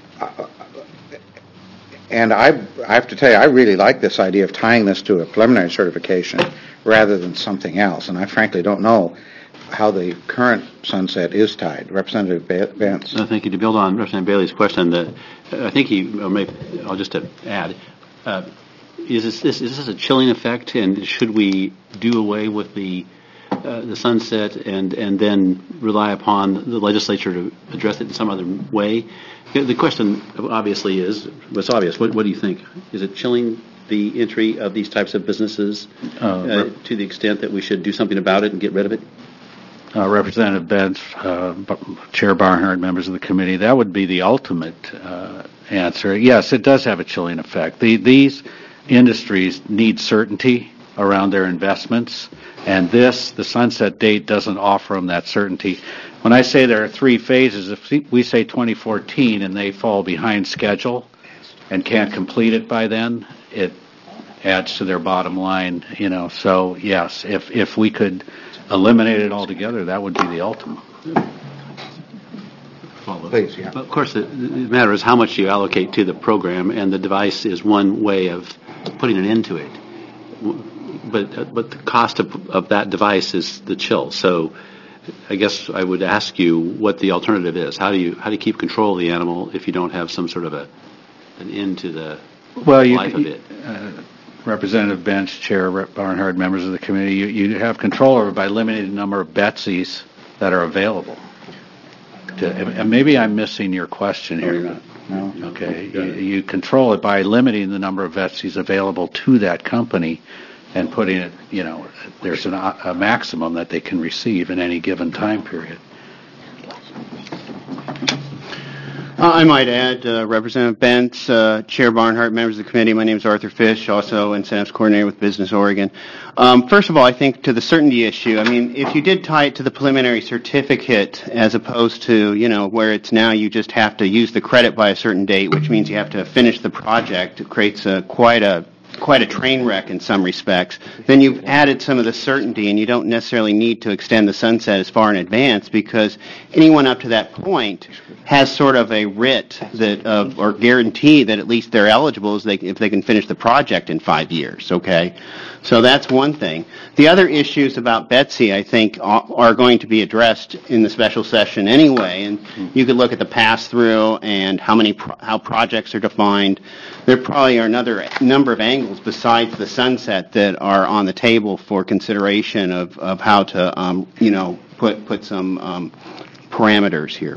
and I, I have to tell you, I really like this idea of tying this to a preliminary certification rather than something else, and I frankly don't know how the current sunset is tied. Representative Vance. Uh, thank you. To build on Representative Bailey's question, the, uh, I think he, or maybe, I'll just add, uh, is this, this is this a chilling effect, and should we do away with the uh, the sunset and and then rely upon the legislature to address it in some other way? The question obviously is, what's obvious, what, what do you think? Is it chilling the entry of these types of businesses uh, uh, to the extent that we should do something about it and get rid of it? Uh, Representative Benz, uh, Chair Barnhart, members of the committee, that would be the ultimate uh, answer. Yes, it does have a chilling effect. The, these industries need certainty around their investments, and this, the sunset date, doesn't offer them that certainty. When I say there are three phases, if we say twenty fourteen and they fall behind schedule and can't complete it by then, it adds to their bottom line, you know. So, yes, if if we could eliminate it altogether, that would be the ultimate. Please, yeah. Of course, the, the matter is how much you allocate to the program, and the device is one way of putting an end to it. But uh, but the cost of, of that device is the chill. So I guess I would ask you what the alternative is. How do you how do you keep control of the animal if you don't have some sort of a an end to the well, you, life of it? Uh, Representative Bench, Chair Rep Barnhart, members of the committee, you, you have control over it by limiting the number of Betsies that are available. To, and maybe I'm missing your question here. No, you're not. No. Okay. You, you control it by limiting the number of Betsies available to that company and putting it, you know, there's an, a maximum that they can receive in any given time period. Uh, I might add, uh, Representative Bentz, uh, Chair Barnhart, members of the committee, my name is Arthur Fish, also incentives coordinator with Business Oregon. Um, first of all, I think to the certainty issue, I mean, if you did tie it to the preliminary certificate as opposed to, you know, where it's now you just have to use the credit by a certain date, which means you have to finish the project, it creates a, quite a quite a train wreck in some respects, then you've added some of the certainty and you don't necessarily need to extend the sunset as far in advance because anyone up to that point has sort of a writ that uh, or guarantee that at least they're eligible as they, if they can finish the project in five years, okay? So that's one thing. The other issues about Betsy, I think, are, are going to be addressed in the special session anyway, and you could look at the pass-through and how many pro- how projects are defined. There probably are another number of angles besides the sunset that are on the table for consideration of, of how to, um, you know, put put some um, parameters here.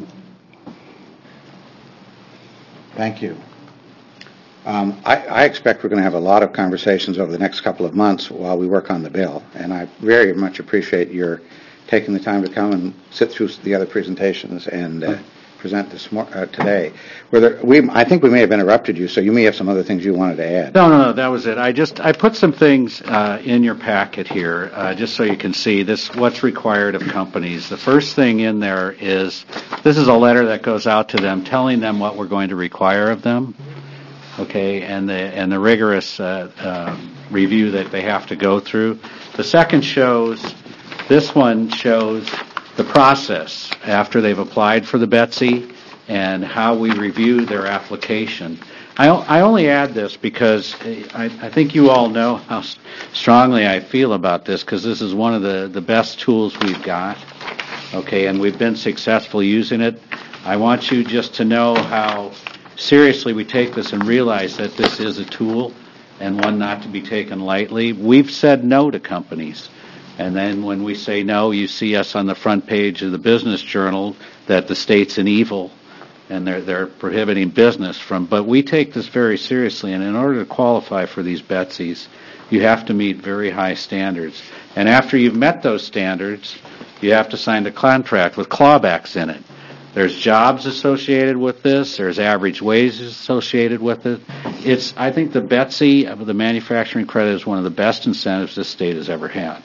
Thank you. Um, I, I expect we're going to have a lot of conversations over the next couple of months while we work on the bill, and I very much appreciate your taking the time to come and sit through the other presentations and uh, present this mor- uh, today. Were there, we, I think we may have interrupted you, so you may have some other things you wanted to add. No, no, no, that was it. I just, I put some things uh, in your packet here, uh, just so you can see this, what's required of companies. The first thing in there is, this is a letter that goes out to them telling them what we're going to require of them. Okay, and the and the rigorous uh, uh, review that they have to go through. The second shows, this one shows the process after they've applied for the Betsy and how we review their application. I, I only add this because I, I think you all know how strongly I feel about this because this is one of the, the best tools we've got. Okay, and we've been successful using it. I want you just to know how seriously we take this and realize that this is a tool and one not to be taken lightly. We've said no to companies. And then when we say no, you see us on the front page of the Business Journal that the state's an evil and they're, they're prohibiting business from. But we take this very seriously, and in order to qualify for these Betsies, you have to meet very high standards. And after you've met those standards, you have to sign a contract with clawbacks in it. There's jobs associated with this. There's average wages associated with it. It's, I think the Betsy of the manufacturing credit is one of the best incentives this state has ever had.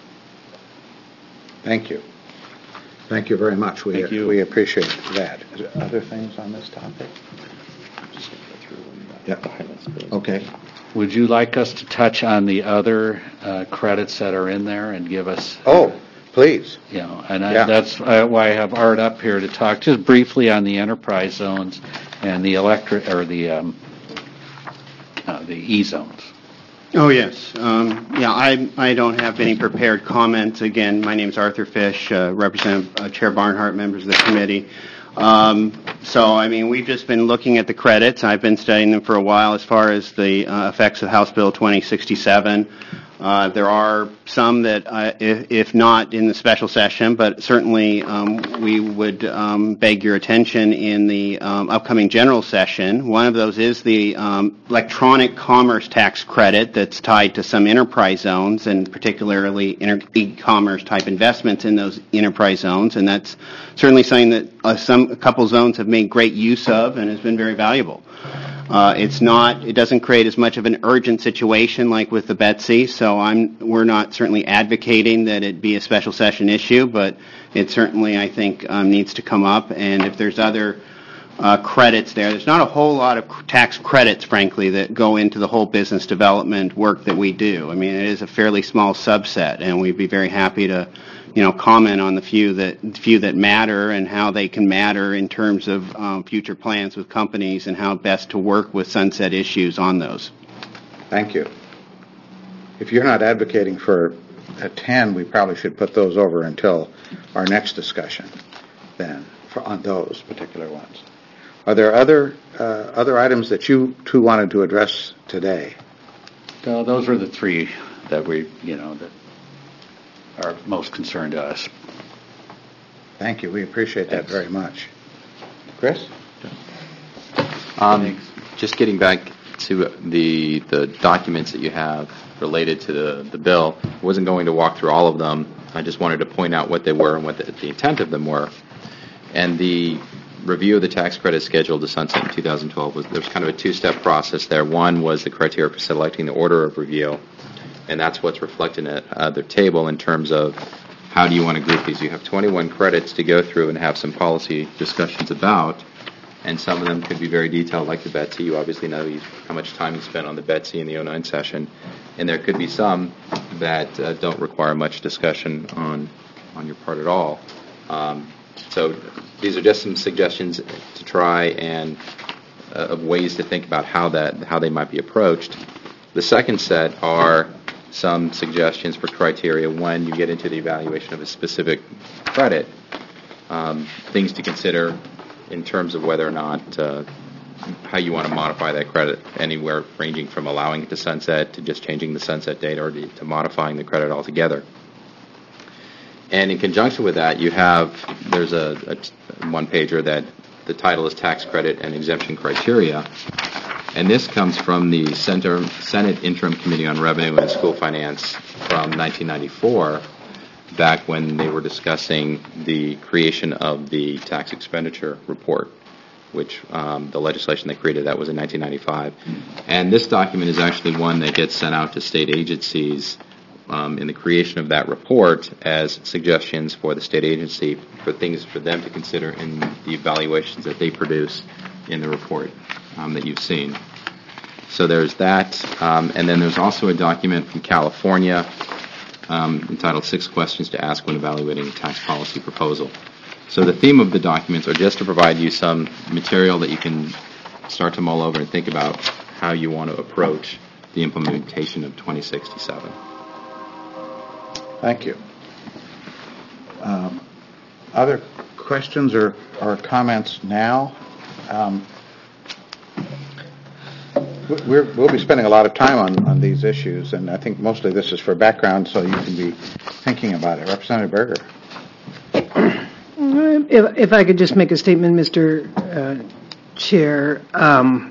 Thank you. Thank you very much. We, Thank you. we appreciate that. Is there other things on this topic? Yeah. Okay. Would you like us to touch on the other uh, credits that are in there and give us? Oh, please. You know, and I, Yeah. that's uh, why I have Art up here to talk just briefly on the enterprise zones and the electric or the um, uh, the E zones. Oh, yes. Um, yeah, I, I don't have any prepared comments. Again, my name is Arthur Fish, uh, Representative uh, Chair Barnhart, members of the committee. Um, so, I mean, we've just been looking at the credits. I've been studying them for a while as far as the uh, effects of House Bill twenty sixty-seven. Uh, there are some that, uh, if, if not in the special session, but certainly um, we would um, beg your attention in the um, upcoming general session. One of those is the um, electronic commerce tax credit that's tied to some enterprise zones, and particularly inter- e-commerce type investments in those enterprise zones, and that's certainly something that uh, some a couple zones have made great use of and has been very valuable. Uh, it's not, it doesn't create as much of an urgent situation like with the Betsy, so I'm, we're not certainly advocating that it be a special session issue, but it certainly, I think, um, needs to come up, and if there's other uh, credits there, there's not a whole lot of tax credits, frankly, that go into the whole business development work that we do. I mean, it is a fairly small subset, and we'd be very happy to you know, comment on the few that few that matter and how they can matter in terms of um, future plans with companies and how best to work with sunset issues on those. Thank you. If you're not advocating for a ten, we probably should put those over until our next discussion then for, on those particular ones. Are there other uh, other items that you two wanted to address today? So those are the three that we, you know, that are most concerned to us. Thank you. We appreciate that Thanks. very much. Chris? Um, just getting back to the the documents that you have related to the, the bill, I wasn't going to walk through all of them. I just wanted to point out what they were and what the, the intent of them were. And the review of the tax credit schedule to sunset in two thousand twelve, was there was kind of a two-step process there. One was the criteria for selecting the order of review, and that's what's reflected in uh, the table in terms of how do you want to group these. You have twenty-one credits to go through and have some policy discussions about, and some of them could be very detailed, like the Betsy. You obviously know you, how much time you spent on the Betsy in the oh nine session, and there could be some that uh, don't require much discussion on on your part at all. Um, so these are just some suggestions to try and uh, of ways to think about how that how they might be approached. The second set are some suggestions for criteria when you get into the evaluation of a specific credit, um, things to consider in terms of whether or not uh, how you want to modify that credit, anywhere ranging from allowing it to sunset to just changing the sunset date or to, to modifying the credit altogether. And in conjunction with that, you have, there's a, a t- one-pager that the title is Tax Credit and Exemption Criteria. And this comes from the Center, Senate Interim Committee on Revenue and School Finance from nineteen ninety-four, back when they were discussing the creation of the tax expenditure report, which um, the legislation they created, that was in nineteen ninety-five. And this document is actually one that gets sent out to state agencies um, in the creation of that report as suggestions for the state agency for things for them to consider in the evaluations that they produce in the report um, that you've seen. So there's that, um, and then there's also a document from California um, entitled Six Questions to Ask When Evaluating a Tax Policy Proposal. So the theme of the documents are just to provide you some material that you can start to mull over and think about how you want to approach the implementation of twenty sixty-seven. Thank you. Um, other questions or, or comments now? Um, we're, we'll be spending a lot of time on, on these issues, and I think mostly this is for background so you can be thinking about it. Representative Berger. If, if I could just make a statement, Mister Uh, Chair, um,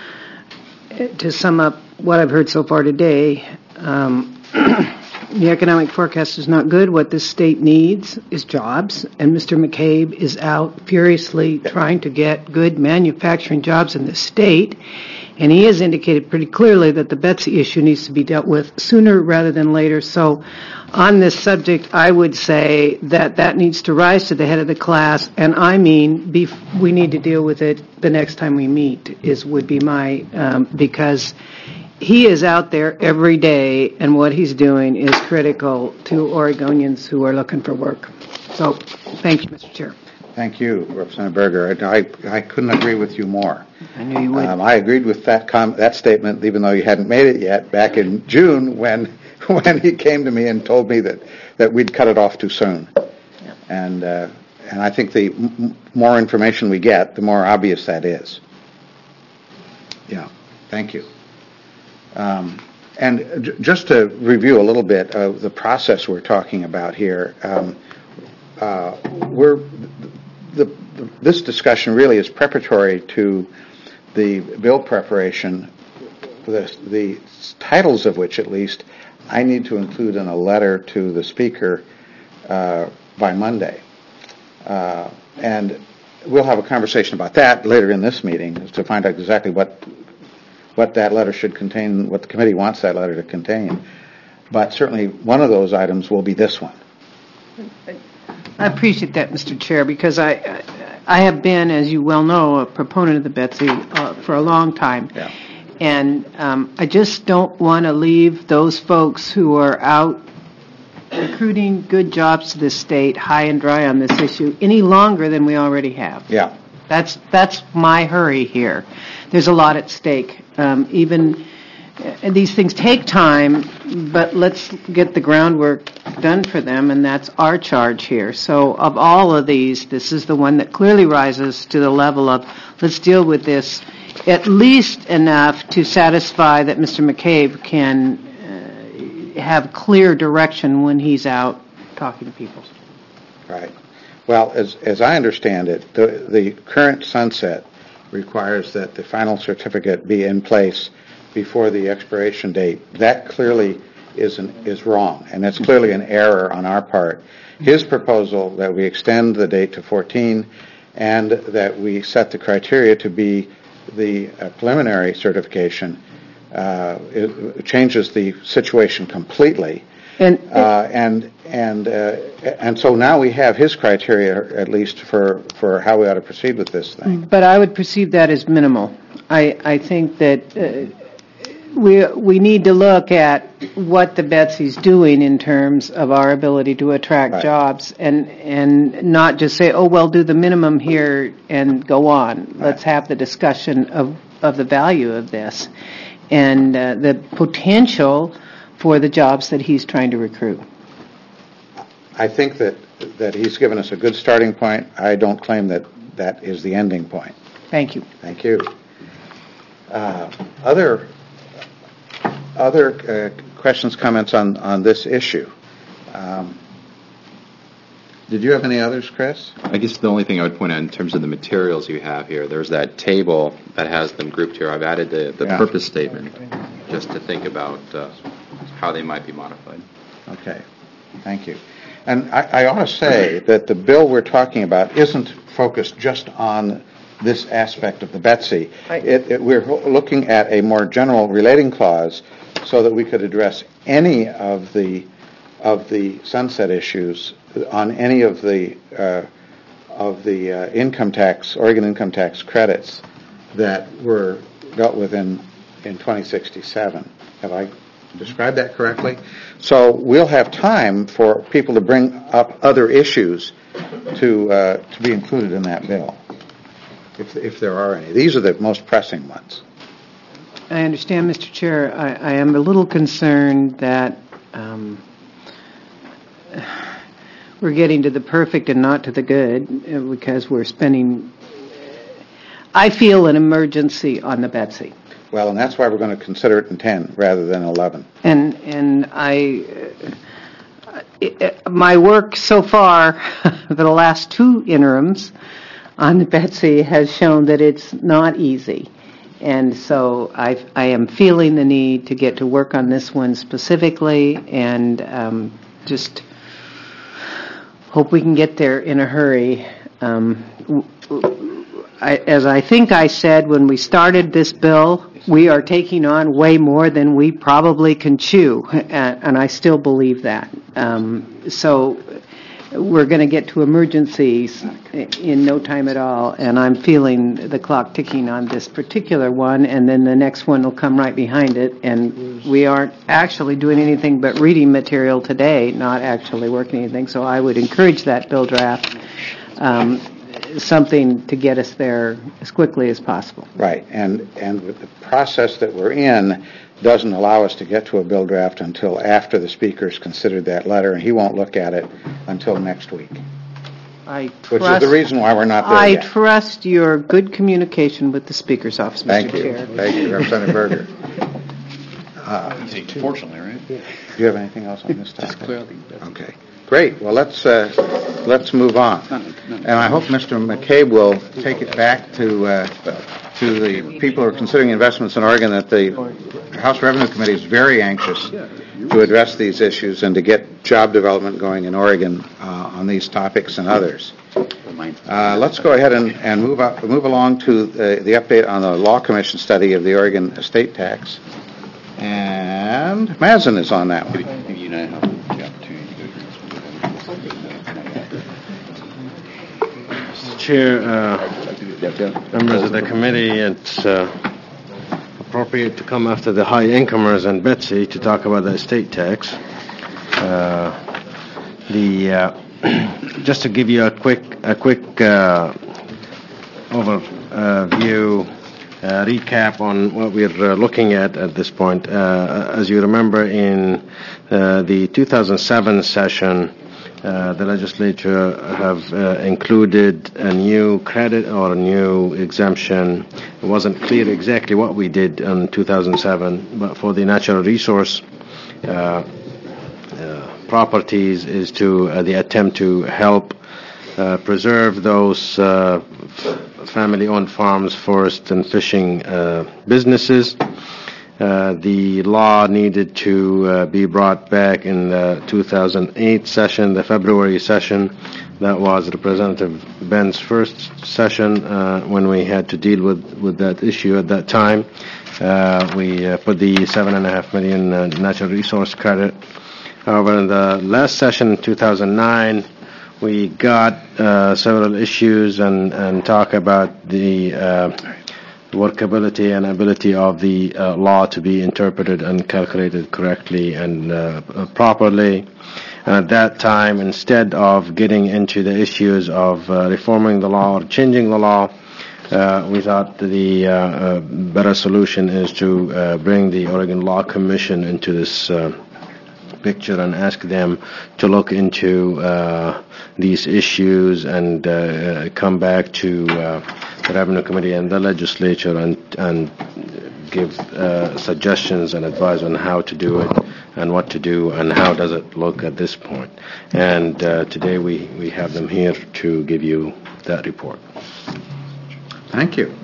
to sum up what I've heard so far today, um, the economic forecast is not good. What this state needs is jobs, and Mister McCabe is out furiously trying to get good manufacturing jobs in the state, and he has indicated pretty clearly that the Betsy issue needs to be dealt with sooner rather than later. So on this subject, I would say that that needs to rise to the head of the class, and I mean bef- we need to deal with it the next time we meet, is would be my, um, because he is out there every day, and what he's doing is critical to Oregonians who are looking for work. So thank you, Mister Chair. Thank you, Representative Berger. I, I couldn't agree with you more. I knew you would. Um, I agreed with that com- that statement, even though you hadn't made it yet, back in June when when he came to me and told me that, that we'd cut it off too soon. Yep. And uh, and I think the m- more information we get, the more obvious that is. Yeah, thank you. Um, and j- just to review a little bit of the process we're talking about here, um, uh, we're the, the, this discussion really is preparatory to the bill preparation, the, the titles of which, at least, I need to include in a letter to the Speaker uh, by Monday. Uh, and we'll have a conversation about that later in this meeting to find out exactly what what that letter should contain, what the committee wants that letter to contain. But certainly one of those items will be this one. I appreciate that, Mister Chair, because I I have been, as you well know, a proponent of the Betsy uh, for a long time. Yeah. And um, I just don't want to leave those folks who are out recruiting good jobs to this state high and dry on this issue any longer than we already have. Yeah. That's that's my hurry here. There's a lot at stake. Um, even uh, these things take time, but let's get the groundwork done for them, and that's our charge here. So of all of these, this is the one that clearly rises to the level of let's deal with this at least enough to satisfy that Mister McCabe can uh, have clear direction when he's out talking to people. Right. Well, as as I understand it, the the current sunset requires that the final certificate be in place before the expiration date. That clearly is an, is wrong, and it's clearly an error on our part. His proposal that we extend the date to fourteen and that we set the criteria to be the uh, preliminary certification, uh, it, it changes the situation completely. And uh, and and uh, and so now we have his criteria, at least for for how we ought to proceed with this thing. But I would perceive that as minimal. I I think that uh, we we need to look at what the Betsy's doing in terms of our ability to attract Right. jobs, and and not just say, oh well, do the minimum here and go on. Let's have the discussion of of the value of this and uh, the potential for the jobs that he's trying to recruit. I think that that he's given us a good starting point. I don't claim that that is the ending point. Thank you. Thank you. Uh, other other uh, questions, comments on on this issue? Um, did you have any others, Chris? I guess the only thing I would point out in terms of the materials you have here, there's that table that has them grouped here. I've added the, the Yeah. purpose statement just to think about uh, how they might be modified. Okay, thank you. And I, I ought to say that the bill we're talking about isn't focused just on this aspect of the Betsy. It, it, we're looking at a more general relating clause so that we could address any of the of the sunset issues on any of the uh, of the uh, income tax, Oregon income tax credits that were dealt with in in twenty sixty-seven. Have I described that correctly? So we'll have time for people to bring up other issues to uh, to be included in that bill, if if there are any. These are the most pressing ones. I understand, Mister Chair. I, I am a little concerned that um, we're getting to the perfect and not to the good uh, because we're spending. I feel an emergency on the Betsy. Well, and that's why we're going to consider it in ten rather than eleven. And and I, uh, it, my work so far, for the last two interims on the Betsy has shown that it's not easy. And so I I am feeling the need to get to work on this one specifically, and um, just hope we can get there in a hurry. Um, I, as I think I said when we started this bill, we are taking on way more than we probably can chew, and, and I still believe that. Um, so we're going to get to emergencies in no time at all, and I'm feeling the clock ticking on this particular one, and then the next one will come right behind it, and we aren't actually doing anything but reading material today, not actually working anything, so I would encourage that bill draft. Um, something to get us there as quickly as possible. Right, and and with the process that we're in doesn't allow us to get to a bill draft until after the speaker's considered that letter, and he won't look at it until next week. I Which trust, is the reason why we're not there I yet. trust your good communication with the Speaker's office, Thank Mister you. Chair. Thank you, Representative Berger. Uh, Fortunately, right? Do you have anything else on this topic? Okay. Great. Well, let's uh, let's move on. And I hope Mister McCabe will take it back to uh, to the people who are considering investments in Oregon that the House Revenue Committee is very anxious to address these issues and to get job development going in Oregon uh, on these topics and others. Uh, let's go ahead and, and move up, move along to the, the update on the Law Commission study of the Oregon estate tax. And Mazin is on that one. Maybe you and I have the opportunity to go through this. Chair, uh, members of the committee, it's uh, appropriate to come after the high incomers and Betsy to talk about the estate tax. Uh, the uh, just to give you a quick a quick uh, overview. Uh, recap on what we're uh, looking at at this point. Uh, as you remember, in uh, the two thousand seven session, uh, the legislature have uh, included a new credit or a new exemption. It wasn't clear exactly what we did in two thousand seven, but for the natural resource uh, uh, properties is to uh, the attempt to help uh, preserve those uh, family-owned farms, forest, and fishing uh, businesses. Uh, the law needed to uh, be brought back in the two thousand eight session, the February session, That was Representative Ben's first session uh, when we had to deal with, with that issue at that time. Uh, we uh, put the seven and a half million uh, natural resource credit. However, in the last session in two thousand nine, we got uh, several issues and, and talk about the uh, workability and ability of the uh, law to be interpreted and calculated correctly and uh, properly. And at that time, instead of getting into the issues of uh, reforming the law or changing the law, uh, we thought the uh, uh, better solution is to uh, bring the Oregon Law Commission into this uh, picture and ask them to look into uh, these issues and uh, come back to uh, the Revenue Committee and the legislature and, and give uh, suggestions and advice on how to do it and what to do and how does it look at this point. And uh, today we, we have them here to give you that report. Thank you.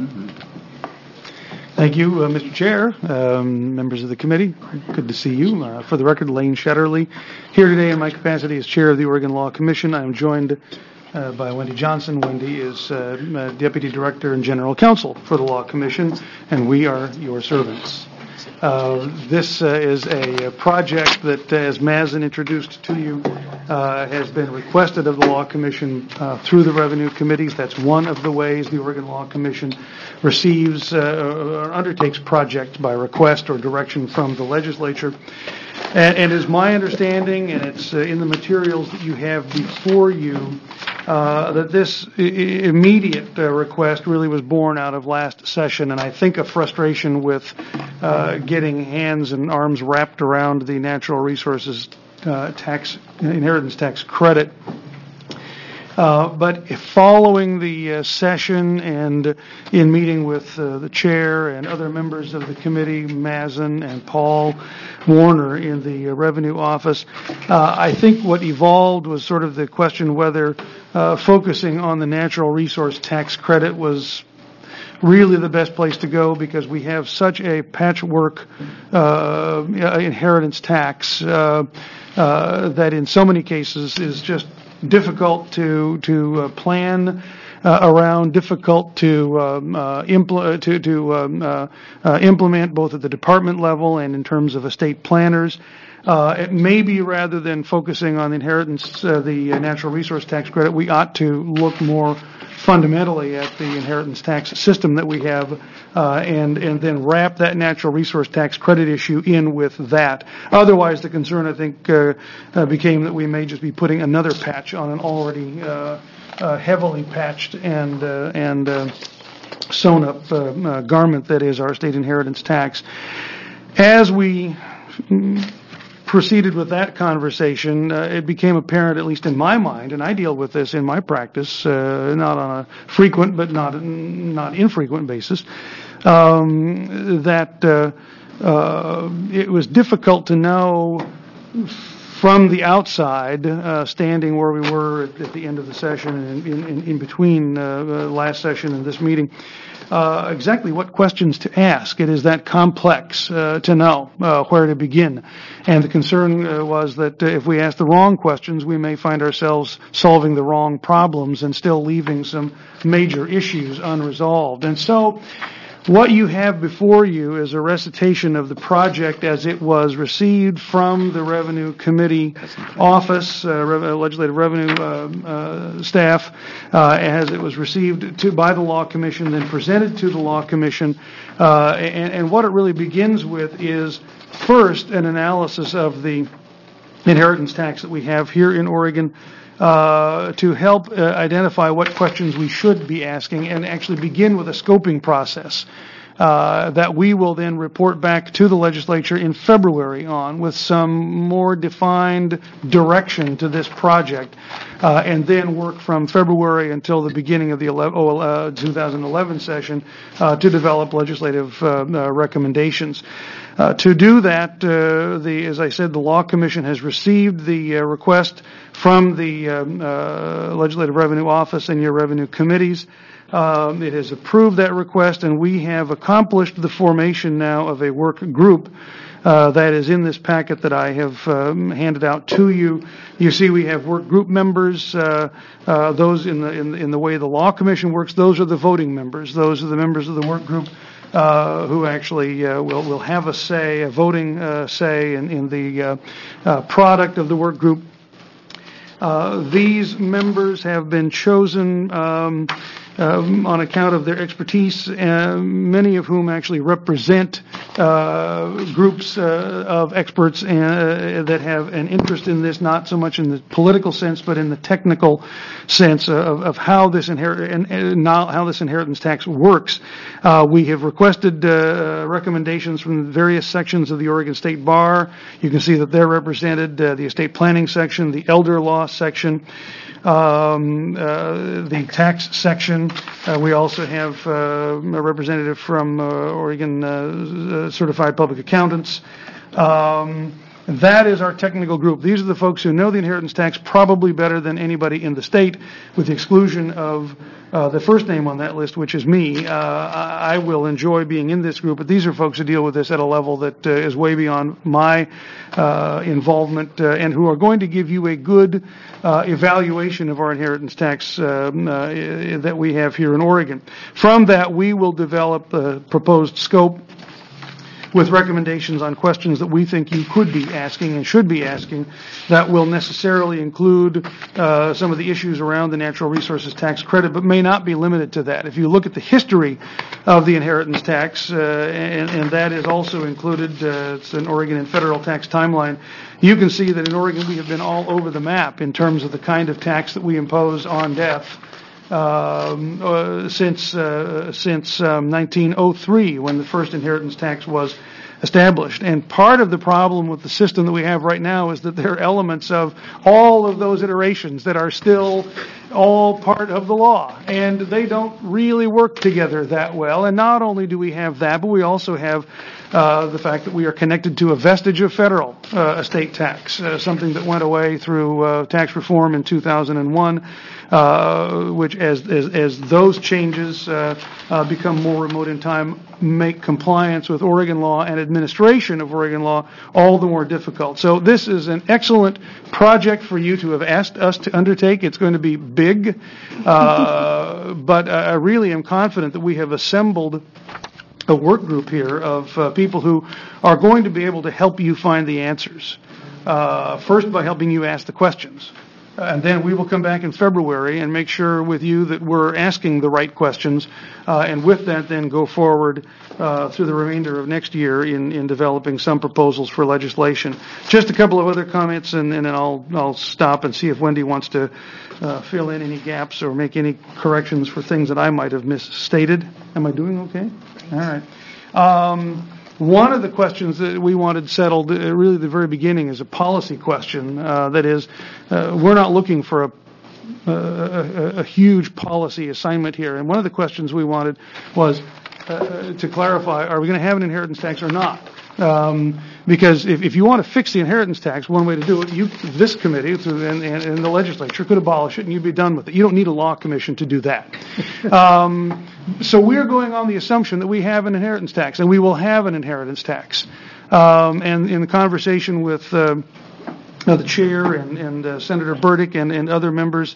Thank you, uh, Mister Chair, um, members of the committee. Good to see you. Uh, for the record, Lane Shetterly, here today in my capacity as chair of the Oregon Law Commission. I am joined uh, by Wendy Johnson. Wendy is uh, uh, Deputy Director and General Counsel for the Law Commission, and we are your servants. Uh, this uh, is a, a project that, uh, as Mazen introduced to you, uh, has been requested of the Law Commission uh, through the Revenue Committees. That's one of the ways the Oregon Law Commission receives uh, or undertakes projects by request or direction from the legislature. And, and it's my understanding, and it's uh, in the materials that you have before you, uh, that this I- immediate uh, request really was born out of last session, and I think a frustration with uh, getting hands and arms wrapped around the natural resources uh, tax, inheritance tax credit. Uh, but following the uh, session and in meeting with uh, the chair and other members of the committee, Mazen and Paul Warner in the uh, revenue office, uh, I think what evolved was sort of the question whether uh, focusing on the natural resource tax credit was really the best place to go because we have such a patchwork uh, inheritance tax uh, uh, that in so many cases is just difficult to to uh, plan uh, around, difficult to um, uh, impl- to to um, uh, uh, implement both at the department level and in terms of estate planners. Uh, it may be rather than focusing on inheritance, uh, the uh, natural resource tax credit, we ought to look more fundamentally at the inheritance tax system that we have, uh, and and then wrap that natural resource tax credit issue in with that. Otherwise, the concern I think uh, uh, became that we may just be putting another patch on an already uh, uh, heavily patched and uh, and uh, sewn up uh, uh, garment that is our state inheritance tax. As we proceeded with that conversation, uh, it became apparent, at least in my mind, and I deal with this in my practice, uh, not on a frequent but not not infrequent basis, um, that uh, uh, it was difficult to know from the outside, uh, standing where we were at, at the end of the session and in, in, in between uh, uh, last session and this meeting, Uh, exactly what questions to ask. It is that complex uh, to know uh, where to begin. And the concern uh, was that uh, if we ask the wrong questions, we may find ourselves solving the wrong problems and still leaving some major issues unresolved. And so what you have before you is a recitation of the project as it was received from the Revenue Committee office, uh, Re- Legislative Revenue uh, uh, staff, uh, as it was received to, by the Law Commission, then presented to the Law Commission. Uh, and, and what it really begins with is, first, an analysis of the inheritance tax that we have here in Oregon, Uh, to help uh, identify what questions we should be asking and actually begin with a scoping process uh, that we will then report back to the legislature in February on with some more defined direction to this project uh, and then work from February until the beginning of the eleven, oh, uh, twenty eleven session uh, to develop legislative uh, uh, recommendations. Uh, to do that, uh, the, as I said, the Law Commission has received the uh, request from the um, uh, Legislative Revenue Office and your revenue committees. Um, it has approved that request, and we have accomplished the formation now of a work group uh, that is in this packet that I have um, handed out to you. You see we have work group members, uh, uh, those in the, in, in the way the Law Commission works, those are the voting members. Those are the members of the work group uh, who actually uh, will, will have a say, a voting uh, say in, in the uh, uh, product of the work group. Uh, these members have been chosen um, um, on account of their expertise, uh, many of whom actually represent uh, groups uh, of experts uh, that have an interest in this, not so much in the political sense, but in the technical sense of, of how this inherit and, and how this inheritance tax works. Uh, we have requested uh, recommendations from various sections of the Oregon State Bar. You can see that they're represented, uh, the estate planning section, the elder law section, um, uh, the tax section. Uh, we also have uh, a representative from uh, Oregon uh, Certified Public Accountants. Um, That is our technical group. These are the folks who know the inheritance tax probably better than anybody in the state, with the exclusion of uh, the first name on that list, which is me. Uh, I will enjoy being in this group, but these are folks who deal with this at a level that uh, is way beyond my uh, involvement, uh, and who are going to give you a good uh, evaluation of our inheritance tax um, uh, that we have here in Oregon. From that, we will develop the proposed scope with recommendations on questions that we think you could be asking and should be asking, that will necessarily include uh, some of the issues around the natural resources tax credit, but may not be limited to that. If you look at the history of the inheritance tax, uh, and, and that is also included, uh, it's an Oregon and federal tax timeline, you can see that in Oregon we have been all over the map in terms of the kind of tax that we impose on death. Um, uh, since uh, since um, nineteen oh three, when the first inheritance tax was established. And part of the problem with the system that we have right now is that there are elements of all of those iterations that are still all part of the law, and they don't really work together that well. And not only do we have that, but we also have uh, the fact that we are connected to a vestige of federal uh, estate tax, uh, something that went away through uh, tax reform in two thousand one. Uh, which, as, as as those changes uh, uh, become more remote in time, make compliance with Oregon law and administration of Oregon law all the more difficult. So this is an excellent project for you to have asked us to undertake. It's going to be big, uh, but I really am confident that we have assembled a work group here of uh, people who are going to be able to help you find the answers. Uh, first, by helping you ask the questions. And then we will come back in February and make sure with you that we're asking the right questions, uh, and with that then go forward uh, through the remainder of next year in, in developing some proposals for legislation. Just a couple of other comments, and, and then I'll, I'll stop and see if Wendy wants to uh, fill in any gaps or make any corrections for things that I might have misstated. Am I doing okay? All right. Um, One of the questions that we wanted settled, uh, really at the very beginning, is a policy question. Uh, that is, uh, we're not looking for a, a, a, a huge policy assignment here. And one of the questions we wanted was uh, to clarify, are we going to have an inheritance tax or not? Um, because if, if you want to fix the inheritance tax, one way to do it, you, this committee and, and, and the legislature could abolish it and you'd be done with it. You don't need a law commission to do that. Um, so we're going on the assumption that we have an inheritance tax, and we will have an inheritance tax. Um, and in the conversation with uh, uh, the chair and, and uh, Senator Burdick and, and other members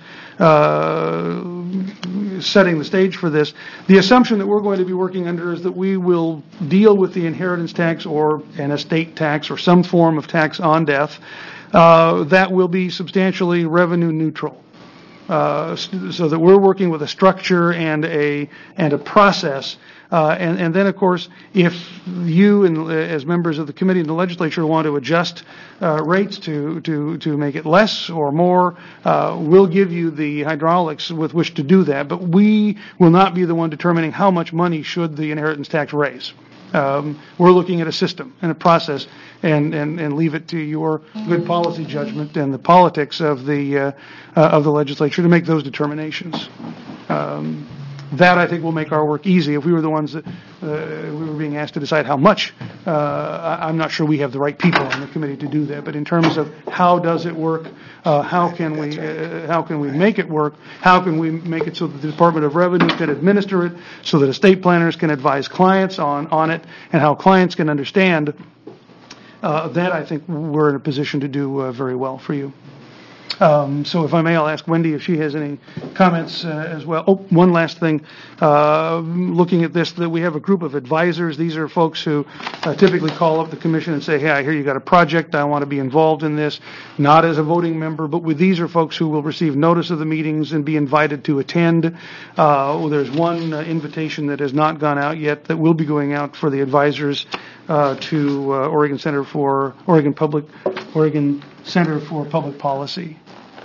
uh, setting the stage for this, the assumption that we're going to be working under is that we will deal with the inheritance tax or an estate tax or some form of tax on death uh, that will be substantially revenue neutral. Uh, so that we're working with a structure and a and a process, uh, and and then of course, if you and uh, as members of the committee and the legislature want to adjust uh, rates to to to make it less or more, uh, we'll give you the hydraulics with which to do that. But we will not be the one determining how much money should the inheritance tax raise. Um, we're looking at a system and a process, and, and, and leave it to your good policy judgment and the politics of the uh, uh, of the legislature to make those determinations. Um, that I think will make our work easy. If we were the ones that uh, we were being asked to decide how much, uh, I'm not sure we have the right people on the committee to do that. But in terms of how does it work, uh, how can we uh, how can we make it work? How can we make it so that the Department of Revenue can administer it, so that estate planners can advise clients on on it, and how clients can understand uh, that I think we're in a position to do uh, very well for you. Um, so if I may, I'll ask Wendy if she has any comments uh, as well. Oh, one last thing. Uh, looking at this, that we have a group of advisors. These are folks who uh, typically call up the commission and say, hey, I hear you got a project. I want to be involved in this, not as a voting member, but with these are folks who will receive notice of the meetings and be invited to attend. Uh, there's one uh, invitation that has not gone out yet that will be going out for the advisors uh, to uh, Oregon Center for Oregon Public Oregon Center for Public Policy.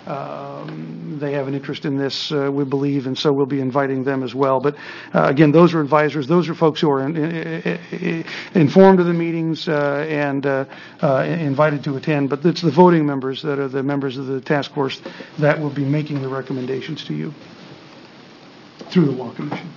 Um, they have an interest in this, uh, we believe, and so we'll be inviting them as well. But uh, again, those are advisors. Those are folks who are in, in, in, informed of the meetings uh, and uh, uh, invited to attend. But it's the voting members that are the members of the task force that will be making the recommendations to you through the Law Commission.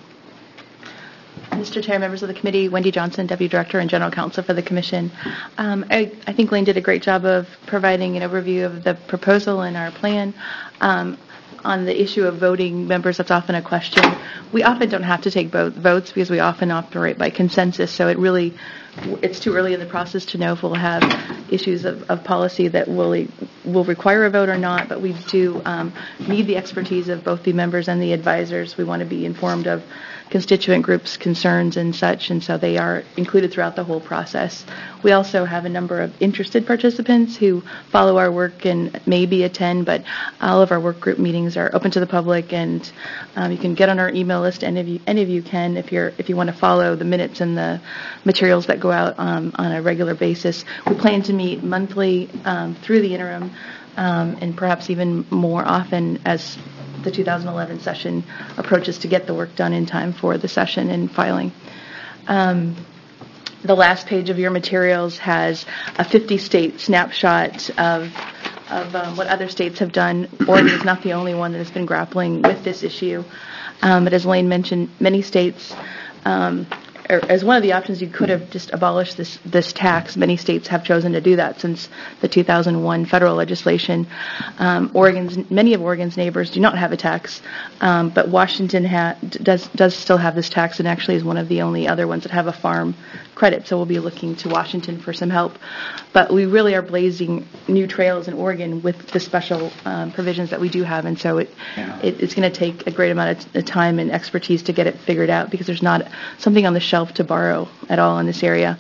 Mister Chair, members of the committee, Wendy Johnson, Deputy Director and General Counsel for the Commission. Um, I, I think Lane did a great job of providing an overview of the proposal and our plan. Um, on the issue of voting members, that's often a question. We often don't have to take vote, votes because we often operate by consensus, so it really, it's too early in the process to know if we'll have issues of, of policy that will will require a vote or not, but we do um, need the expertise of both the members and the advisors. We want to be informed of constituent groups' concerns and such, and so they are included throughout the whole process. We also have a number of interested participants who follow our work and maybe attend, but all of our work group meetings are open to the public, and um, you can get on our email list. Any of you, any of you can, if you're if you want to follow the minutes and the materials that go out um, on a regular basis. We plan to meet monthly um, through the interim, um, and perhaps even more often as the two thousand eleven session approaches to get the work done in time for the session and filing. Um, the last page of your materials has a fifty-state snapshot of of um, what other states have done. Oregon is not the only one that has been grappling with this issue. Um, but as Lane mentioned, many states, um, or as one of the options, you could have just abolished this this tax. Many states have chosen to do that since the two thousand one federal legislation. Um, Oregon's many of Oregon's neighbors do not have a tax, um, but Washington ha- does does still have this tax, and actually is one of the only other ones that have a farm credit. So we'll be looking to Washington for some help. But we really are blazing new trails in Oregon with the special um, provisions that we do have, and so it, yeah. it it's going to take a great amount of time and expertise to get it figured out because there's not something on the shelf to borrow at all in this area.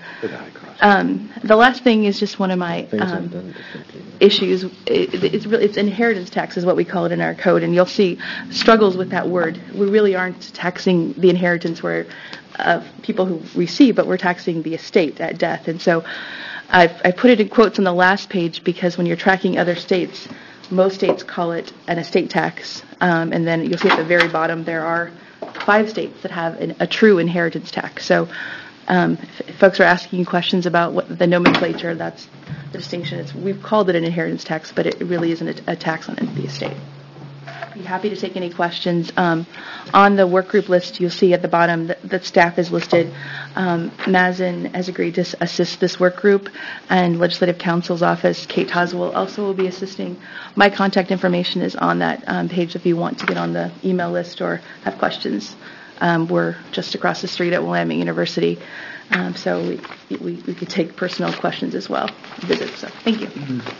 Um, the last thing is just one of my um, issues. It, it's, really, it's inheritance tax is what we call it in our code, and you'll see struggles with that word. We really aren't taxing the inheritance where of people who receive, but we're taxing the estate at death. And so I've, I put it in quotes on the last page because when you're tracking other states, most states call it an estate tax. Um, and then you'll see at the very bottom there are five states that have an, a true inheritance tax. So um, if, if folks are asking questions about what the nomenclature, that's the distinction. It's, we've called it an inheritance tax, but it really isn't a, a tax on the estate. Be happy to take any questions. Um, on the work group list, you'll see at the bottom that, that staff is listed. Um, Mazen has agreed to assist this work group, and Legislative Counsel's office, Kate Hoswell, also will be assisting. My contact information is on that um, page if you want to get on the email list or have questions. Um, we're just across the street at Willamette University, um, so we, we, we could take personal questions as well, visits. So thank you. Mm-hmm.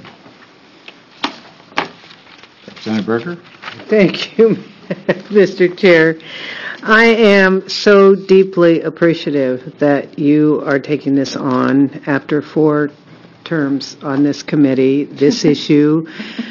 Senator Berger? Thank you, Mister Chair. I am so deeply appreciative that you are taking this on after four terms on this committee. This issue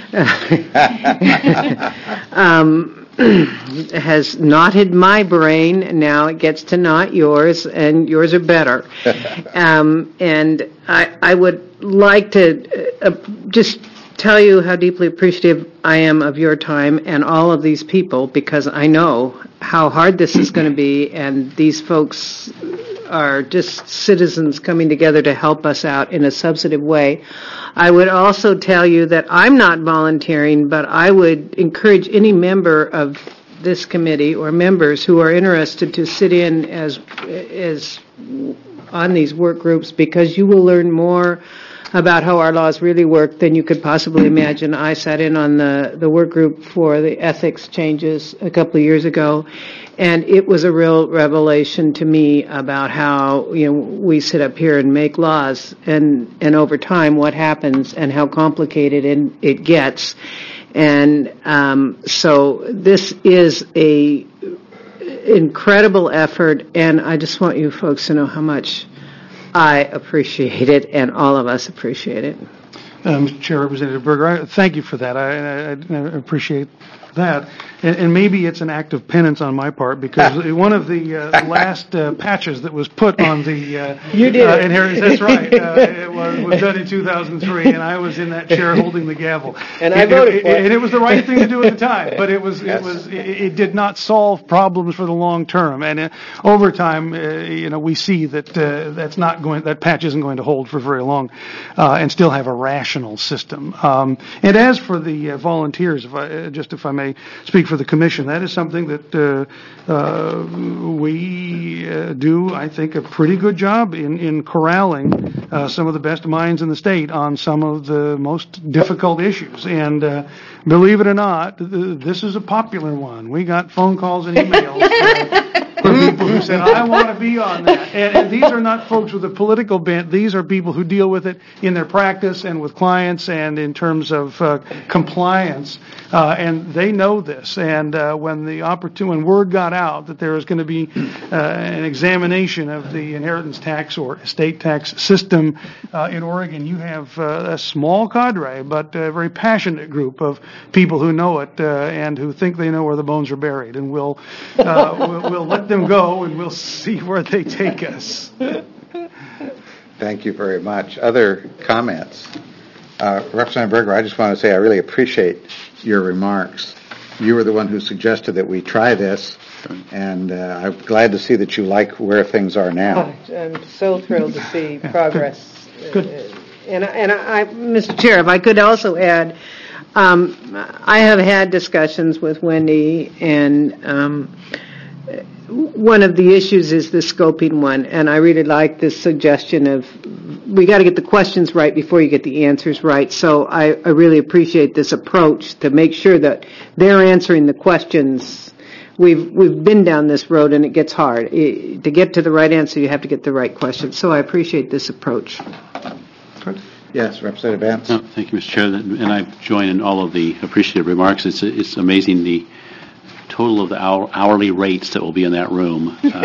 um, has knotted my brain. Now it gets to knot yours, and yours are better. Um, and I, I would like to uh, just tell you how deeply appreciative I am of your time and all of these people, because I know how hard this is going to be, and these folks are just citizens coming together to help us out in a substantive way. I would also tell you that I'm not volunteering, but I would encourage any member of this committee or members who are interested to sit in as as on these work groups, because you will learn more about how our laws really work than you could possibly imagine. I sat in on the, the work group for the ethics changes a couple of years ago, and it was a real revelation to me about how, you know, we sit up here and make laws, and, and over time what happens and how complicated it gets. And um, so this is a incredible effort, and I just want you folks to know how much I appreciate it, and all of us appreciate it. Uh, Mister Chair, Representative Berger, I, thank you for that. I, I, I appreciate that. And, and maybe it's an act of penance on my part, because one of the uh, last uh, patches that was put on the uh, you did uh, inheritance, that's right, uh, it was, was done in two thousand three, and I was in that chair holding the gavel. And I voted it, for it. And it was the right thing to do at the time, but it was Yes. it was it, it did not solve problems for the long term. And uh, over time, uh, you know, we see that uh, that's not going, that patch isn't going to hold for very long, uh, and still have a rational system. Um, and as for the uh, volunteers, if I, uh, just if I may speak for the commission, that is something that uh, uh, we uh, do, I think, a pretty good job in, in corralling uh, some of the best minds in the state on some of the most difficult issues. And uh, believe it or not, th- this is a popular one. We got phone calls and emails uh, from people who said, I want to be on that. And, and these are not folks with a political bent. These are people who deal with it in their practice and with clients and in terms of uh, compliance. Uh, and they know this. And uh, when the opportun- when word got out that there was going to be uh, an examination of the inheritance tax or estate tax system uh, in Oregon, you have uh, a small cadre, but a very passionate group of people who know it uh, and who think they know where the bones are buried. And we'll, uh, we'll, we'll let them go, and we'll see where they take us. Thank you very much. Other comments? Uh, Representative Berger, I just want to say I really appreciate your remarks. You were the one who suggested that we try this, and uh, I'm glad to see that you like where things are now. I'm so thrilled to see progress. Good. And, I- and I, Mister Chair, if I could also add, um, I have had discussions with Wendy, and um, one of the issues is the scoping one, and I really like this suggestion of we got to get the questions right before you get the answers right. So I, I really appreciate this approach to make sure that they're answering the questions. We've we've been down this road, and it gets hard. I, to get to the right answer, you have to get the right questions. So I appreciate this approach. Yes, Representative Vance. No, thank you, Mister Chair, and I join in all of the appreciative remarks. It's it's amazing the total of the hour, hourly rates that will be in that room. Uh,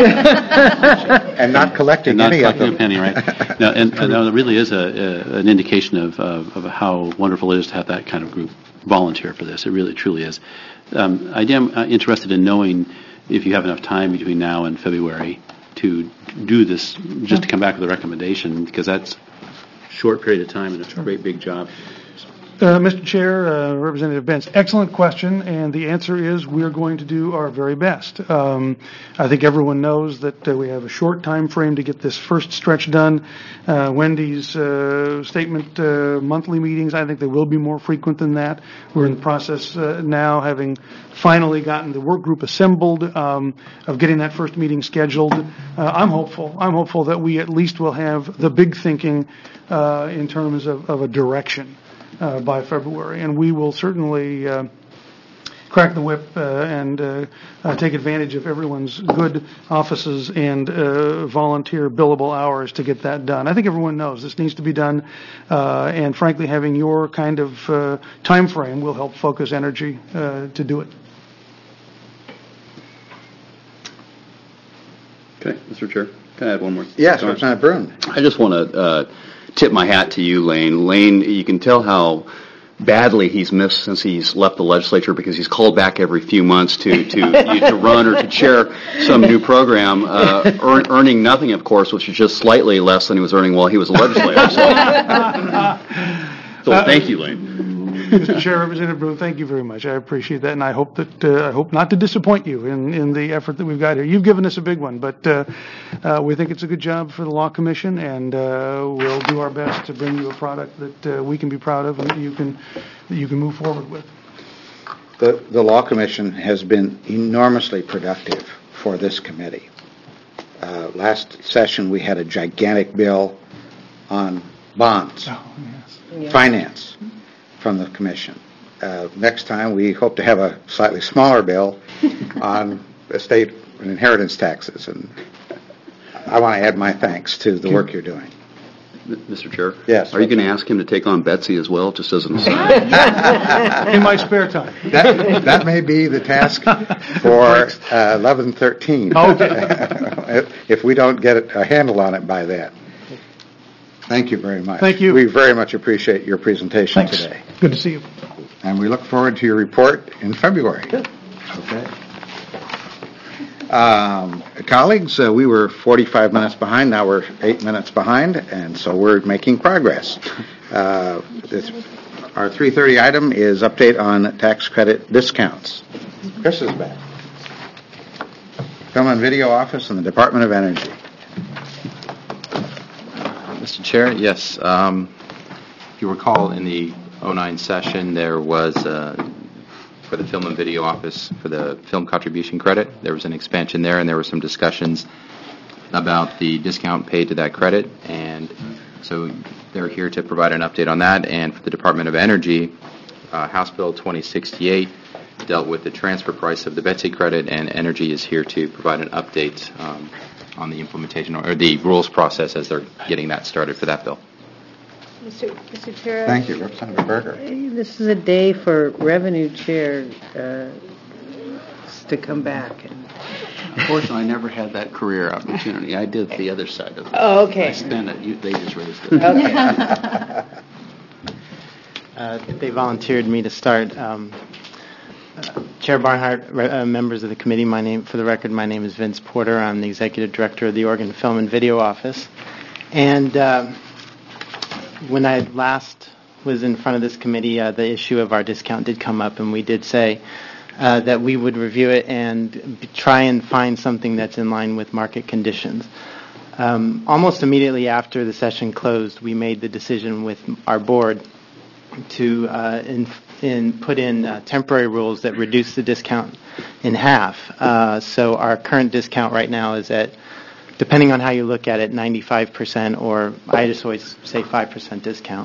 and not collecting and not any collecting of them. a penny, right? No, and, and no, it really is a, a, an indication of, of, of how wonderful it is to have that kind of group volunteer for this. It really, truly is. Um, I am uh, interested in knowing if you have enough time between now and February to do this, just to come back with a recommendation, because that's a short period of time and a great big job. Uh, Mister Chair, uh, Representative Benz, excellent question, and the answer is we're going to do our very best. Um, I think everyone knows that uh, we have a short time frame to get this first stretch done. Uh, Wendy's uh, statement, uh, monthly meetings, I think they will be more frequent than that. We're in the process uh, now, having finally gotten the work group assembled, um, of getting that first meeting scheduled. Uh, I'm hopeful. I'm hopeful that we at least will have the big thinking uh, in terms of, of a direction. Uh, by February, and we will certainly uh, crack the whip uh, and uh, uh, take advantage of everyone's good offices and uh, volunteer billable hours to get that done. I think everyone knows this needs to be done, uh, and frankly, having your kind of uh, time frame will help focus energy uh, to do it. Okay, Mister Chair, can I add one more? Yes, Representative Brune. I just want to uh, tip my hat to you, Lane. Lane, you can tell how badly he's missed since he's left the legislature, because he's called back every few months to to to run or to chair some new program, uh, earn, earning nothing, of course, which is just slightly less than he was earning while he was a legislator. So, so thank you, Lane. Mister Chair, Representative Brune, thank you very much. I appreciate that, and I hope that uh, I hope not to disappoint you in, in the effort that we've got here. You've given us a big one, but uh, uh, we think it's a good job for the Law Commission, and uh, we'll do our best to bring you a product that uh, we can be proud of and that you can that you can move forward with. The, the Law Commission has been enormously productive for this committee. Uh, last session, we had a gigantic bill on bonds, Oh, yes. finance from the commission. Uh, Next time, we hope to have a slightly smaller bill on estate and inheritance taxes, and I want to add my thanks to the work you're doing. Mister Chair? Yes. Are you going to ask him to take on Betsy as well, just as an aside? In my spare time. That, that may be the task for uh, eleven thirteen. Okay. If we don't get a handle on it by then. Thank you very much. Thank you. We very much appreciate your presentation Thanks. today. Good to see you. And we look forward to your report in February. Okay. Um, colleagues, uh, we were forty-five minutes behind. Now we're eight minutes behind, and so we're making progress. Uh, this, our three thirty item is update on tax credit discounts. Chris is back. Film and Video Office and the Department of Energy. Mister Chair, yes. Um, if you recall, in the oh nine session, there was, uh, for the Film and Video Office, for the film contribution credit, there was an expansion there, and there were some discussions about the discount paid to that credit, and so they're here to provide an update on that. And for the Department of Energy, uh, House Bill twenty sixty-eight dealt with the transfer price of the Betsy credit, and Energy is here to provide an update um, on the implementation or the rules process as they're getting that started for that bill. Mister Mister Chair. Thank you, Representative Berger. This is a day for revenue chair uh, to come back. And Unfortunately, I never had that career opportunity. I did the other side of it. Oh, okay. I spent it. You, they just raised it. Okay. Uh, they volunteered me to start. Um, uh, Chair Barnhart, re- uh, members of the committee, my name, for the record, my name is Vince Porter. I'm the executive director of the Oregon Film and Video Office. And uh, when I last was in front of this committee, uh, the issue of our discount did come up, and we did say uh, that we would review it and b- try and find something that's in line with market conditions. Um, almost immediately after the session closed, we made the decision with our board to uh, in, in put in uh, temporary rules that reduce the discount in half. Uh, so our current discount right now is at, depending on how you look at it, ninety-five percent, or I just always say five percent discount.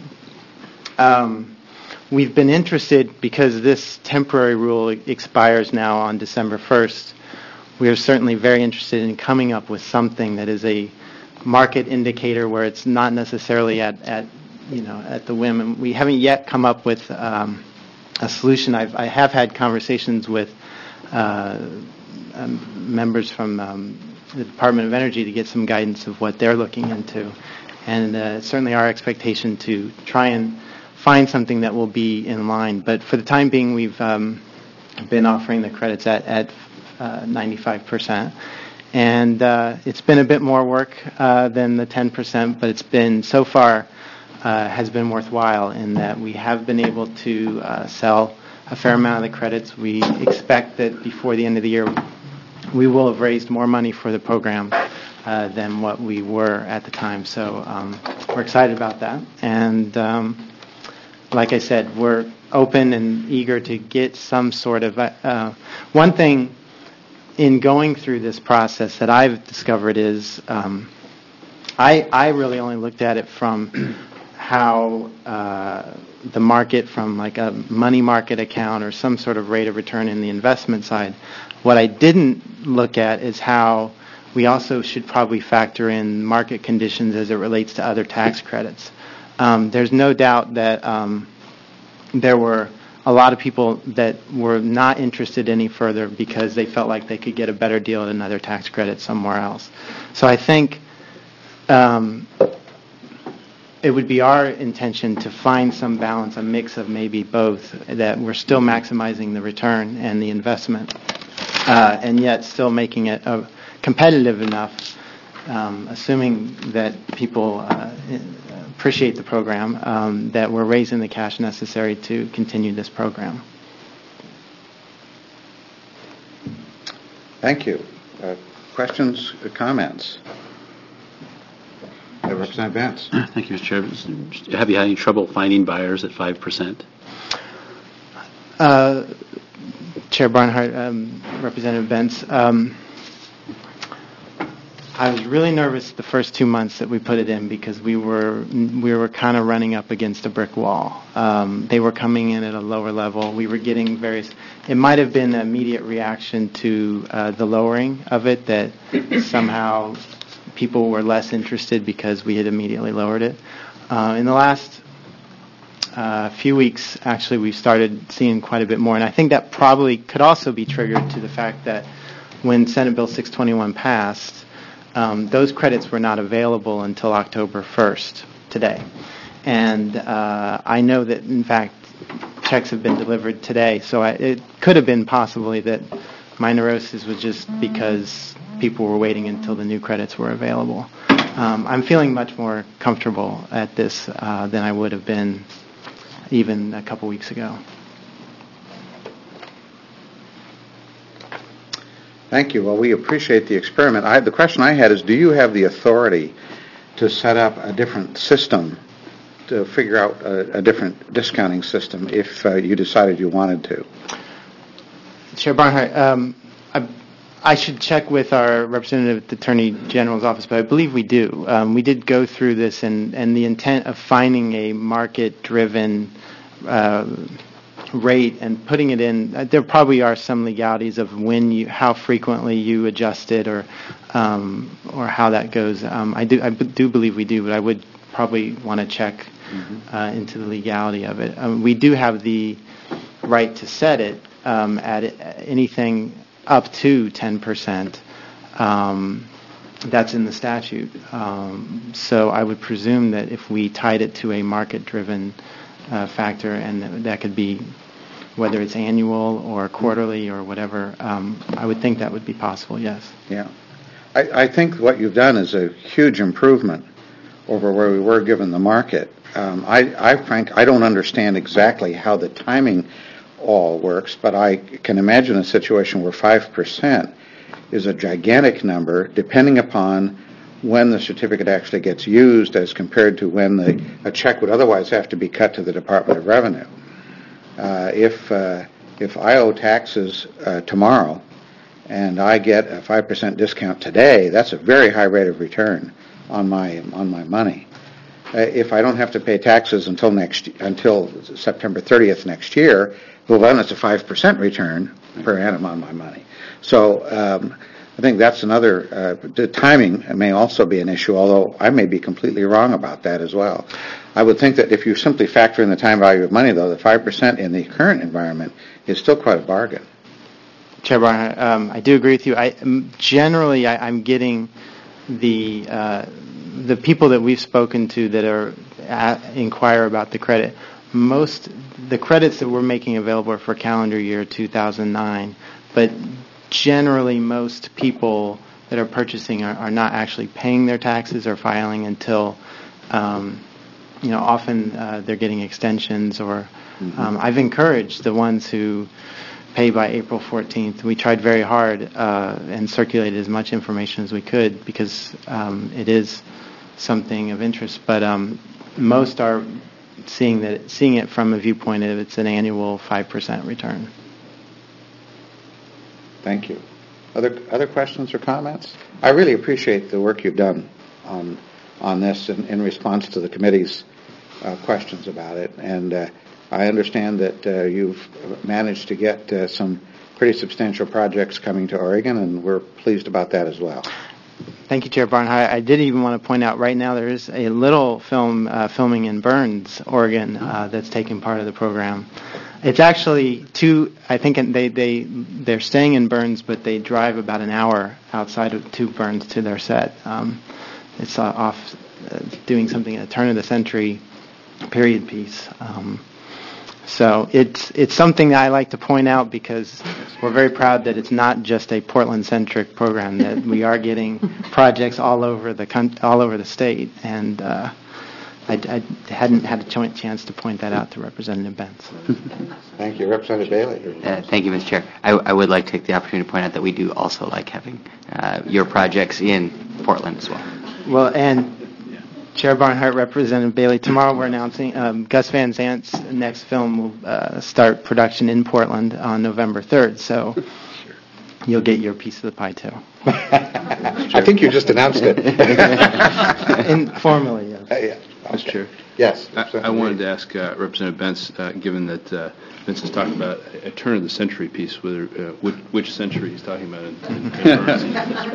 Um, we've been interested, because this temporary rule expires now on December first, we are certainly very interested in coming up with something that is a market indicator where it's not necessarily at, at you know, at the whim. And we haven't yet come up with um, a solution. I've, I have had conversations with uh, um, members from um, the Department of Energy to get some guidance of what they're looking into. And uh, it's certainly our expectation to try and find something that will be in line. But for the time being, we've um, been offering the credits at, at uh, ninety-five percent. And uh, it's been a bit more work uh, than the ten percent, but it's been, so far, uh, has been worthwhile in that we have been able to uh, sell a fair amount of the credits. We expect that before the end of the year, we will have raised more money for the program uh, than what we were at the time. So um, we're excited about that. And um, like I said, we're open and eager to get some sort of... Uh, one thing in going through this process that I've discovered is um, I, I really only looked at it from how uh, the market, from like a money market account or some sort of rate of return in the investment side. What I didn't look at is how we also should probably factor in market conditions as it relates to other tax credits. Um, there's no doubt that um, there were a lot of people that were not interested any further because they felt like they could get a better deal at another tax credit somewhere else. So I think um, it would be our intention to find some balance, a mix of maybe both, that we're still maximizing the return and the investment, uh, and yet still making it uh, competitive enough, um, assuming that people uh, appreciate the program, um, that we're raising the cash necessary to continue this program. Thank you. Uh, questions, or comments? Uh, Representative Vance. Thank you, Mister Chair. Have you had any trouble finding buyers at five percent? Uh, Chair Barnhart, um, Representative Bentz, um, I was really nervous the first two months that we put it in because we were we were kind of running up against a brick wall. Um, they were coming in at a lower level. We were getting various. It might have been an immediate reaction to uh, the lowering of it that somehow people were less interested because we had immediately lowered it. Uh, in the last uh, few weeks, actually, we've started seeing quite a bit more, and I think that probably could also be triggered to the fact that when Senate Bill six twenty-one passed. Um, those credits were not available until October first, today. And uh, I know that, in fact, checks have been delivered today. So I, it could have been possibly that my neurosis was just because people were waiting until the new credits were available. Um, I'm feeling much more comfortable at this uh, than I would have been even a couple weeks ago. Thank you. Well, we appreciate the experiment. I, the question I had is, do you have the authority to set up a different system, to figure out a, a different discounting system if uh, you decided you wanted to? Chair Barnhart, um, I, I should check with our representative at the Attorney General's office, but I believe we do. Um, we did go through this, and, and the intent of finding a market-driven uh, rate and putting it in, uh, there probably are some legalities of when you, how frequently you adjust it, or um, or how that goes. Um, I do I b- do believe we do, but I would probably want to check mm-hmm. uh, into the legality of it. Um, we do have the right to set it um, at anything up to ten percent. Um, that's in the statute. Um, so I would presume that if we tied it to a market-driven Uh, factor, and that, that could be whether it's annual or quarterly or whatever, um, I would think that would be possible, yes. Yeah. I, I think what you've done is a huge improvement over where we were given the market. Um, I, I, Frank, I don't understand exactly how the timing all works, but I can imagine a situation where five percent is a gigantic number depending upon when the certificate actually gets used as compared to when the, a check would otherwise have to be cut to the Department of Revenue. Uh, if uh, if I owe taxes uh, tomorrow and I get a five percent discount today, that's a very high rate of return on my on my money. Uh, if I don't have to pay taxes until next until September thirtieth next year, well then it's a five percent return per annum on my money. So um, I think that's another, uh, the timing may also be an issue, although I may be completely wrong about that as well. I would think that if you simply factor in the time value of money, though, the five percent in the current environment is still quite a bargain. Chair Barnhart, um, I do agree with you. I, generally, I, I'm getting the uh, the people that we've spoken to that are at, inquire about the credit. Most, the credits that we're making available are for calendar year two thousand nine, but generally, most people that are purchasing are, are not actually paying their taxes or filing until, um, you know, often uh, they're getting extensions or mm-hmm. um, I've encouraged the ones who pay by April fourteenth. We tried very hard uh, and circulated as much information as we could because um, it is something of interest, but um, most are seeing that seeing it from a viewpoint of it's an annual five percent return. Thank you. Other other questions or comments? I really appreciate the work you've done on on this in, in response to the committee's uh, questions about it, and uh, I understand that uh, you've managed to get uh, some pretty substantial projects coming to Oregon, and we're pleased about that as well. Thank you, Chair Barnhart. I did even want to point out right now there is a little film uh, filming in Burns, Oregon, uh, that's taking part of the program. It's actually two. I think they they they're staying in Burns, but they drive about an hour outside of to Burns to their set. Um, it's uh, off uh, doing something at a turn of the century period piece. Um, so it's it's something that I like to point out because we're very proud that it's not just a Portland-centric program. That we are getting projects all over the con- all over the state, and uh, I, I hadn't had a ch- chance to point that out to Representative Benz. Thank you, Representative Bailey. Uh, thank you, Mister Chair. I, I would like to take the opportunity to point out that we do also like having uh, your projects in Portland as well. Well, and Chair Barnhart, Representative Bailey, tomorrow we're announcing um, Gus Van Zant's next film will uh, start production in Portland on November third. So you'll get your piece of the pie too. I think you just announced it. Informally, yes. Uh, yeah. Mister Chair? Yes. I, I wanted to ask uh, Representative Bentz, uh, given that uh, Vince has talked about a turn of the century piece, whether uh, which, which century he's talking about. In, in, in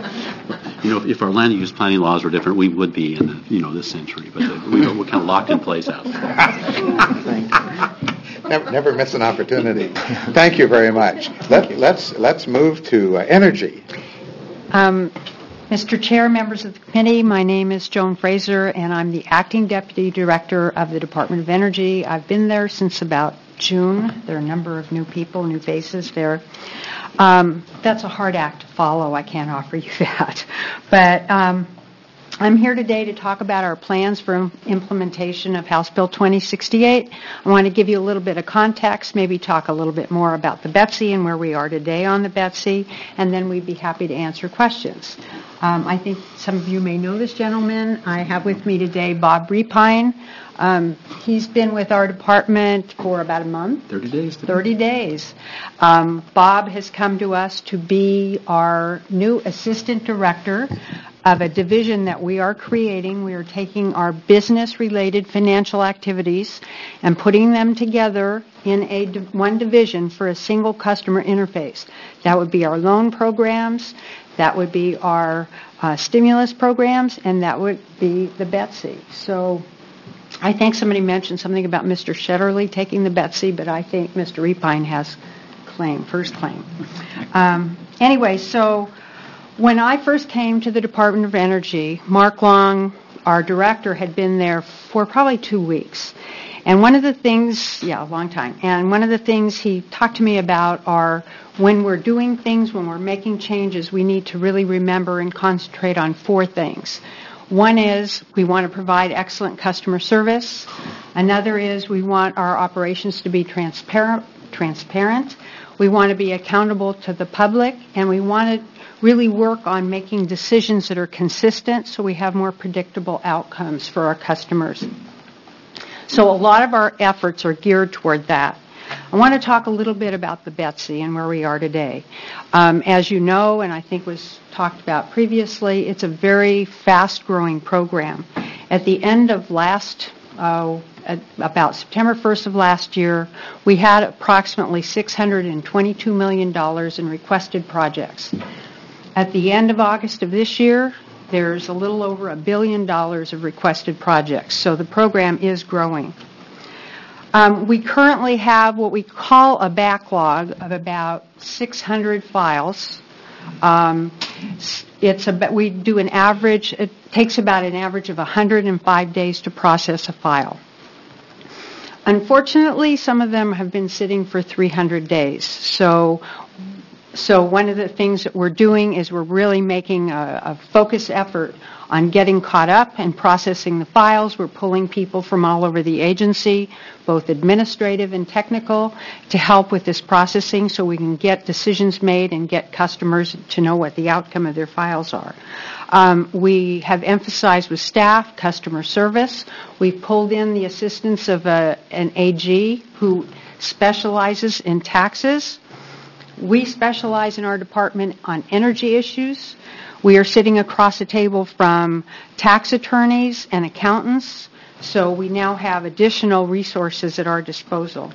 you know, if our land use planning laws were different, we would be in the, you know, this century, but uh, we, we're kind of locked in place out there. Never, never miss an opportunity. Thank you very much. Let, let's let's move to uh, energy. Um, Mister Chair, members of the committee, my name is Joan Fraser, and I'm the Acting Deputy Director of the Department of Energy. I've been there since about June. There are a number of new people, new faces there. Um, that's a hard act to follow. I can't offer you that. But um, I'm here today to talk about our plans for implementation of House Bill twenty sixty-eight. I want to give you a little bit of context, maybe talk a little bit more about the BETSI and where we are today on the BETSI, and then we'd be happy to answer questions. Um, I think some of you may know this gentleman. I have with me today Bob Repine. Um, he's been with our department for about a month. thirty days. thirty days. Um, Bob has come to us to be our new assistant director of a division that we are creating. We are taking our business-related financial activities and putting them together in a one division for a single customer interface. That would be our loan programs, that would be our uh, stimulus programs, and that would be the BETSI. So I think somebody mentioned something about Mister Shetterly taking the BETSI, but I think Mister Repine has claim, first claim. Um, anyway, so when I first came to the Department of Energy, Mark Long, our director, had been there for probably two weeks. And one of the things, yeah, a long time, and one of the things he talked to me about are when we're doing things, when we're making changes, we need to really remember and concentrate on four things. One is we want to provide excellent customer service. Another is we want our operations to be transparent. transparent. We want to be accountable to the public, and we want to really work on making decisions that are consistent so we have more predictable outcomes for our customers. So a lot of our efforts are geared toward that. I want to talk a little bit about the BETSI and where we are today. Um, as you know, and I think was talked about previously, it's a very fast-growing program. At the end of last, uh, at about September first of last year, we had approximately six hundred twenty-two million dollars in requested projects. At the end of August of this year, there's a little over a billion dollars of requested projects, so the program is growing. Um, we currently have what we call a backlog of about six hundred files. Um, it's about, we do an average, it takes about an average of one hundred five days to process a file. Unfortunately, some of them have been sitting for three hundred days. So So one of the things that we're doing is we're really making a, a focused effort on getting caught up and processing the files. We're pulling people from all over the agency, both administrative and technical, to help with this processing so we can get decisions made and get customers to know what the outcome of their files are. Um, we have emphasized with staff customer service. We've pulled in the assistance of a, an A G who specializes in taxes. We specialize in our department on energy issues. We are sitting across the table from tax attorneys and accountants, so we now have additional resources at our disposal.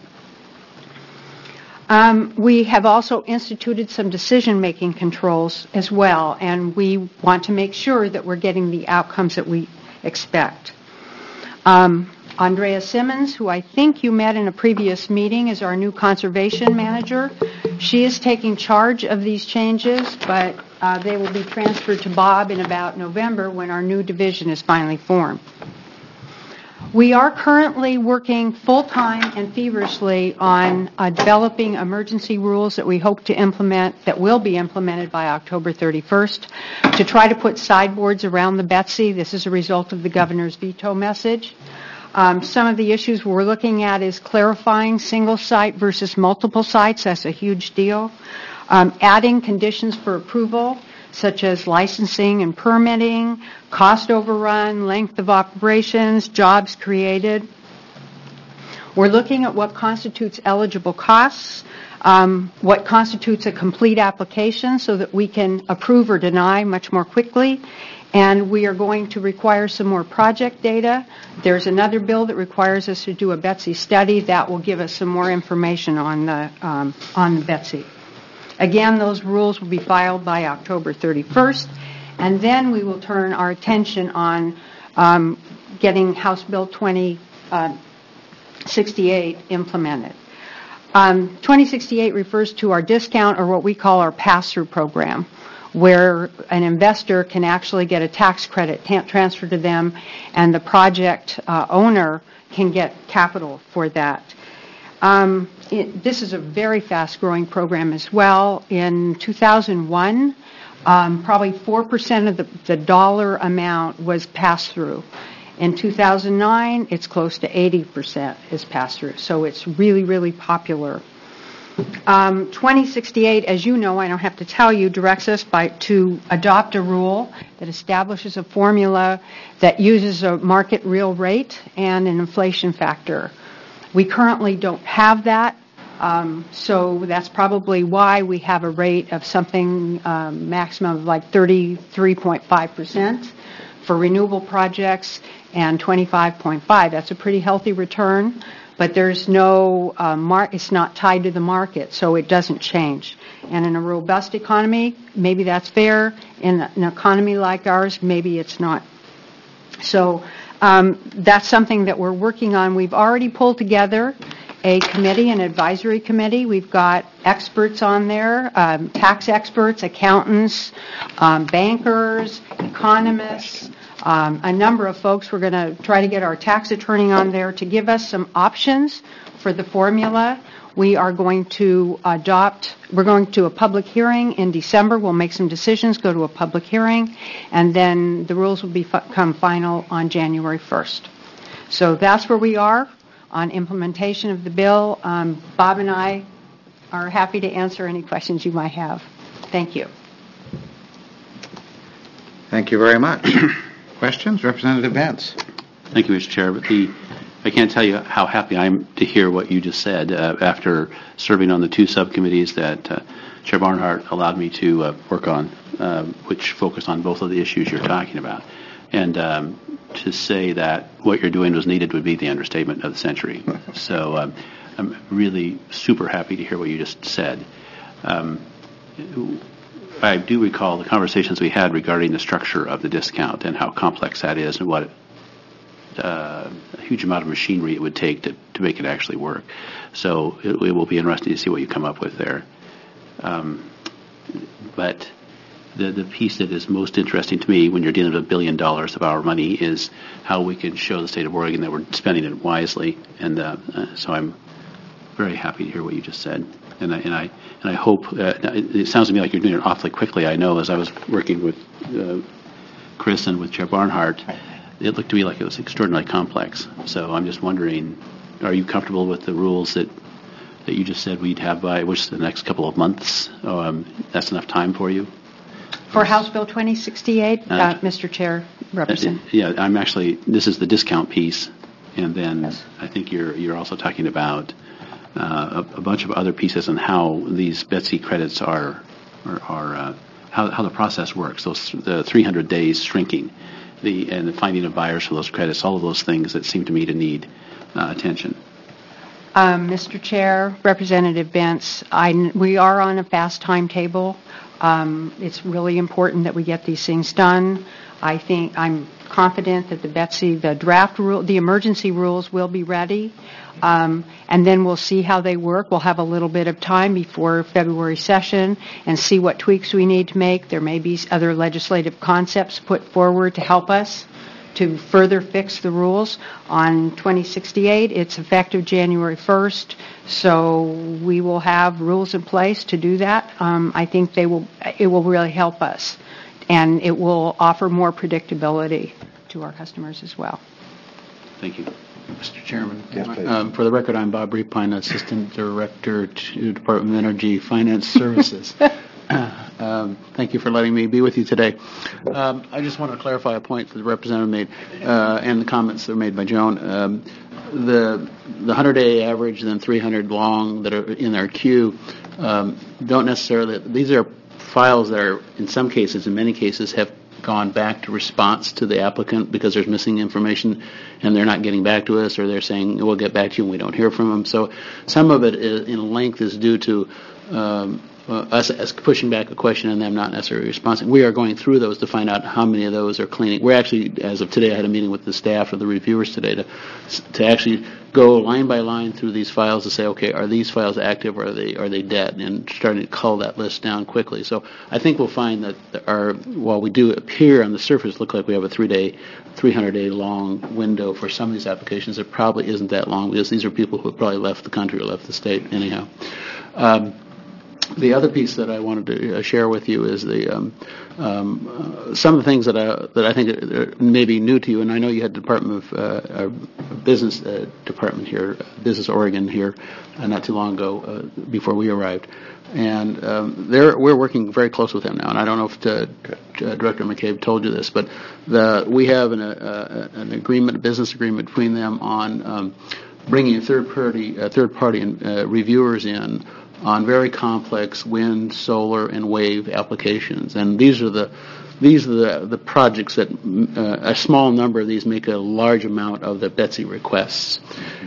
Um, we have also instituted some decision-making controls as well, and we want to make sure that we're getting the outcomes that we expect. Um, Andrea Simmons, who I think you met in a previous meeting, is our new conservation manager. She is taking charge of these changes, but uh, they will be transferred to Bob in about November when our new division is finally formed. We are currently working full-time and feverishly on uh, developing emergency rules that we hope to implement, that will be implemented by October thirty-first, to try to put sideboards around the BETSI. This is a result of the governor's veto message. Um, some of the issues we're looking at is clarifying single site versus multiple sites. That's a huge deal. Um, adding conditions for approval, such as licensing and permitting, cost overrun, length of operations, jobs created. We're looking at what constitutes eligible costs, um, what constitutes a complete application so that we can approve or deny much more quickly. And we are going to require some more project data. There's another bill that requires us to do a Betsy study that will give us some more information on the um, on Betsy. Again, those rules will be filed by October thirty-first, and then we will turn our attention on um, getting House Bill twenty sixty-eight implemented. Um, twenty sixty-eight refers to our discount, or what we call our pass-through program, where an investor can actually get a tax credit ta- transferred to them, and the project uh, owner can get capital for that. Um, it, this is a very fast-growing program as well. In two thousand one, um, probably four percent of the, the dollar amount was passed through. In two thousand nine, it's close to eighty percent is passed through. So it's really, really popular. Um, twenty sixty-eight, as you know, I don't have to tell you, directs us by, to adopt a rule that establishes a formula that uses a market real rate and an inflation factor. We currently don't have that, um, so that's probably why we have a rate of something um, maximum of like thirty-three point five percent for renewable projects and twenty-five point five. That's a pretty healthy return. But there's no, uh, mar- it's not tied to the market, so it doesn't change. And in a robust economy, maybe that's fair. In an economy like ours, maybe it's not. So um, that's something that we're working on. We've already pulled together a committee, an advisory committee. We've got experts on there, um, tax experts, accountants, um, bankers, economists, Um, a number of folks. We're going to try to get our tax attorney on there to give us some options for the formula. We are going to adopt, we're going to a public hearing in December. We'll make some decisions, go to a public hearing, and then the rules will become final on January first. So that's where we are on implementation of the bill. Um, Bob and I are happy to answer any questions you might have. Thank you. Thank you very much. Questions? Representative Vance. Thank you, Mister Chair. But the, I can't tell you how happy I am to hear what you just said uh, after serving on the two subcommittees that uh, Chair Barnhart allowed me to uh, work on, uh, which focused on both of the issues you're talking about. And um, to say that what you're doing was needed would be the understatement of the century. So um, I'm really super happy to hear what you just said. Um, I do recall the conversations we had regarding the structure of the discount and how complex that is and what uh, a huge amount of machinery it would take to, to make it actually work. So it, it will be interesting to see what you come up with there. Um, but the, the piece that is most interesting to me when you're dealing with a billion dollars of our money is how we can show the state of Oregon that we're spending it wisely. And uh, uh, so I'm very happy to hear what you just said. And I, and I and I hope, uh, it, it sounds to me like you're doing it awfully quickly. I know as I was working with uh, Chris and with Chair Barnhart, it looked to me like it was extraordinarily complex. So I'm just wondering, are you comfortable with the rules that, that you just said we'd have by, which the next couple of months? Um, that's enough time for you? For House Bill twenty sixty-eight, uh, uh, Mister Chair, Representative. Uh, yeah, I'm actually, this is the discount piece, and then yes. I think you're you're also talking about Uh, a, a bunch of other pieces on how these Betsy credits are, are, are uh, how, how the process works. Those the three hundred days shrinking, the and the finding of buyers for those credits. All of those things that seem to me to need uh, attention. Um, Mister Chair, Representative Bentz, I, we are on a fast timetable. Um, it's really important that we get these things done. I think I'm confident that the Betsy, the draft rule, the emergency rules will be ready. Um, and then we'll see how they work. We'll have a little bit of time before February session and see what tweaks we need to make. There may be other legislative concepts put forward to help us to further fix the rules. On twenty sixty-eight, it's effective January first, so we will have rules in place to do that. Um, I think they will. It will really help us, and it will offer more predictability to our customers as well. Thank you. Mister Chairman, yes, um, for the record, I'm Bob Repine, Assistant Director to Department of Energy Finance Services. um, Um, thank you for letting me be with you today. Um, I just want to clarify a point that the representative made uh, and the comments that were made by Joan. Um, the the hundred-day average and then three hundred long that are in our queue um, don't necessarily. These are files that are, in some cases, in many cases, have gone back to response to the applicant because there's missing information and they're not getting back to us, or they're saying we'll get back to you and we don't hear from them. So some of it is, in length is due to um, uh, us as pushing back a question and them not necessarily responding. We are going through those to find out how many of those are cleaning. We're actually, as of today, I had a meeting with the staff or the reviewers today to to actually go line by line through these files to say, okay, are these files active or are they are they dead? And starting to cull that list down quickly. So I think we'll find that our, while we do appear on the surface look like we have a three-day, three hundred day long window for some of these applications, it probably isn't that long because these are people who have probably left the country or left the state anyhow. Um, The other piece that I wanted to uh, share with you is the um, um, uh, some of the things that I that I think may be new to you, and I know you had the Department of uh, our Business uh, Department here, Business Oregon here, uh, not too long ago uh, before we arrived, and um, they're we're working very close with them now. And I don't know if to, uh, Director McCabe told you this, but the we have an uh, an agreement, a business agreement between them on um, bringing third party uh, third party uh, reviewers in on very complex wind, solar, and wave applications. And these are the these are the, the projects that uh, a small number of these make a large amount of the B E T S I requests.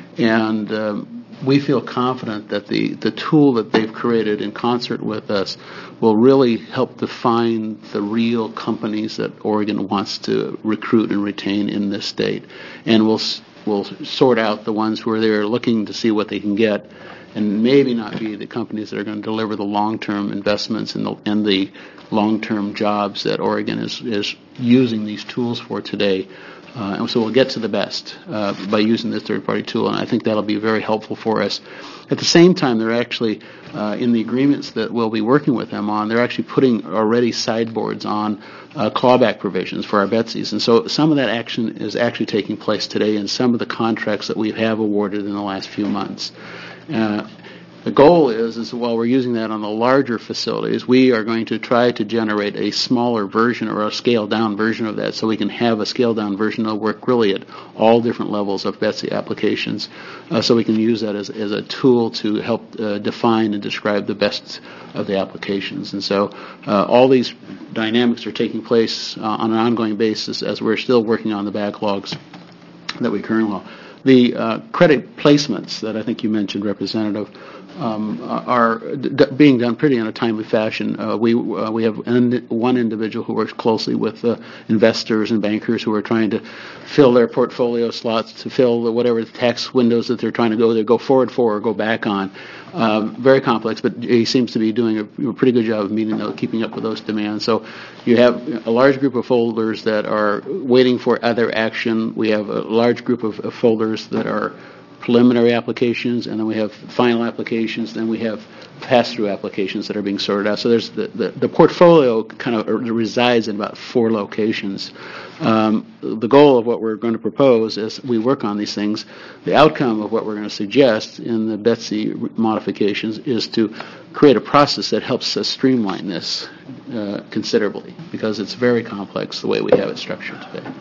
And um, we feel confident that the, the tool that they've created in concert with us will really help define the real companies that Oregon wants to recruit and retain in this state. And we'll, we'll sort out the ones who are there looking to see what they can get, and maybe not be the companies that are going to deliver the long-term investments and the, and the long-term jobs that Oregon is, is using these tools for today. Uh, and so we'll get to the best uh, by using this third-party tool, and I think that'll be very helpful for us. At the same time, they're actually, uh, in the agreements that we'll be working with them on, they're actually putting already sideboards on uh, clawback provisions for our B E T S Is. And so some of that action is actually taking place today in some of the contracts that we have awarded in the last few months. Uh, the goal is, is while we're using that on the larger facilities, we are going to try to generate a smaller version or a scaled-down version of that so we can have a scaled-down version that will work really at all different levels of B E T S I applications, uh, so we can use that as, as a tool to help uh, define and describe the best of the applications. And so uh, all these dynamics are taking place uh, on an ongoing basis as we're still working on the backlogs that we currently have. The uh, credit placements that I think you mentioned, Representative, um, are d- being done pretty in a timely fashion. Uh, we uh, we have an, one individual who works closely with uh, investors and bankers who are trying to fill their portfolio slots, to fill the, whatever tax windows that they're trying to go either go forward for or go back on. Um, very complex, but he seems to be doing a, a pretty good job of meeting those, keeping up with those demands. So you have a large group of folders that are waiting for other action. We have a large group of, of folders that are preliminary applications, and then we have final applications, then we have pass-through applications that are being sorted out. So there's the, the, the portfolio kind of resides in about four locations. Um, the goal of what we're going to propose as we work on these things, the outcome of what we're going to suggest in the B E T S I modifications is to create a process that helps us streamline this uh, considerably, because it's very complex the way we have it structured today.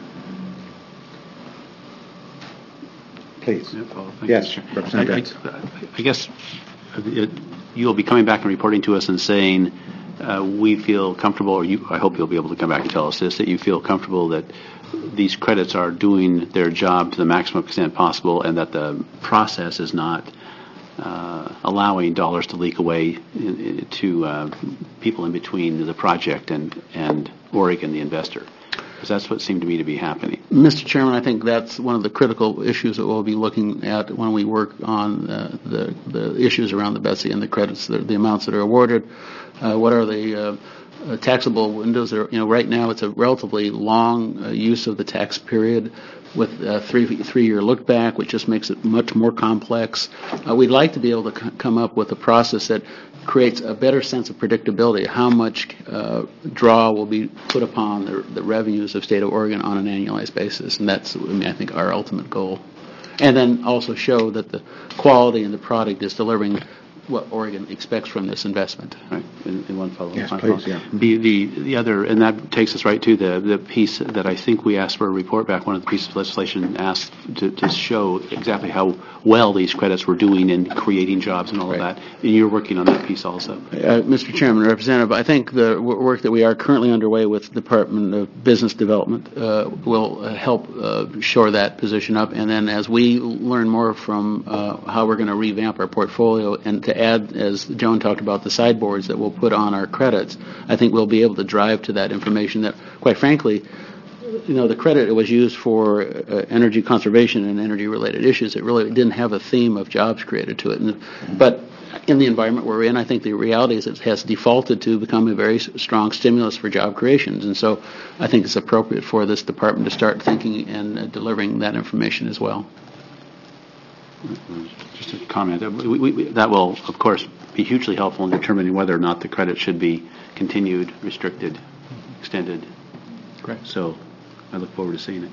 Please. Yeah, Paul, Yes, you. Representative. I, I, I guess it, you'll be coming back and reporting to us and saying uh, we feel comfortable, or you, I hope you'll be able to come back and tell us this, that you feel comfortable that these credits are doing their job to the maximum extent possible, and that the process is not uh, allowing dollars to leak away in, in, to uh, people in between the project and, and Oregon, the investor. Because that's what seemed to me to be happening. Mister Chairman, I think that's one of the critical issues that we'll be looking at when we work on uh, the, the issues around the B E T S I and the credits, the, the amounts that are awarded. Uh, what are the uh, uh, taxable windows? That are, you know, right now it's a relatively long uh, use of the tax period with a three, three-year look back, which just makes it much more complex. Uh, we'd like to be able to c- come up with a process that creates a better sense of predictability, how much uh, draw will be put upon the, the revenues of state of Oregon on an annualized basis. And that's, I mean, I think our ultimate goal. And then also show that the quality and the product is delivering what Oregon expects from this investment. Right, in, in one follow. Yes, one please, follow. yeah. The, the the other, and that takes us right to the the piece that I think we asked for a report back. One of the pieces of legislation asked to, to show exactly how well these credits were doing in creating jobs and all Right. of that. And you're working on that piece also. Uh, Mister Chairman, Representative, I think the w- work that we are currently underway with the Department of Business Development uh, will uh, help uh, shore that position up. And then as we learn more from uh, how we're going to revamp our portfolio and to add, as Joan talked about, the sideboards that we'll put on our credits, I think we'll be able to drive to that information that, quite frankly, you know, the credit it was used for uh, energy conservation and energy-related issues. It really didn't have a theme of jobs created to it. And, but in the environment we're in, I think the reality is it has defaulted to become a very s- strong stimulus for job creations. And so I think it's appropriate for this department to start thinking and uh, delivering that information as well. Just a comment. Uh, We, we, that will, of course, be hugely helpful in determining whether or not the credit should be continued, restricted, extended. Correct. So I look forward to seeing it.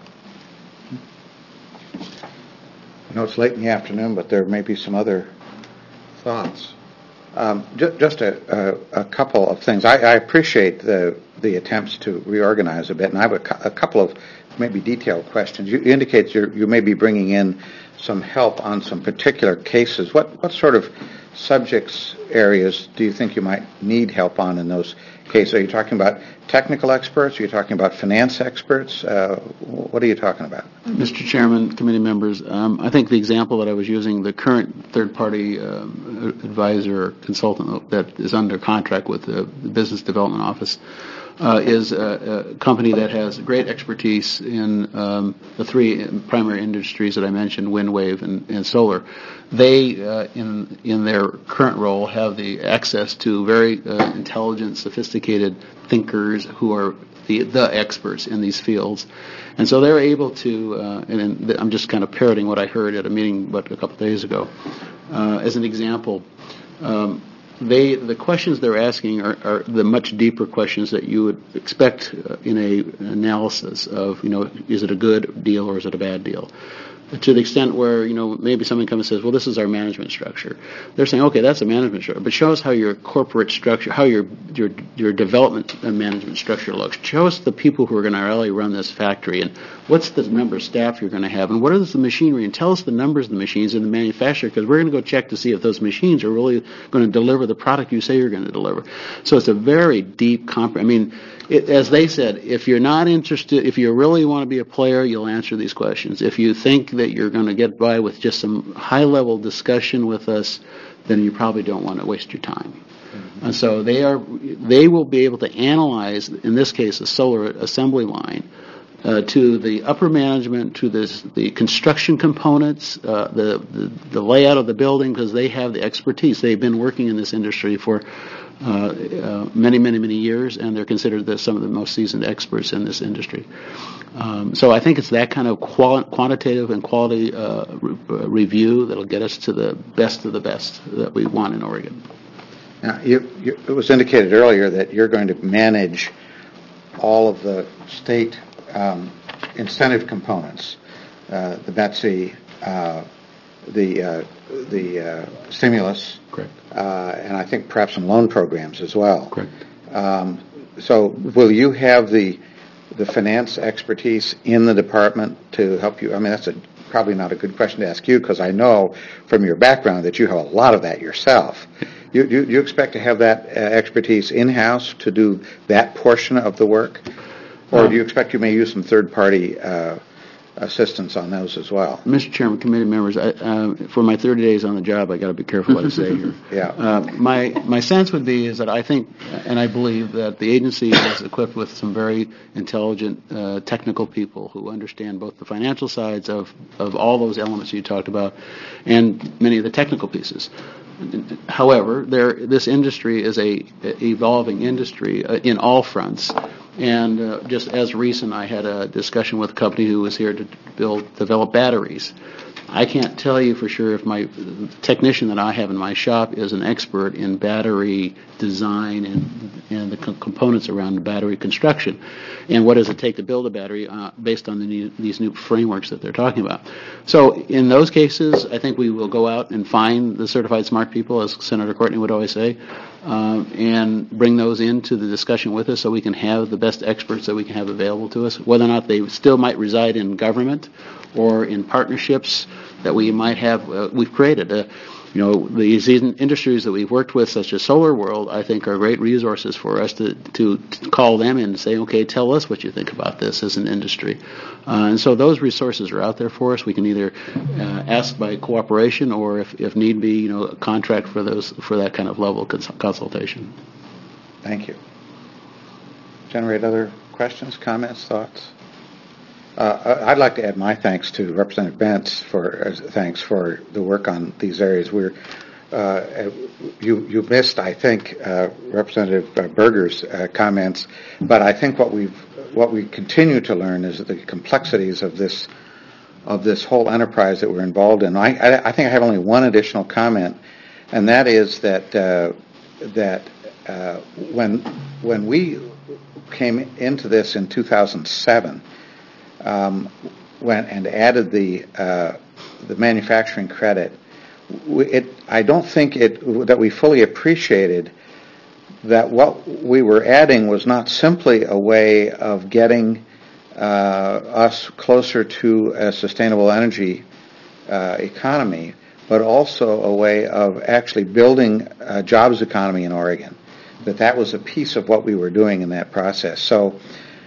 I know it's late in the afternoon, but there may be some other thoughts. Um, ju- just a, a, a couple of things. I, I appreciate the the attempts to reorganize a bit, and I have a, cou- a couple of maybe detailed questions. You indicate you you may be bringing in some help on some particular cases. What what sort of subjects areas do you think you might need help on in those cases? Are you talking about technical experts? Are you talking about finance experts? Uh, what are you talking about? Mister Chairman, committee members, um, I think the example that I was using, the current third-party um, advisor or consultant that is under contract with the, the Business Development Office, uh, is a, a company that has great expertise in um, the three primary industries that I mentioned, wind, wave, and, and solar. They, uh, in in their current role, have the access to very uh, intelligent, sophisticated thinkers who are the the experts in these fields, and so they're able to. Uh, and, and I'm just kind of parroting what I heard at a meeting, but a couple of days ago. Uh, as an example, um, they the questions they're asking are, are the much deeper questions that you would expect uh, in a an analysis of, you know, is it a good deal or is it a bad deal? To the extent where, you know, maybe someone comes and says, well, this is our management structure. They're saying, okay, that's a management structure, but show us how your corporate structure, how your your your development and management structure looks. Show us the people who are going to really run this factory, and what's the number of staff you're going to have, and what is the machinery, and tell us the numbers of the machines and the manufacturer, because we're going to go check to see if those machines are really going to deliver the product you say you're going to deliver. So it's a very deep comp. I mean, it, as they said, if you're not interested, if you really want to be a player, you'll answer these questions. If you think that you're going to get by with just some high-level discussion with us, then you probably don't want to waste your time. Mm-hmm. And so they are, they will be able to analyze, in this case, a solar assembly line, uh, to the upper management, to this, the construction components, uh, the, the the layout of the building, because they have the expertise. They've been working in this industry for Uh, uh, many, many, many years, and they're considered the, some of the most seasoned experts in this industry. Um, so I think it's that kind of quali- quantitative and quality uh, re- uh, review that'll get us to the best of the best that we want in Oregon. Now, you, you, it was indicated earlier that you're going to manage all of the state um, incentive components, uh, the BETC, uh, the uh, the uh, stimulus, correct, uh, and I think perhaps some loan programs as well. Correct. Um, so, will you have the the finance expertise in the department to help you? I mean, that's a, probably not a good question to ask you, because I know from your background that you have a lot of that yourself. You, you, you expect to have that uh, expertise in-house to do that portion of the work, or Um, do you expect you may use some third-party uh, assistance on those as well? Mister Chairman, committee members, I, uh, for my thirty days on the job, I got to be careful what I say here. Yeah. Uh, my my sense would be is that I think, and I believe that the agency is equipped with some very intelligent uh, technical people who understand both the financial sides of of all those elements you talked about, and many of the technical pieces. However, there this industry is a evolving industry uh, in all fronts. And uh, just as recent, I had a discussion with a company who was here to build, develop batteries. I can't tell you for sure if my the technician that I have in my shop is an expert in battery design and and the co- components around the battery construction, and what does it take to build a battery uh, based on the new, these new frameworks that they're talking about. So in those cases, I think we will go out and find the certified smart people, as Senator Courtney would always say, um, and bring those into the discussion with us so we can have the best experts that we can have available to us, whether or not they still might reside in government or in partnerships that we might have. Uh, we've created. Uh, you know, these in- industries that we've worked with, such as Solar World, I think are great resources for us to, to, to call them in and say, okay, tell us what you think about this as an industry. Uh, and so those resources are out there for us. We can either uh, ask by cooperation or, if, if need be, you know, a contract for those for that kind of level of cons- consultation. Thank you. Generate other questions, comments, thoughts? Uh, I'd like to add my thanks to Representative Bentz for uh, thanks for the work on these areas. We're uh, you you missed, I think, uh, Representative Berger's uh, comments, but I think what we've what we continue to learn is the complexities of this of this whole enterprise that we're involved in. I I, I think I have only one additional comment, and that is that uh, that uh, when when we came into this in two thousand seven. Um, went and added the uh, the manufacturing credit. We, it, I don't think it that we fully appreciated that what we were adding was not simply a way of getting uh, us closer to a sustainable energy uh, economy, but also a way of actually building a jobs economy in Oregon. That that was a piece of what we were doing in that process. So.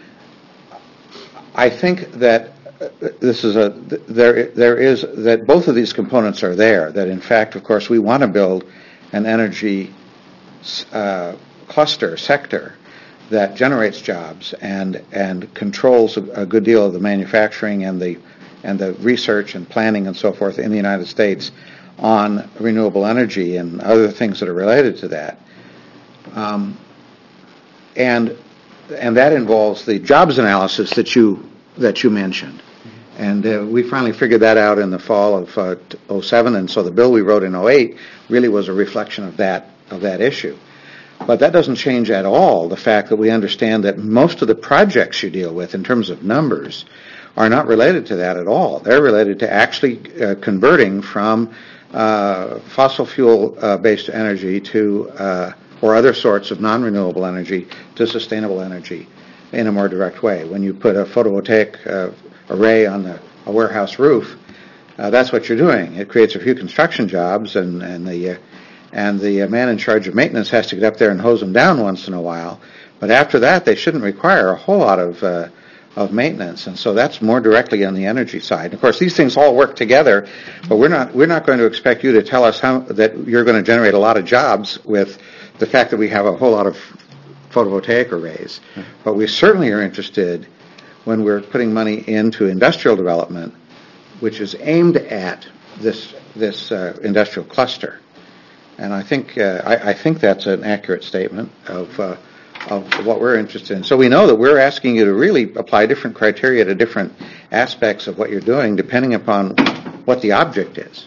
I think that this is a there there is that both of these components are there. That in fact, of course, we want to build an energy uh, cluster sector that generates jobs and and controls a, a good deal of the manufacturing and the and the research and planning and so forth in the United States on renewable energy and other things that are related to that. Um, and And that involves the jobs analysis that you that you mentioned, and uh, we finally figured that out in the fall of uh, oh seven, and so the bill we wrote in oh eight really was a reflection of that of that issue. But that doesn't change at all the fact that we understand that most of the projects you deal with, in terms of numbers, are not related to that at all. They're related to actually uh, converting from uh, fossil fuel uh, based energy to uh, or other sorts of non-renewable energy to sustainable energy in a more direct way. When you put a photovoltaic uh, array on the, a warehouse roof, uh, that's what you're doing. It creates a few construction jobs, and, and the uh, and the man in charge of maintenance has to get up there and hose them down once in a while. But after that, they shouldn't require a whole lot of uh, of maintenance, and so that's more directly on the energy side. Of course, these things all work together, but we're not we're not going to expect you to tell us how that you're going to generate a lot of jobs with the fact that we have a whole lot of photovoltaic arrays. But we certainly are interested when we're putting money into industrial development, which is aimed at this this uh, industrial cluster. And I think uh, I, I think that's an accurate statement of uh, of what we're interested in. So we know that we're asking you to really apply different criteria to different aspects of what you're doing, depending upon what the object is.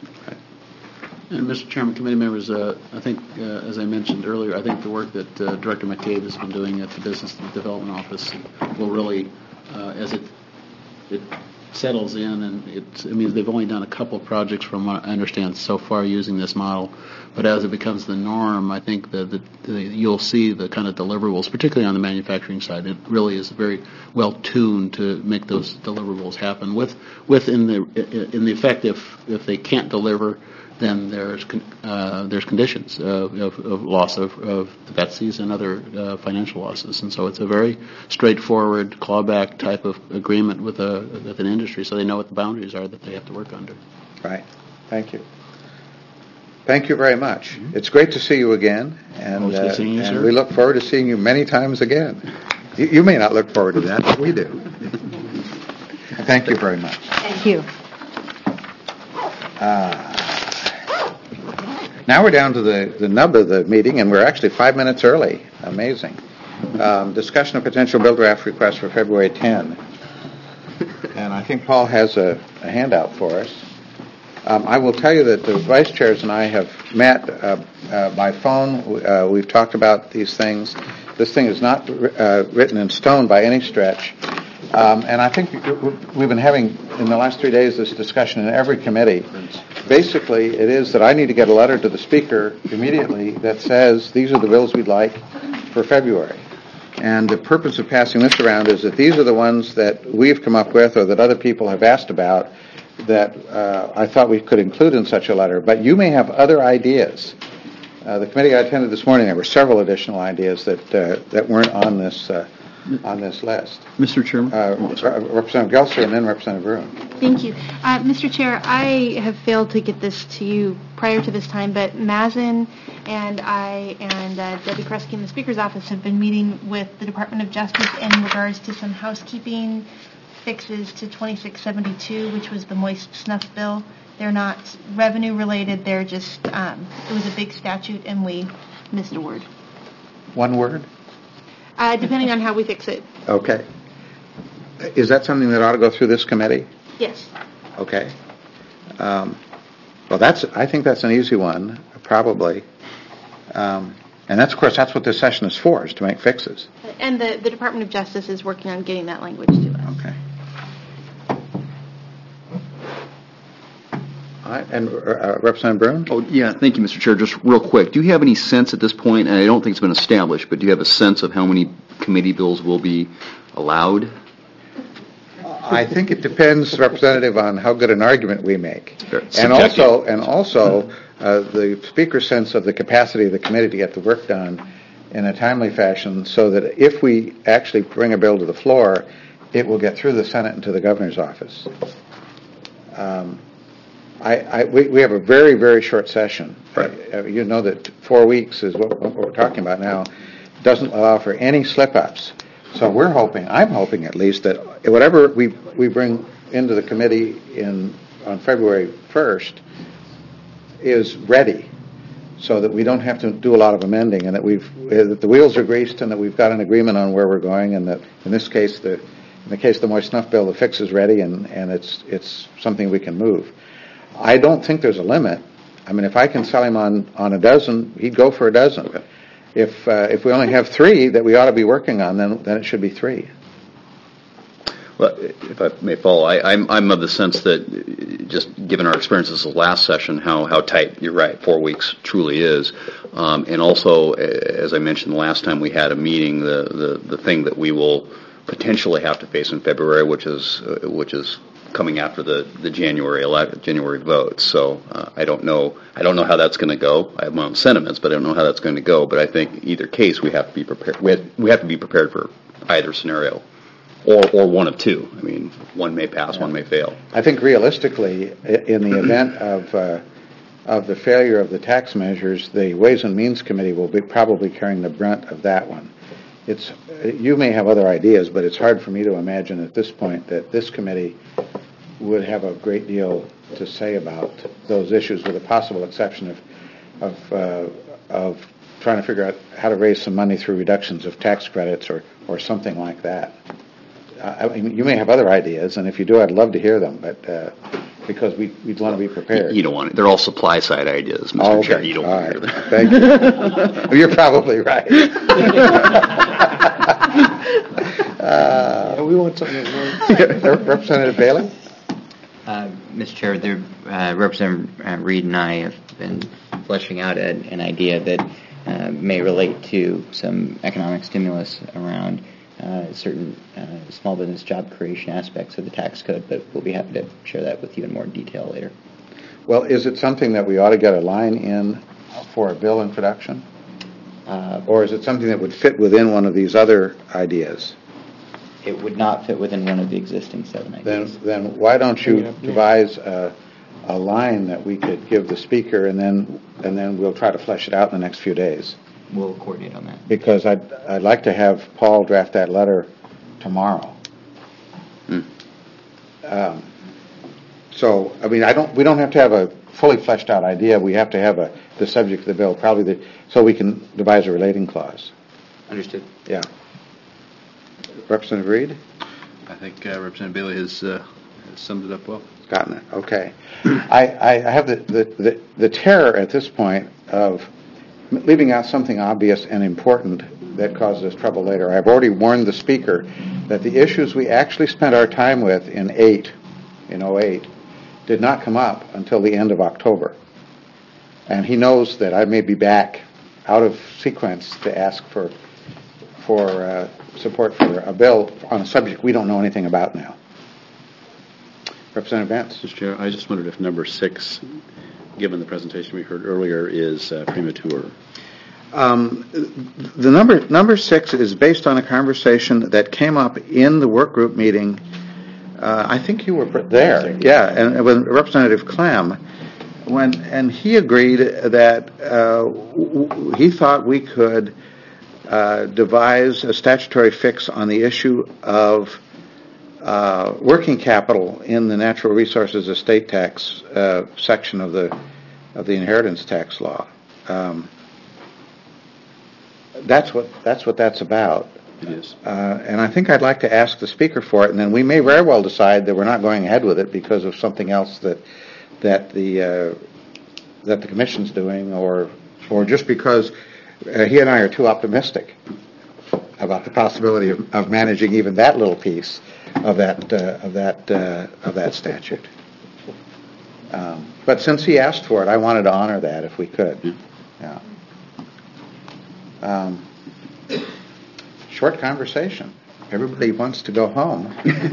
And Mister Chairman, committee members, uh, I think, uh, as I mentioned earlier, I think the work that uh, Director McCabe has been doing at the Business Development Office will really, uh, as it it settles in, and it's, I mean, they've only done a couple of projects from what I understand so far using this model, but as it becomes the norm, I think that the, the, you'll see the kind of deliverables, particularly on the manufacturing side. It really is very well tuned to make those deliverables happen. With, with in the in the effect, if if they can't deliver, then there's uh, there's conditions of, of, of loss of, of the B E T Cs and other uh, financial losses, and so it's a very straightforward clawback type of agreement with a with an industry, so they know what the boundaries are that they have to work under. Right. Thank you. Thank you very much. Mm-hmm. It's great to see you again, and, Always good seeing you, and sir. we look forward to seeing you many times again. You, you may not look forward to that, but we do. Thank you very much. Thank you. Uh, Now we're down to the, the nub of the meeting, and we're actually five minutes early. Amazing. Um, discussion of potential bill draft request for February tenth. And I think Paul has a, a handout for us. Um, I will tell you that the vice chairs and I have met uh, uh, by phone. Uh, we've talked about these things. This thing is not uh, written in stone by any stretch. Um, and I think we've been having, in the last three days, this discussion in every committee. Basically, it is that I need to get a letter to the Speaker immediately that says these are the bills we'd like for February. And the purpose of passing this around is that these are the ones that we've come up with or that other people have asked about that uh, I thought we could include in such a letter. But you may have other ideas. Uh, the committee I attended this morning, there were several additional ideas that uh, that weren't on this uh, on this list. Mister Chairman? Uh, Representative Gelser and then Representative Bruin. Thank you. Uh, Mister Chair, I have failed to get this to you prior to this time, but Mazin and I and uh, Debbie Kresge in the Speaker's office have been meeting with the Department of Justice in regards to some housekeeping fixes to twenty-six seventy-two, which was the moist snuff bill. They're not revenue related. They're just, um, it was a big statute and we missed a word. One word? Uh, depending on how we fix it. Okay. Is that something that ought to go through this committee? Yes. Okay. Um, well, that's. I think that's an easy one, probably. Um, and that's, of course, that's what this session is for, is to make fixes. And the, the Department of Justice is working on getting that language to us. Okay. All right. And uh, Representative Bruin? Oh, yeah, thank you, Mister Chair. Just real quick, do you have any sense at this point, and I don't think it's been established, but do you have a sense of how many committee bills will be allowed? I think it depends, Representative, on how good an argument we make. Sure. And Subjective. also, and also uh, the Speaker's sense of the capacity of the committee to get the work done in a timely fashion so that if we actually bring a bill to the floor, it will get through the Senate and to the Governor's office. Um, I, I, we, we have a very, very short session. Right. Uh, you know that four weeks is what, what we're talking about now. Doesn't allow for any slip-ups. So we're hoping, I'm hoping at least, that whatever we we bring into the committee in on February first is ready, so that we don't have to do a lot of amending, and that we've that the wheels are greased, and that we've got an agreement on where we're going, and that in this case, the in the case of the moist snuff bill, the fix is ready, and and it's it's something we can move. I don't think there's a limit. I mean, if I can sell him on on a dozen, he'd go for a dozen. Okay. If uh, if we only have three that we ought to be working on, then then it should be three. Well, if I may follow, I, I'm I'm of the sense that just given our experiences the last session, how how tight, you're right, four weeks truly is, um, and also as I mentioned the last time we had a meeting, the the, the thing that we will potentially have to face in February, which is uh, which is coming after the, the January elect, January vote. So uh, I don't know I don't know how that's going to go. I have my own sentiments, but I don't know how that's going to go. But I think either case we have to be prepared. We have, we have to be prepared for either scenario, or or one of two. I mean, one may pass, yeah. One may fail. I think realistically, in the event of uh, of the failure of the tax measures, the Ways and Means Committee will be probably carrying the brunt of that one. It's you may have other ideas, but it's hard for me to imagine at this point that this committee would have a great deal to say about those issues, with a possible exception of of uh, of trying to figure out how to raise some money through reductions of tax credits or or something like that. Uh, I mean, you may have other ideas, and if you do, I'd love to hear them, but uh, because we we'd want to be prepared. You don't want it. They're all supply side ideas, Mister Oh, okay. Chair. You don't all want right. to hear Thank you. You're probably right. uh, we want something more. Representative Bailey? Uh, Mister Chair, there, uh, Representative uh, Reed and I have been fleshing out a, an idea that uh, may relate to some economic stimulus around uh, certain uh, small business job creation aspects of the tax code, but we'll be happy to share that with you in more detail later. Well, is it something that we ought to get a line in for a bill introduction? Uh, or is it something that would fit within one of these other ideas? It would not fit within one of the existing seven ideas. Then, then why don't you devise a, a line that we could give the speaker, and then and then we'll try to flesh it out in the next few days. We'll coordinate on that. Because I'd I'd like to have Paul draft that letter tomorrow. Hmm. Um, so I mean, I don't. We don't have to have a fully fleshed out idea. We have to have a the subject of the bill, probably the, so we can devise a relating clause. Understood. Yeah. Representative Reed? I think uh, Representative Bailey has, uh, has summed it up well. Gotten it, okay. I, I have the, the, the, the terror at this point of leaving out something obvious and important that causes us trouble later. I've already warned the speaker that the issues we actually spent our time with in eight, in oh eight, did not come up until the end of October. And he knows that I may be back out of sequence to ask for for uh, support for a bill on a subject we don't know anything about now. Representative Vance. Mister Chair, I just wondered if number six, given the presentation we heard earlier, is uh, premature. Um, the number number six is based on a conversation that came up in the work group meeting. Uh, I think you were there, yeah, and with Representative Clam, when and he agreed that uh, w- w- he thought we could uh, devise a statutory fix on the issue of uh, working capital in the natural resources estate tax uh, section of the of the inheritance tax law. Um, That's what that's what that's about. It is. Uh, and I think I'd like to ask the speaker for it, and then we may very well decide that we're not going ahead with it because of something else that that the uh, that the commission's doing, or or just because uh, he and I are too optimistic about the possibility of, of managing even that little piece of that uh, of that uh, of that statute. Um, but since he asked for it, I wanted to honor that if we could. Yeah. Yeah. Um, short conversation. Everybody wants to go home.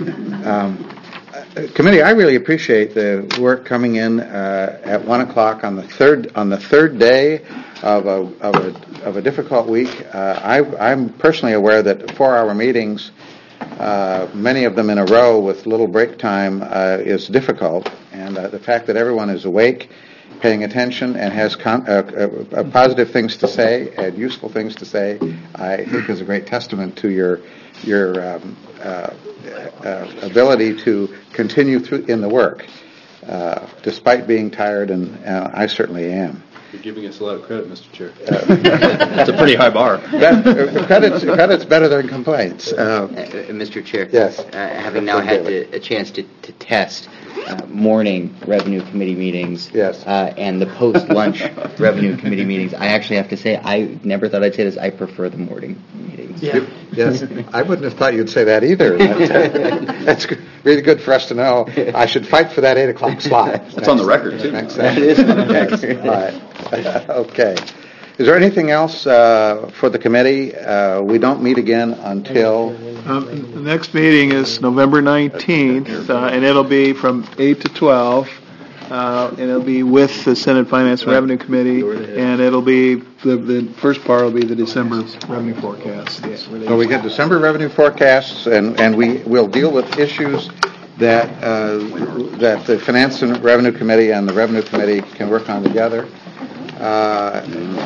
um, uh, committee, I really appreciate the work coming in uh, at one o'clock on the third on the third day of a of a of a difficult week. Uh, I, I'm personally aware that four-hour meetings, uh, many of them in a row with little break time, uh, is difficult, and uh, the fact that everyone is awake, paying attention, and has con- uh, uh, uh, positive things to say and useful things to say, I think is a great testament to your your um, uh, uh, ability to continue through in the work, uh, despite being tired, and uh, I certainly am. You're giving us a lot of credit, Mister Chair. Uh, That's a pretty high bar. That, uh, credit's, credit's better than complaints. Uh, Uh, Mister Chair. Yes. Uh, having now had the, a chance to, to test uh, morning revenue committee meetings Yes. uh, and the post-lunch revenue committee meetings, I actually have to say, I never thought I'd say this, I prefer the morning meetings. Yeah. Yes, I wouldn't have thought you'd say that either. That's, that's good, really good for us to know. I should fight for that eight o'clock slot. That's on the record, too. Next That is on the record. Next. All right. Okay. Is there anything else uh, for the committee? Uh, we don't meet again until... Um, the next meeting is November nineteenth, uh, and it'll be from eight to twelve, uh, and it'll be with the Senate Finance and Revenue Committee, and it'll be, the, the first part will be the December revenue forecast. Yeah, So we get December revenue forecasts, and, and we will deal with issues that uh, that the Finance and Revenue Committee and the Revenue Committee can work on together. Uh,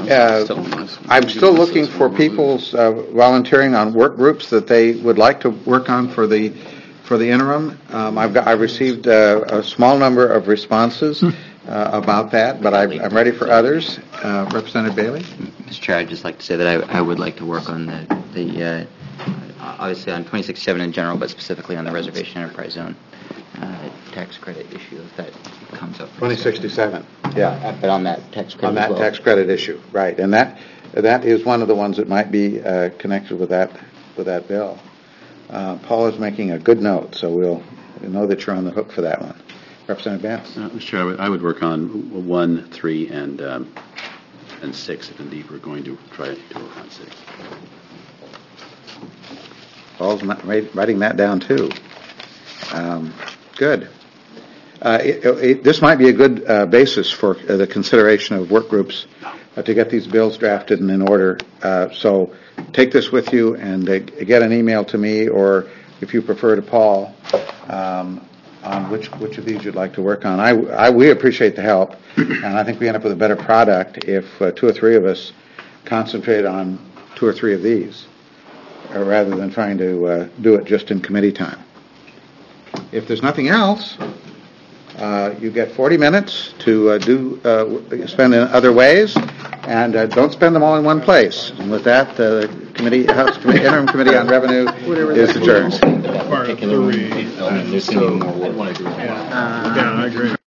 uh, I'm still looking for people's uh, volunteering on work groups that they would like to work on for the for the interim. Um, I've got, I've received uh, a small number of responses uh, about that, but I, I'm ready for others. Uh, Representative Bailey? Mister Chair, I'd just like to say that I, I would like to work on the, the uh, obviously on twenty-six seven in general, but specifically on the reservation enterprise zone uh, tax credit issue if that comes up. twenty sixty-seven. Yeah. Uh, But on that tax credit On as that well. tax credit issue, right. And that that is one of the ones that might be uh, connected with that with that bill. Uh, Paul is making a good note, so we'll, we'll know that you're on the hook for that one. Representative Vance? Uh, Mister Chair, I would, I would work on one, three, and um, and six if indeed we're going to try to work on six. Paul's not writing that down too. Um, good. Uh, it, it, this might be a good uh, basis for uh, the consideration of work groups uh, to get these bills drafted and in order. Uh, so take this with you and uh, get an email to me, or if you prefer to Paul, um, on which which of these you'd like to work on. I, I we appreciate the help, and I think we end up with a better product if uh, two or three of us concentrate on two or three of these, uh, rather than trying to uh, do it just in committee time. If there's nothing else, uh, you get forty minutes to uh, do uh, spend in other ways. And uh, don't spend them all in one place. And with that, the committee, House Committee, Interim Committee on Revenue is adjourned. Part of three. There's going to be more work. Yeah, I agree.